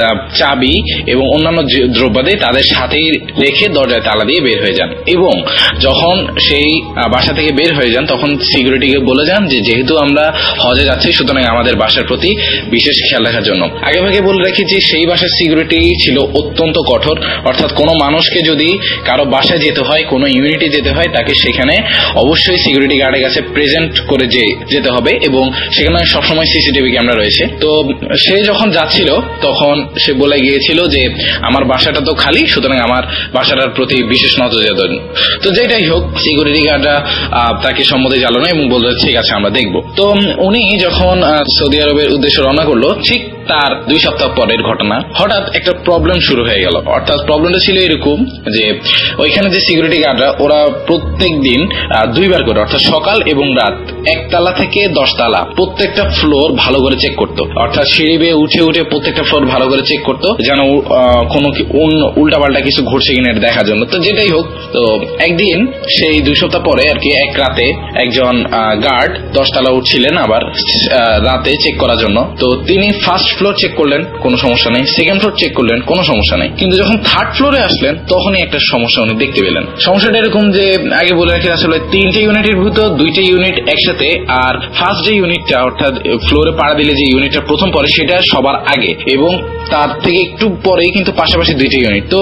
চাবি এবং অন্যান্য দ্রব্যাদি তাদের সাথেই রেখে দরজায় তালা দিয়ে বের হয়ে যান এবং যখন সেই বাসা থেকে বের হয়ে যান তখন সিকিউরিটিকে বলে যান যে যেহেতু আমরা হজে যাচ্ছি সুতরাং আমাদের বাসার প্রতি বিশেষ খেয়াল রাখার জন্য। আগেভাগে বলে রাখি যে সেই বাসার সিকিউরিটি ছিল অত্যন্ত কঠোর, অর্থাৎ কোনো মানুষকে যদি কারো বাসায় যেতে হয়, কোনো ইউনিটে যেতে হয় তাকে সেখানে অবশ্যই সিকিউরিটি গার্ডের কাছে প্রেজেন্ট করে যেতে হবে এবং সেখানে সবসময় সিসিটিভি ক্যামেরা রয়েছে। তো সে যখন যাচ্ছিল তখন সে বলে গিয়েছিল যে আমার বাসাটা তো খালি, সুতরাং আমার বাসাটার প্রতি বিশেষ নজর দেওয়া। তো যেটাই হোক সিকিউরিটি গার্ডরা তাকে সম্মতি জানানো এবং বলল ঠিক আছে আমরা দেখব। তো উনি যখন সৌদি আরবের উদ্দেশ্যে রওনা করলো ঠিক তার 2 সপ্তাহ পরের ঘটনা, হঠাৎ একটা প্রবলেম শুরু হয়ে গেল। অর্থাৎ প্রবলেমটা ছিল এরকম যে ওইখানে যে সিকিউরিটি গার্ডরা ওরা প্রত্যেক দিন 2 বার করে অর্থাৎ সকাল এবং রাত 1 তলা থেকে 10 তলা প্রত্যেকটা ফ্লোর ভালো করে চেক করতো। অর্থাৎ সিঁড়ি বেয়ে উঠে উঠে প্রত্যেকটা ফ্লোর ভালো করে চেক করতো যেন কোনো উল্টাপাল্টা কিছু ঘটছে কিনা দেখার জন্য। তো যেটাই হোক, তো একদিন সেই 2 সপ্তাহ পরে আর কি এক রাতে একজন গার্ড 10 তলা উঠছিলেন আবার রাতে চেক করার জন্য। তো তিনি ফার্স্ট ফ্লোর চেক করলেন, কোনো সমস্যা নেই। সেকেন্ড ফ্লোর চেক করলেন, কোনো সমস্যা নেই। কিন্তু যখন 3rd ফ্লোরে আসলেন তখনই একটা সমস্যা উনি দেখতে পেলেন। সমস্যাটা এরকম যে আগে বলে রাখি আসলে 3টে ইউনিটের ভিতর 2টে ইউনিট একসাথে, আর ফার্স্ট যে ইউনিটটা অর্থাৎ ফ্লোরে পাড়া দিলে যে ইউনিটটা প্রথম পরে সেটা সবার আগে এবং তার থেকে একটু পরেই কিন্তু পাশাপাশি 2টে ইউনিট। তো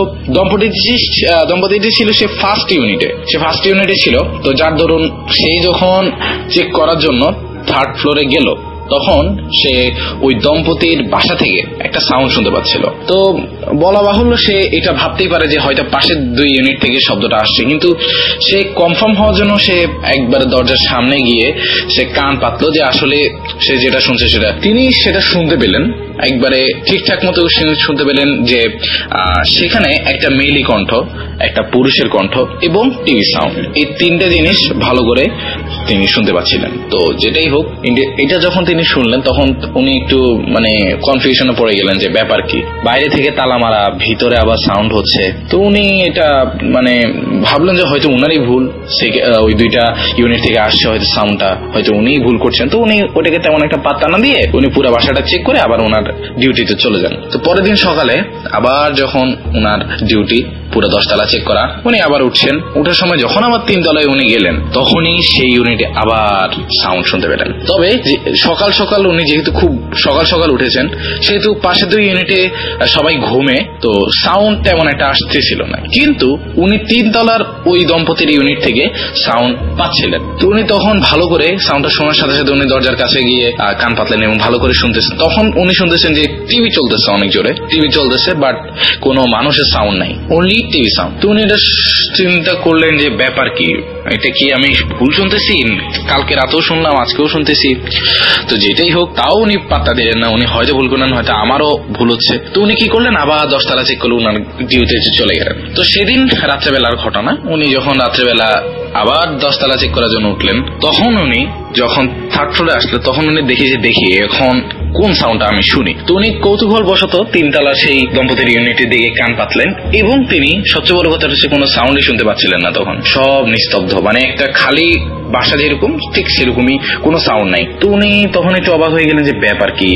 দম্পতিটি ছিল সে ফার্স্ট ইউনিটে ছিল। তো যার ধরুন সেই যখন চেক করার জন্য 3rd ফ্লোরে গেল তখন সে ওই দম্পতির বাসা থেকে একটা সাউন্ড শুনতে পাচ্ছিল। তো বলা বাহুল্য সে এটা ভাবতেই পারে যে হয়তো পাশের 2 ইউনিট থেকে শব্দটা আসছে, কিন্তু সে কনফার্ম হওয়ার জন্য সে একবার দরজার সামনে গিয়ে সে কান পাতলো যে আসলে সে যেটা শুনছে তিনি সেটা শুনতে পেলেন, একবারে ঠিকঠাক মতো শুনতে পেলেন যে সেখানে একটা মেয়েলি কণ্ঠ, একটা পুরুষের কণ্ঠ এবং টিভি সাউন্ড, এই 3টে জিনিস ভালো করে তিনি শুনতে পাচ্ছিলেন। তো যেটাই হোক এটা যখন তিনি শুনলেন তখন উনি একটু মানে কনফিউশনে পড়ে গেলেন যে ব্যাপার কি, বাইরে থেকে তালা মারা, ভিতরে আবার সাউন্ড হচ্ছে। তো উনি এটা মানে ভাবলেন যে হয়তো উনারই ভুল, ওই 2টা ইউনিট থেকে আসছে হয়তো সাউন্ডটা, হয়তো উনিই ভুল করছেন। তো উনি ওটাকে তেমন একটা পাত্তা না দিয়ে উনি পুরো বাসাটা চেক করে আবার ওনার ডিউটিতে চলে যান। তো পরের দিন সকালে আবার যখন ওনার ডিউটি পুরো 10 তলা চেক করা, উনি আবার উঠছেন। উঠার সময় যখন আবার 3 তলায় উনি গেলেন তখনই সেই ইউনিটে আবার সাউন্ড শুনতে পেলেন। তবে সকাল সকাল উনি যেহেতু খুব সকাল সকাল উঠেছেন সেহেতু পাশের 2 ইউনিটে সবাই ঘুমে, তো সাউন্ড তেমন একটা আসতেছিল না। কিন্তু উনি 3 তলার ওই দম্পতির ইউনিট থেকে সাউন্ড পাচ্ছিলেন। তো উনি তখন ভালো করে সাউন্ডটা শোনার সাথে সাথে উনি দরজার কাছে গিয়ে কান পাতলেন এবং ভালো করে শুনতেছেন। তখন উনি শুনতেছেন যে টিভি চলতেছে, অনেক জোরে টিভি চলতেছে, বাট কোনো মানুষের সাউন্ড নাই, অনলি টিভি সাউন্ড। তো উনি এটা চিন্তা করলেন যে ব্যাপার কি, এটা কি আমি ভুল শুনতেছি, কালকে রাতেও শুনলাম আজকেও শুনতেছি। তো যেটাই হোক তাও উনি পাত্তা দিলেন না, উনি হয়তো ভুল করলেন, হয়তো আমারও ভুল হচ্ছে। তো উনি কি করলেন, আবার 10 তলা চেক করলে উনার ডিউটিতে চলে গেলেন। তো সেদিন রাত্রেবেলার ঘটনা, উনি যখন রাত্রেবেলা আবার 10 তলা চেক করার জন্য উঠলেন, তখন উনি যখন 3rd ফ্লোরে আসলো তখন উনি দেখি এখন কোন সাউন্ডটা আমি শুনি। তো উনি কৌতূহল বশত 3 তলা সেই দম্পতির ইউনিটের দিকে কান পাতলেন এবং তিনি সবচেয়ে বড় কথা হচ্ছে কোনো সাউন্ডই শুনতে পাচ্ছিলেন না। তখন সব নিস্তব্ধ, মানে একটা খালি বাসা যেরকম ঠিক সেরকমই, কোনো সাউন্ড নাই। তো উনি তখন একটু অবাক হয়ে গেলেন যে ব্যাপার কি,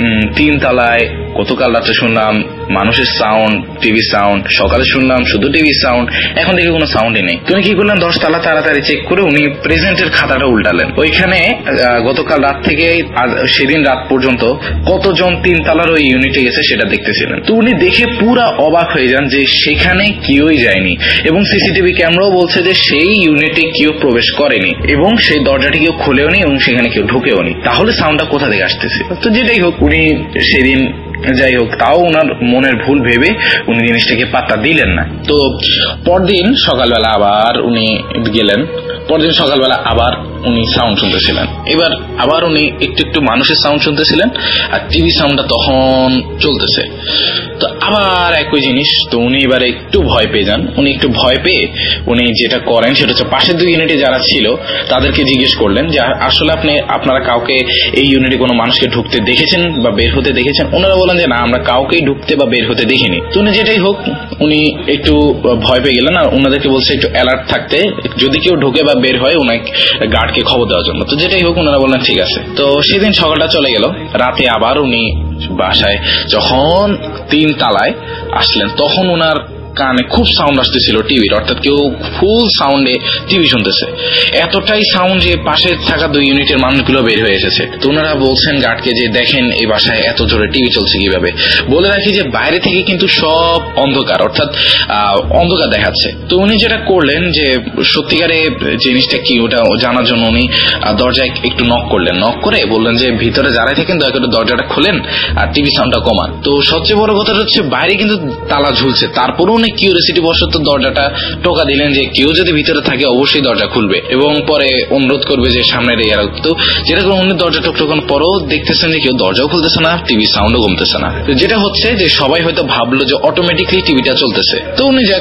3 তলায় গতকাল রাত্রে শুনলাম মানুষের সাউন্ড, টিভি সাউন্ড, সকালে শুনলাম শুধু টিভি সাউন্ড, এখন থেকে কোনো সাউন্ডই নেই। তো উনি কি করলেন, 10 তলা তাড়াতাড়ি চেক করে উনি প্রেজেন্টের খাতাটা উল্টালেন। ওইখানে গতকাল রাত থেকে সেদিন রাত পর্যন্ত কতজন 3 তলার ওই ইউনিটে গেছে সেটা দেখতেছিলেন। তো উনি দেখে পুরা অবাক হয়ে যান যে সেখানে কেউই যায়নি এবং সিসিটিভি ক্যামেরাও বলছে যে সেই ইউনিটে কেউ প্রবেশ করেনি এবং সেই দরজাটি কেউ খুলেও নি এবং সেখানে কেউ ঢুকেও নি। তাহলে সাউন্ডটা কোথা থেকে আসতেছে? তো যেটাই হোক উনি সেদিন যাই হোক তাও ওনার মনের ভুল ভেবে উনি জিনিসটাকে পাত্তা দিলেন না। তো পরদিন সকালবেলা আবার উনি গেলেন, পরদিন সকালবেলা আবার উনি সাউন্ড শুনতেছিলেন। এবার আবার উনি একটু মানুষের সাউন্ড শুনতেছিলেন আর টিভি সাউন্ডটা তখন চলতেছে। তো আবার একই জিনিস। তো উনি এবার একটু ভয় পেয়ে যান। উনি একটু ভয় পেয়ে উনি যেটা করেন সেটা হচ্ছে পাশের 2 ইউনিটে যারা ছিল তাদেরকে জিজ্ঞেস করলেন যে আসলে আপনারা কাউকে এই ইউনিটে কোনো মানুষকে ঢুকতে দেখেছেন বা বের হতে দেখেছেন? ওনারা বলেন যে না, আমরা কাউকেই ঢুকতে বা বের হতে দেখিনি। তো উনি যেটাই হোক উনি একটু ভয় পেয়ে গেলেন আর ওনাদেরকে বলছে একটু অ্যালার্ট থাকতে, যদি কেউ ঢুকে বা বের হয় ওনাকে গার্ডকে খবর দেওয়ার জন্য। তো যেটাই হোক ওনারা বললেন ঠিক আছে। তো সেদিন সকালটা চলে গেল, রাতে আবার উনি বাসায় যখন 3 তলায় আসলেন তখন ওনার কানে খুব সাউন্ড আসতেছিল টিভির, অর্থাৎ কেউ ফুল সাউন্ডে টিভি শুনতেছে। এতটাই সাউন্ড যে পাশে থাকা 2 ইউনিটের মানুষগুলো বের হয়ে এসেছে। তো ওনারা বলছেন গার্ডকে যে দেখেন এই বাসায় এত জোরে টিভি চলছে কিভাবে। বলে রাখি যে বাইরে থেকে কিন্তু সব অন্ধকার, অর্থাৎ অন্ধকার দেখাচ্ছে। তো উনি যেটা করলেন যে সত্যিকারে জিনিসটা কি ওটা জানার জন্য উনি দরজায় একটু নক করলেন। নক করে বললেন যে ভিতরে যারাই থাকেন দয়া করে দরজাটা খোলেন আর টিভি সাউন্ডটা কমান। তো সবচেয়ে বড় কথা হচ্ছে বাইরে কিন্তু তালা ঝুলছে, তারপরেও কিউরিওসিটি বশত দরজাটা টোকা দিলেন যে কেউ যদি ভিতরে থাকে অবশ্যই দরজা খুলবে এবং পরে অনুরোধ করবে যে সামনের এরা। তো যেটা করে উনি দরজা টোকানোর পরও দেখতেছেন যে কেউ দরজাও খুলতেছে না, টিভি সাউন্ডও কমতেছে না। যেটা হচ্ছে যে সবাই হয়তো ভাবলো যে অটোমেটিকলি টিভিটা চলতেছে। তো উনি যাক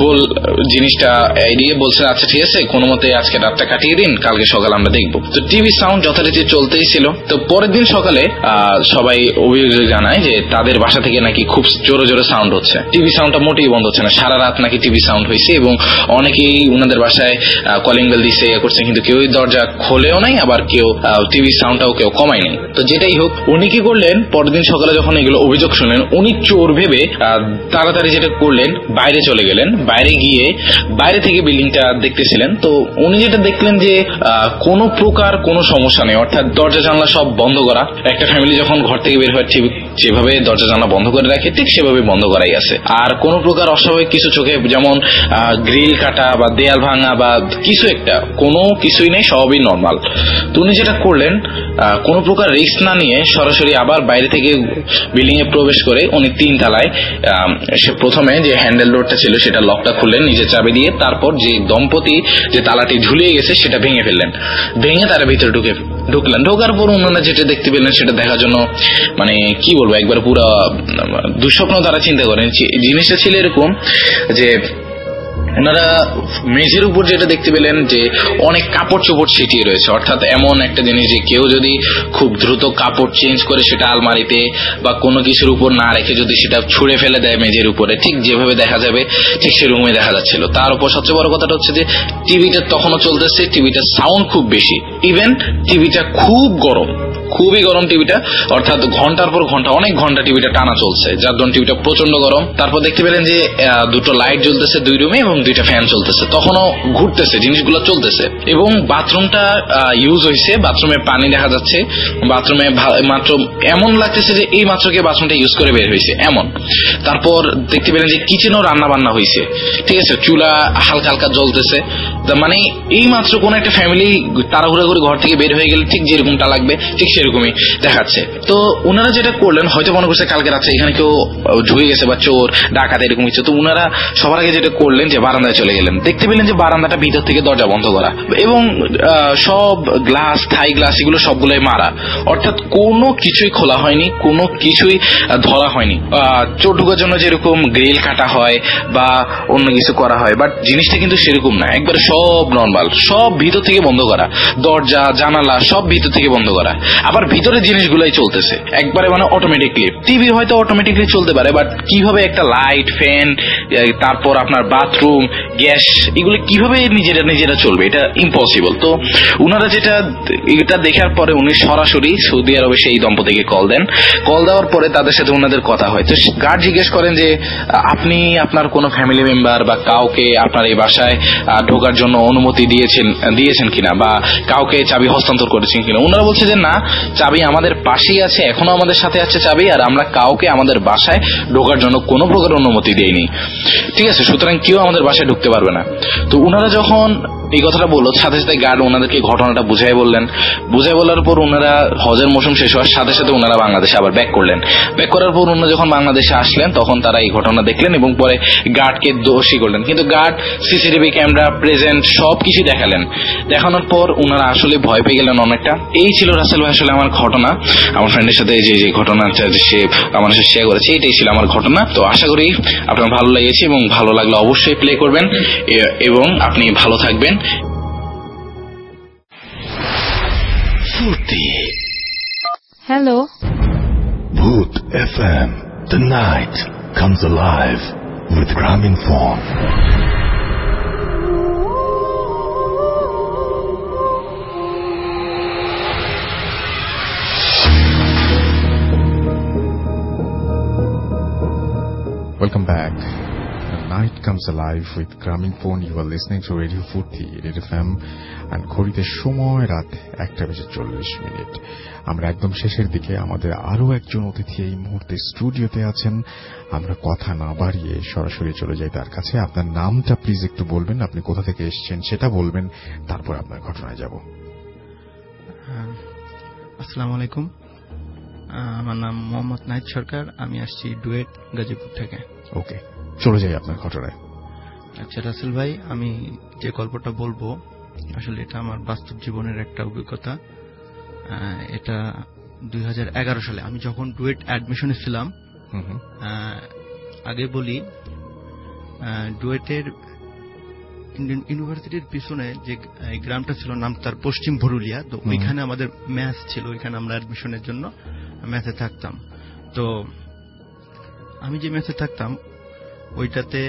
জিনিসটা এড়িয়ে বলছেন আচ্ছা ঠিক আছে, কোনো মতে আজকে রাতটা কাটিয়ে দিন, কালকে সকালে আমরা দেখবো। তো টিভি সাউন্ড যথারীতি চলতেই ছিল। তো পরের দিন সকালে সবাই অভিযোগ জানায় যে তাদের বাসা থেকে নাকি খুব জোরে জোরে সাউন্ড হচ্ছে, টিভি সাউন্ডটা মোটেই বন্ধ হচ্ছে না, সারা রাত নাকি টিভি সাউন্ড হয়েছে এবং অনেকেই উনাদের বাসায় কলিং বেল দিছে করছে কিন্তু কেউ দরজা খোলেও নাই, আবার কেউ টিভি সাউন্ডটাও কেউ কমায় নাই। তো যেটাই হোক উনি কি করলেন, পরের দিন সকালে যখন এগুলো অভিযোগ শুনলেন উনি চোর ভেবে তাড়াতাড়ি যেটা করলেন বাইরে চলে গেলেন। বাইরে গিয়ে বাইরে থেকে বিল্ডিংটা দেখতেছিলেন। তো উনি যেটা দেখলেন যে কোনো প্রকার কোনো সমস্যা নেই, অর্থাৎ দরজা জানলা সব বন্ধ করা। একটা ফ্যামিলি যখন ঘর থেকে বের হয় ঠিক যেভাবে দরজা জানলা বন্ধ করে রাখে ঠিক সেভাবে বন্ধ করাই আছে। আর কোনো প্রকার অস্বাভাবিক কিছু চোখে যেমন গ্রিল কাটা বা দেয়াল ভাঙা বা কিছু একটা কোনো কিছুই নেই, সবই নর্মাল। তো উনি যেটা করলেন কোনো প্রকার রিস্ক না নিয়ে সরাসরি আবার বাইরে থেকে বিল্ডিং এ প্রবেশ করে উনি 3 তলায় সে প্রথমে যে হ্যান্ডেল ডোরটা ছিল সেটা লকটা খুললেন নিজে চাবি দিয়ে, তারপর যে দম্পতি যে তালাটি ঝুলিয়ে গেছে সেটা ভেঙে ফেললেন। ভেঙে তারা ভিতরে ঢুকলেন। ঢোকার পর ওনারা যেটা দেখতে পেলেন সেটা দেখার জন্য মানে কি বলবো একবার পুরো দুঃস্বপ্ন তারা চিন্তা করেন। জিনিসটা ছিল এরকম যে ওনারা মেঝের উপর যেটা দেখতে পেলেন যে অনেক কাপড় চোপড় ছিটিয়ে রয়েছে, অর্থাৎ এমন একটা জিনিস যে কেউ যদি খুব দ্রুত কাপড় চেঞ্জ করে সেটা আলমারিতে বা কোনো কিছুর উপর না রেখে যদি সেটা ছুঁড়ে ফেলে দেয় মেঝের উপরে ঠিক যেভাবে দেখা যাবে ঠিক সেরকমই দেখা যাচ্ছিল। তার উপর সবচেয়ে বড় কথাটা হচ্ছে যে টিভিটা তখনও চলতেছে, টিভিটার সাউন্ড খুব বেশি, ইভেন টিভিটা খুব গরম খুবই গরম টিভিটা, অর্থাৎ ঘন্টার পর ঘন্টা, অনেক ঘন্টা টিভিটা টানা চলছে, যার জন্য টিভিটা প্রচন্ড গরম। তারপর দেখতে পেলেন যে দুটো লাইট জ্বলতেছে 2 রুমে এবং 2টা ফ্যান চলতেছে, তখনও ঘুরতেছে, জিনিসগুলো চলতেছে। এবং বাথরুমটা ইউজ হয়েছে, বাথরুমে পানি দেখা যাচ্ছে, বাথরুমে মাত্র এমন লাগতেছে যে এই মাত্রকে বাথরুমটা ইউজ করে বের হয়েছে এমন। তারপর দেখতে পেলেন যে কিচেনও রান্না বান্না হয়েছে, ঠিক আছে, চুলা হালকা হালকা জ্বলতেছে। মানে এই মাত্র কোন একটা ফ্যামিলি তাড়াহুড়া করে ঘর থেকে বের হয়ে গেলে ঠিক যেরকমটা লাগবে ঠিক সেরকমই দেখাচ্ছে। তো ওনারা যেটা করলেন, হয়তো মনে করছে কালকে রাত্রে এখানে কেউ ঢুকে গেছে বা চোর ডাকাত এরকম কিছু, তো ওনারা সবার আগে যেটা করলেন যে বারান্দায় চলে গেলেন। দেখতে পেলেন যে বারান্দাটা ভিতর থেকে দরজা বন্ধ করা এবং সব গ্লাস, থাই গ্লাস, এগুলো সবগুলোই মারা, অর্থাৎ কোনো কিছুই খোলা হয়নি, কোনো কিছুই ধরা হয়নি। চোর ঢোকার জন্য যেরকম গ্রিল কাটা হয় বা অন্য কিছু করা হয়, বাট জিনিসটা কিন্তু সেরকম না, একবার সব নর্মাল, সব ভিতর থেকে বন্ধ করা, দরজা জানালা সব ভিতর থেকে বন্ধ করা। আবার ভিতরের জিনিসগুলাই চলতেছে একবারে মানে অটোমেটিকলি। টিভি হয়তো অটোমেটিকলি চলতে পারে, বাট কিভাবে একটা লাইট, ফ্যান, তারপর আপনার বাথরুম, গ্যাস, এগুলো কিভাবে নিজেরা চলবে, এটা ইম্পসিবল। তো উনারা এটা দেখার পরে উনি সরাসরি সৌদি আরবে সেই দম্পতিকে কল দেন। কল দেওয়ার পরে তাদের সাথে ওনাদের কথা হয়। তো গার্ড জিজ্ঞেস করেন যে আপনি আপনার কোনো ফ্যামিলি মেম্বার বা কাউকে আপনার এই বাসায় ঢোকার জন্য অনুমতি দিয়েছেন কিনা বা কাউকে চাবি হস্তান্তর করেছেন কিনা। ওনারা বলছে যে না, চাবি আমাদের পাশেই আছে, এখনো আমাদের সাথে আছে চাবি, আর আমরা কাউকে আমাদের বাসায় ঢোকার জন্য কোনো প্রকার অনুমতি দেইনি, ঠিক আছে, সুতরাং কেউ আমাদের বাসায় ঢুকতে পারবে না। তো ওনারা যখন এই কথাটা বললো, সাথে সাথে গার্ড ওনাদেরকে ঘটনাটা বুঝাই বললেন। বুঝাই বলার পর ওনারা হজের মৌসুম শেষ হওয়ার সাথে সাথে ওনারা বাংলাদেশে আবার ব্যাক করলেন। ব্যাক করার পর ওনারা যখন বাংলাদেশে আসলেন তখন তারা এই ঘটনা দেখলেন এবং পরে গার্ডকে দোষী করলেন। কিন্তু গার্ড সিসিটিভি ক্যামেরা প্রেজেন্ট সবকিছু দেখালেন। দেখানোর পর ওনারা আসলে ভয় পেয়ে গেলেন অনেকটা। এই ছিল রাসেল ভাই আসলে আমার ঘটনা, আমার ফ্রেন্ডের সাথে যে ঘটনাটা সে আমার সাথে শেয়ার করেছে, এটাই ছিল আমার ঘটনা। তো আশা করি আপনার ভালো লেগেছে এবং ভালো লাগলে অবশ্যই প্লে করবেন এবং আপনি ভালো থাকবেন। Hello. Bhoot FM. The night comes alive with Graminphone. Welcome back. The night comes alive with Graminphone. You are listening to Radio Furti, Red FM, and ঘড়িতে সময় রাত 1:40। আমরা একদম শেষের দিকে। আমাদের আরো একজন অতিথি এই মুহূর্তে স্টুডিওতে আছেন। আমরা কথা না বাড়িয়ে সরাসরি চলে যাই তার কাছে। আপনার নামটা প্লিজ একটু বলবেন, আপনি কোথা থেকে এসেছেন সেটা বলবেন, তারপর আপনার ঘটনায় যাব। আসসালামু আলাইকুম, আমার নাম মোহাম্মদ নাহিদ সরকার, আমি আসছি ডুয়েট গাজীপুর থেকে। ওকে, চলে যাই আপনার ঘটনায়। আচ্ছা রাসেল ভাই, আমি যে গল্পটা বলবো আসলে এটা আমার বাস্তব জীবনের একটা অভিজ্ঞতা। এটা 2011 সালে আমি যখন ডুয়েট অ্যাডমিশনে ছিলাম। আগে বলি, ডুয়েটের ইউনিভার্সিটির পিছনে যে গ্রামটা ছিল নাম তার পশ্চিম ভরুলিয়া। তো ওইখানে আমাদের ম্যাথ ছিল, ওইখানে আমরা অ্যাডমিশনের জন্য ম্যাথে থাকতাম। তো আমি যে ম্যাথে থাকতাম ওইটাতে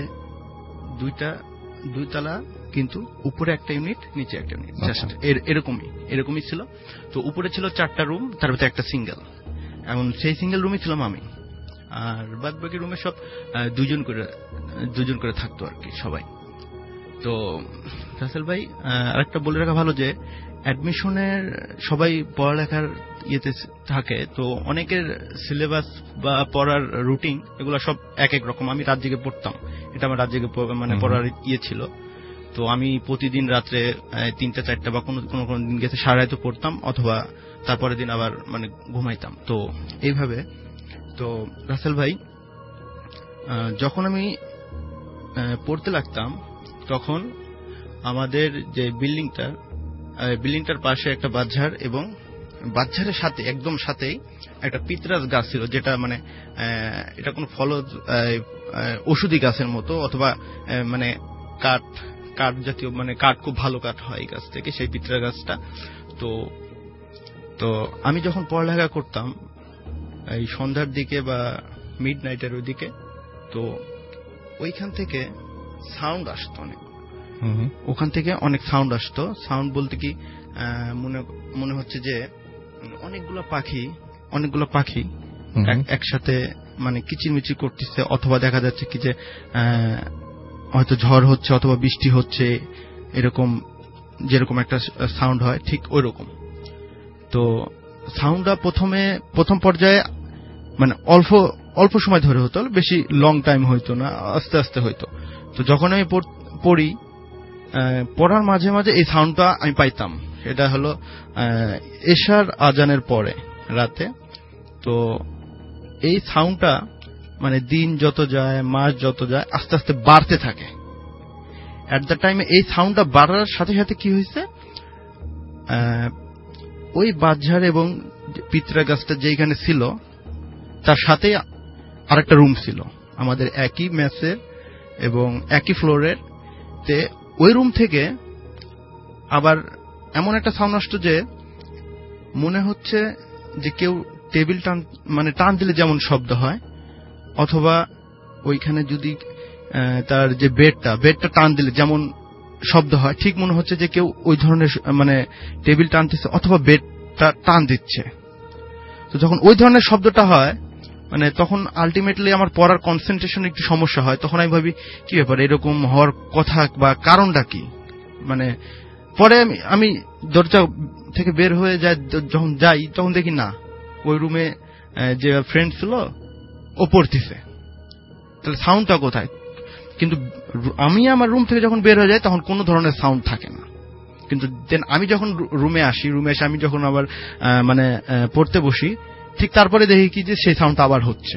দুই তলা, কিন্তু উপরে একটা ইউনিট নিচে একটা ইউনিট, জাস্ট এরকমই ছিল। তো উপরে ছিল 4টা রুম, তার ভিতরে একটা সিঙ্গেল, এমন সেই সিঙ্গেল রুমই ছিলাম আমি, আর বাদ বাকি রুমে সব দুজন করে থাকতো আর কি সবাই। তো রাসেল ভাই, আরেকটা বলে রাখা ভালো যে অ্যাডমিশনের সবাই পড়ালেখার ইয়েতে থাকে, তো অনেকের সিলেবাস বা পড়ার রুটিন এগুলো সব এক এক রকম। আমি রাত জেগে পড়তাম, এটা আমার রাত জেগে মানে পড়ার ইয়ে ছিল। তো আমি প্রতিদিন রাত্রে 3টা-4টা বা কোনো দিন গেছে সারা রাত পড়তাম, অথবা তারপরের দিন আবার মানে ঘুমাইতাম। তো এইভাবে। তো রাসেল ভাই, যখন আমি পড়তে লাগতাম তখন আমাদের যে বিল্ডিংটার পাশে একটা বাঁশঝাড়, এবং বাঁশঝাড়ের সাথে একদম সাথেই একটা পিতরাজ গাছ ছিল, যেটা মানে এটা কোনো ফলজ ওষুধি গাছের মতো, অথবা মানে কাঠ জাতীয়, মানে কাঠ খুব ভালো কাঠ হয় এই গাছ থেকে, সেই পিতরা গাছটা। তো আমি যখন পড়ালেখা করতাম এই সন্ধ্যার দিকে বা মিড নাইটের ওই দিকে, তো ওইখান থেকে সাউন্ড আসতো অনেক, ওখান থেকে অনেক সাউন্ড আসতো। সাউন্ড বলতে কি, মনে হচ্ছে যে অনেকগুলো পাখি একসাথে মানে কিচিরমিচির করতেছে, অথবা দেখা যাচ্ছে কি যে হয়তো ঝড় হচ্ছে অথবা বৃষ্টি হচ্ছে, এরকম যেরকম একটা সাউন্ড হয় ঠিক ওই রকম। তো সাউন্ডটা প্রথম পর্যায়ে মানে অল্প সময় ধরে হতো, বেশি লং টাইম হইতো না, আস্তে আস্তে হইতো। তো যখন আমি পড়ার মাঝে মাঝে এই সাউন্ডটা আমি পাইতাম, সেটা হলো এশার আজানের পরে রাতে। তো এই সাউন্ডটা মানে দিন যত যায়, মাস যত যায়, আস্তে আস্তে বাড়তে থাকে। এট দ্য টাইমে এই সাউন্ডটা বাড়ার সাথে সাথে কি হয়েছে, ওই বাঁশঝাড় এবং পিতরা গাছটা যেখানে ছিল তার সাথে আরেকটা রুম ছিল আমাদের একই মেসের এবং একই ফ্লোরের। তে ওই রুম থেকে আবার এমন একটা সাউন্ড আসতো যে মনে হচ্ছে যে কেউ টেবিল টান দিলে যেমন শব্দ হয়, অথবা ওইখানে যদি তার যে বেডটা টান দিলে যেমন শব্দ হয়, ঠিক মনে হচ্ছে যে কেউ ওই ধরনের মানে টেবিল টানতেছে অথবা বেডটা টান দিচ্ছে। তো যখন ওই ধরনের শব্দটা হয় মানে তখন আলটিমেটলি আমার পড়ার কনসেন্ট্রেশন একটু সমস্যা হয়। তখন আমি ভাবি কি ব্যাপার, এরকম হওয়ার কথা বা কারণটা কি। মানে পরে আমি দরজা থেকে বের হয়ে যখন যাই তখন দেখি না, ওই রুমে যে ফ্রেন্ড ছিল ও পড়তেছে, তাহলে সাউন্ডটা কোথায়? কিন্তু আমি আমার রুম থেকে যখন বের হয়ে যাই তখন কোনো ধরনের সাউন্ড থাকে না। কিন্তু দেন আমি যখন রুমে এসে আমি যখন আবার মানে পড়তে বসি, ঠিক তারপরে দেখি কি যে সেই সাউন্ডটা আবার হচ্ছে।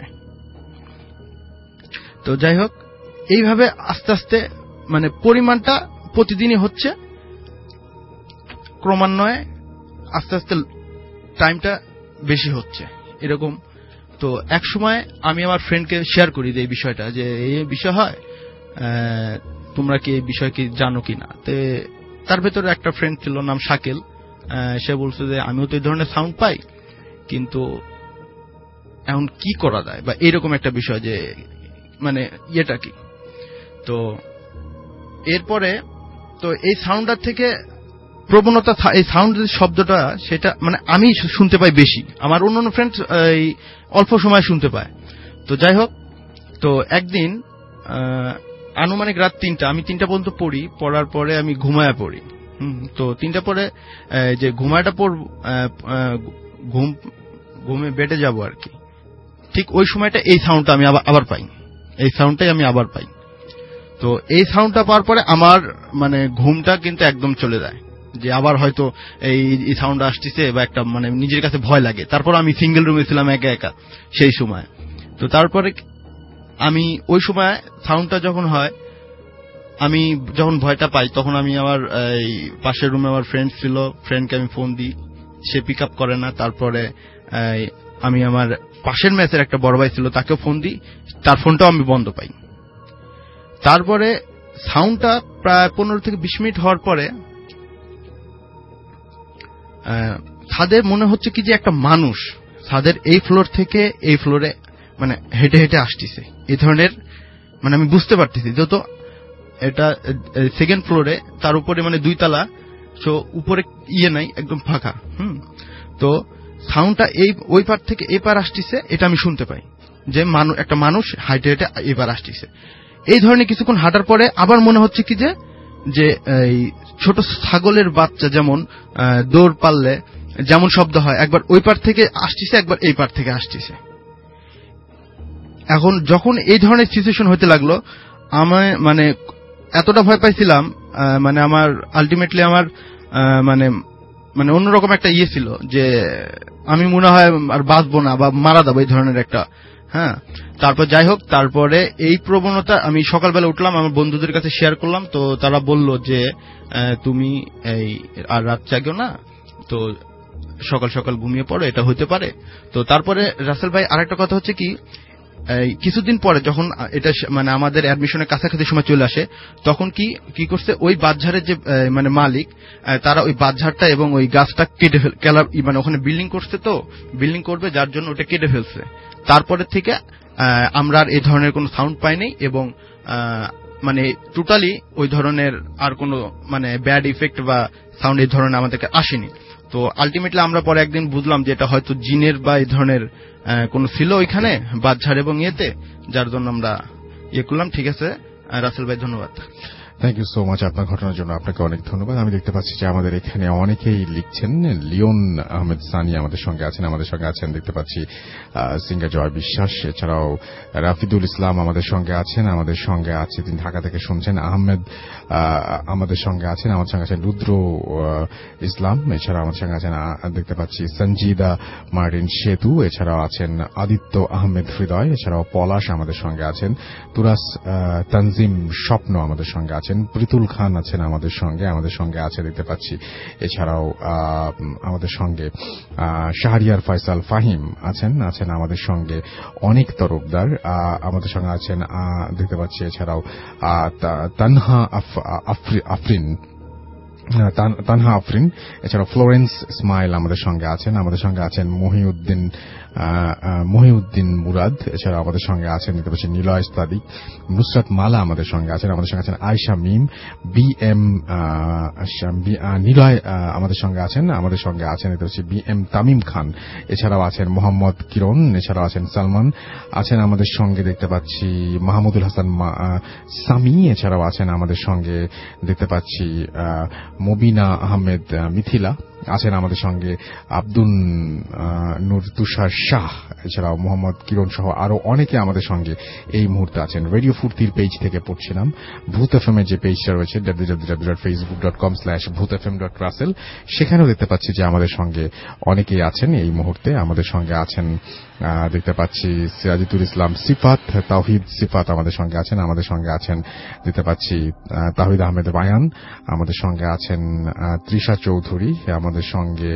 তো যাই হোক, এইভাবে আস্তে আস্তে মানে পরিমাণটা প্রতিদিনই হচ্ছে, ক্রমান্বয়ে আস্তে আস্তে টাইমটা বেশি হচ্ছে এরকম। তো এক সময় আমি আমার ফ্রেন্ডকে শেয়ার করি যে এই বিষয়টা, যে এই বিষয় হয়, তোমরা কি এই বিষয় কি জানো কিনা। তার ভেতরে একটা ফ্রেন্ড ছিল নাম শাকিল, সে বলছে যে আমিও তো এই ধরনের সাউন্ড পাই, কিন্তু এখন কি করা যায়, বা এরকম একটা বিষয় যে মানে ইয়েটা কি। তো এরপরে তো এই সাউন্ডটার থেকে প্রবণতা, এই সাউন্ড শব্দটা সেটা মানে আমি শুনতে পাই বেশি, আমার অন্যান্য ফ্রেন্ড এই অল্প সময় শুনতে পায়। তো যাই হোক, তো একদিন আনুমানিক রাত 3টা, আমি 3টা পর্যন্ত পড়ি, পড়ার পরে আমি ঘুমায়া পড়ি। তো 3টা পরে যে ঘুমায়াটা ঘুমে বেডে যাব আর কি, ঠিক ওই সময়টা এই সাউন্ডটা আমি আবার পাই, এই সাউন্ডটাই আমি আবার পাই। তো এই সাউন্ডটা পাওয়ার পরে আমার মানে ঘুমটা কিন্তু একদম চলে যায়, যে আবার হয়তো এই সাউন্ড আসতেছে বা একটা মানে নিজের কাছে ভয় লাগে। তারপর আমি সিঙ্গেল রুমে ছিলাম একা একা সেই সময়। তো তারপরে আমি ওই সময় সাউন্ডটা যখন হয়, আমি যখন ভয়টা পাই তখন আমি আমার এই পাশের রুমে আমার ফ্রেন্ড ছিল, ফ্রেন্ডকে আমি ফোন দিই, সে পিক আপ করে না। তারপরে আমি আমার পাশের মেসের একটা বড় ভাই ছিল, তাকেও ফোন দিই, তার ফোনটাও আমি বন্ধ পাই। তারপরে সাউন্ডটা প্রায় 15 থেকে 20 মিনিট হওয়ার পরে ছাদে মনে হচ্ছে কি যে একটা মানুষ ছাদের এই ফ্লোর থেকে এই ফ্লোরে মানে হেঁটে হেঁটে আসতেছে, এই ধরনের মানে আমি বুঝতে পারতেছি। যত এটা সেকেন্ড ফ্লোরে, তার উপরে মানে 2 তলা, তো উপরে ইয়ে নাই, একদম ফাঁকা। তো সাউন্ডটা ওই পার থেকে এই পার আসতেছে, এটা আমি শুনতে পাই যে একটা মানুষ হাঁটে হেঁটে এবার আসতেছে। এই ধরনের কিছুক্ষণ হাঁটার পরে আবার মনে হচ্ছে কি যে এই ছোট ছাগলের বাচ্চা যেমন দৌড় পারলে যেমন শব্দ হয়, একবার ওই পার থেকে আসতেছে, একবার এই পার থেকে আসতেছে। এখন যখন এই ধরনের সিচুয়েশন হতে লাগলো, আমি মানে এতটা ভয় পাইছিলাম, মানে আমার আলটিমেটলি আমার মানে মানে অন্যরকম একটা ইয়ে ছিল যে আমি মনে হয় আর বাঁচবো না বা মারা যাবো, এই ধরনের একটা। তারপর যাই হোক, তারপরে এই প্রবণতা আমি সকালবেলা উঠলাম, আমার বন্ধুদের কাছে শেয়ার করলাম। তো তারা বলল যে তুমি এই আর রাত জাগো না, তো সকাল সকাল ঘুমিয়ে পড়ো, এটা হতে পারে। তো তারপরে রাসেল ভাই আরেকটা কথা হচ্ছে কি, কিছুদিন পরে যখন এটা মানে আমাদের অ্যাডমিশনের কাছাকাছি সময় চলে আসে, তখন কি করছে, ওই বাঁশঝাড়ের যে মানে মালিক, তারা ওই বাঁশঝাড়টা এবং ওই গাছটা কেটে মানে ওখানে বিল্ডিং করছে, তো বিল্ডিং করবে যার জন্য ওটা কেটে ফেলছে। তারপরে থেকে আমরা আর এই ধরনের কোনো সাউন্ড পাইনি, এবং মানে টোটালি ওই ধরনের আর কোনো মানে ব্যাড ইফেক্ট বা সাউন্ড এই ধরনের আমাদেরকে আসেনি। তো আলটিমেটলি আমরা পরে একদিন বুঝলাম যে এটা হয়তো জিনের বা এই ধরনের কোনো ছিল ওইখানে বাদঝাড় এবং ইয়েতে, যার জন্য আমরা করলাম। ঠিক আছে রাসেল ভাই, ধন্যবাদ। থ্যাংক ইউ সো মাচ আপনার ঘটনার জন্য, আপনাকে অনেক ধন্যবাদ। আমি দেখতে পাচ্ছি যে আমাদের এখানে অনেকেই লিখছেন। লিওন আহমেদ সানি আমাদের সঙ্গে আছেন, আমাদের সঙ্গে আছেন দেখতে পাচ্ছি সিঙ্গার জয় বিশ্বাস, এছাড়াও রাফিদুল ইসলাম আমাদের সঙ্গে আছেন, আমাদের সঙ্গে আছে তিনি ঢাকা থেকে শুনছেন, আহমেদ আমাদের সঙ্গে আছেন, আমাদের সঙ্গে আছেন রুদ্র ইসলাম, এছাড়া আমাদের সঙ্গে আছেন দেখতে পাচ্ছি সঞ্জিদা মার্টিন সেতু, এছাড়াও আছেন আদিত্য আহমেদ হৃদয়, এছাড়াও পলাশ আমাদের সঙ্গে আছেন, তুরাস তানজিম স্বপ্ন আমাদের সঙ্গে আছেন, প্রীতুল খান আছেন আমাদের সঙ্গে আছে দেখতে পাচ্ছি, এছাড়াও আমাদের সঙ্গে শাহরিয়ার ফয়সাল ফাহিম আছেন আমাদের সঙ্গে, অনেক তরফদার আমাদের সঙ্গে আছেন দেখতে পাচ্ছি, এছাড়াও তানহা আফরিন, এছাড়া ফ্লোরেন্স স্মাইল আমাদের সঙ্গে আছেন মহিউদ্দিন মুরাদ, এছাড়া আমাদের সঙ্গে আছেন দেখতে পাচ্ছি নিলয় সাদিক, নুসরাত মালা আমাদের সঙ্গে আছেন আয়শা মিম, বিএম নিলয় আমাদের সঙ্গে আছেন দেখতে পাচ্ছি বিএম তামিম খান, এছাড়াও আছেন মোহাম্মদ কিরণ, এছাড়াও আছেন সালমান, আছেন আমাদের সঙ্গে দেখতে পাচ্ছি মাহমুদুল হাসান সামি, এছাড়াও আছেন আমাদের সঙ্গে দেখতে পাচ্ছি মবিনা আহমেদ মিথিলা, আছেন আমাদের সঙ্গে আব্দুল নূর তুষার শাহ, এছাড়াও মোহাম্মদ কিরণ সহ আরো অনেকে আমাদের সঙ্গে এই মুহূর্তে আছেন। রেডিও ফুর্তির পেজ থেকে পড়ছিলাম, ভূত এফএম এর যে পেজটা রয়েছে www.facebook.com/bhutfm.russell, সেখানেও দেখতে পাচ্ছি যে আমাদের সঙ্গে অনেকেই আছেন এই মুহূর্তে। আমাদের সঙ্গে আছেন দেখতে পাচ্ছি সিরাজুল ইসলাম সিফাত, তাওহিদ সিফাত আমাদের সঙ্গে আছেন দেখতে পাচ্ছি তাহিদ আহমেদ বায়ান, আমাদের সঙ্গে আছেন তৃষা চৌধুরী, আমাদের সঙ্গে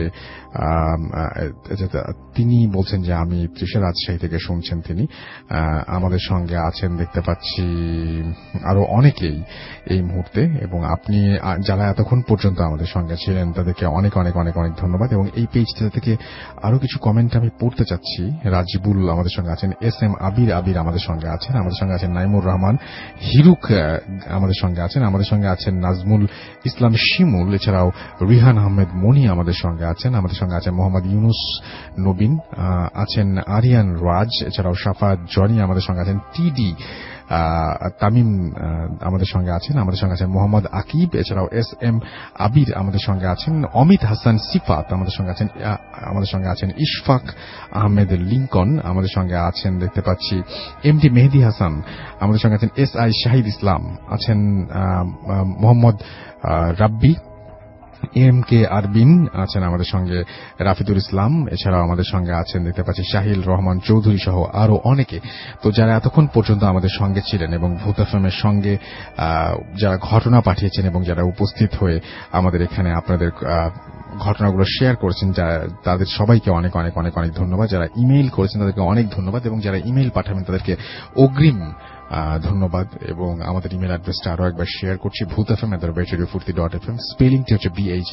তিনি বলছেন যে আমি তৃষা রাজশাহী থেকে শুনছেন তিনি, আমাদের সঙ্গে আছেন দেখতে পাচ্ছি আরো অনেকেই এই মুহূর্তে। এবং আপনি যারা এতক্ষণ পর্যন্ত আমাদের সঙ্গে ছিলেন তাদেরকে অনেক অনেক অনেক অনেক ধন্যবাদ। এবং এই পেজটা থেকে আরো কিছু কমেন্ট আমি পড়তে চাচ্ছি। রাজিবুল আমাদের সঙ্গে আছেন, এস এম আবির আমাদের সঙ্গে আছেন নাইমুর রহমান হিরুক আমাদের সঙ্গে আছেন নাজমুল ইসলাম শিমুল, এছাড়াও রিহান আহমেদ মনি আমাদের সঙ্গে আছেন মোহাম্মদ ইউনুস নবীন, আছেন আরিয়ান রাজ, এছাড়াও সাফাত জনি আমাদের সঙ্গে আছেন, টিডি তামিম আমাদের সঙ্গে আছেন মোহাম্মদ আকিব, এছাড়াও এস এম আবির আমাদের সঙ্গে আছেন, অমিত হাসান সিফাত আমাদের সঙ্গে আছেন ইশফাক আহমেদ লিঙ্কন আমাদের সঙ্গে আছেন দেখতে পাচ্ছি, এমডি মেহেদি হাসান আমাদের সঙ্গে আছেন, এস আই শাহিদ ইসলাম আছেন, মোহাম্মদ রাব্বি, এম কে আরবিন আছেন আমাদের সঙ্গে, রাফিদুল ইসলাম, এছাড়াও আমাদের সঙ্গে আছেন দেখতে পাচ্ছি শাহিল রহমান চৌধুরী সহ আরো অনেকে। তো যারা এতক্ষণ পর্যন্ত আমাদের সঙ্গে ছিলেন এবং ভূত এফএমের সঙ্গে যারা ঘটনা পাঠিয়েছেন এবং যারা উপস্থিত হয়ে আমাদের এখানে আপনাদের ঘটনাগুলো শেয়ার করেছেন, তাদের সবাইকে অনেক অনেক অনেক অনেক ধন্যবাদ। যারা ইমেইল করেছেন তাদেরকে অনেক ধন্যবাদ, এবং যারা ইমেইল পাঠাবেন তাদেরকে অগ্রিম ধন্যবাদ। এবং আমাদের ইমেল অ্যাড্রেসটা আরো একবার শেয়ার করছি, bhutfm@radiofurti.fm, স্পেলিংটি হচ্ছে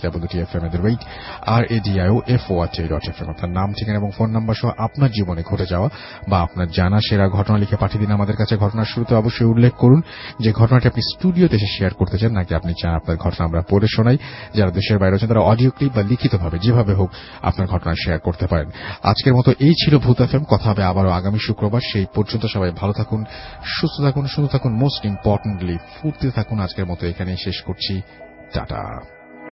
BHWTFM@RADIOFORT.FM। আপনার নাম, ঠিকানা এবং ফোন নাম্বার সহ আপনার জীবনে ঘটে যাওয়া বা আপনার জানা সেরা ঘটনা লিখে পাঠিয়ে দিন আমাদের কাছে। ঘটনার শুরুতে অবশ্যই উল্লেখ করুন যে ঘটনাটি আপনি স্টুডিওতে এসে শেয়ার করতে চান, নাকি আপনি চান আপনার ঘটনা আমরা পড়ে শোনাই। যারা দেশের বাইরে আছেন তারা অডিও ক্লিপ বা লিখিতভাবে যেভাবে হোক আপনার ঘটনা শেয়ার করতে পারেন। আজকের মতো এই ছিল ভূত এফএম। কথা হবে আবারও আগামী শুক্রবার। সেই পর্যন্ত সবাই ভালো থাকুন, সুস্থ থাকুন, মোস্ট ইম্পর্টেন্টলি ফুর্তিতে থাকুন। আজকের মতো এখানেই শেষ করছি, টাটা।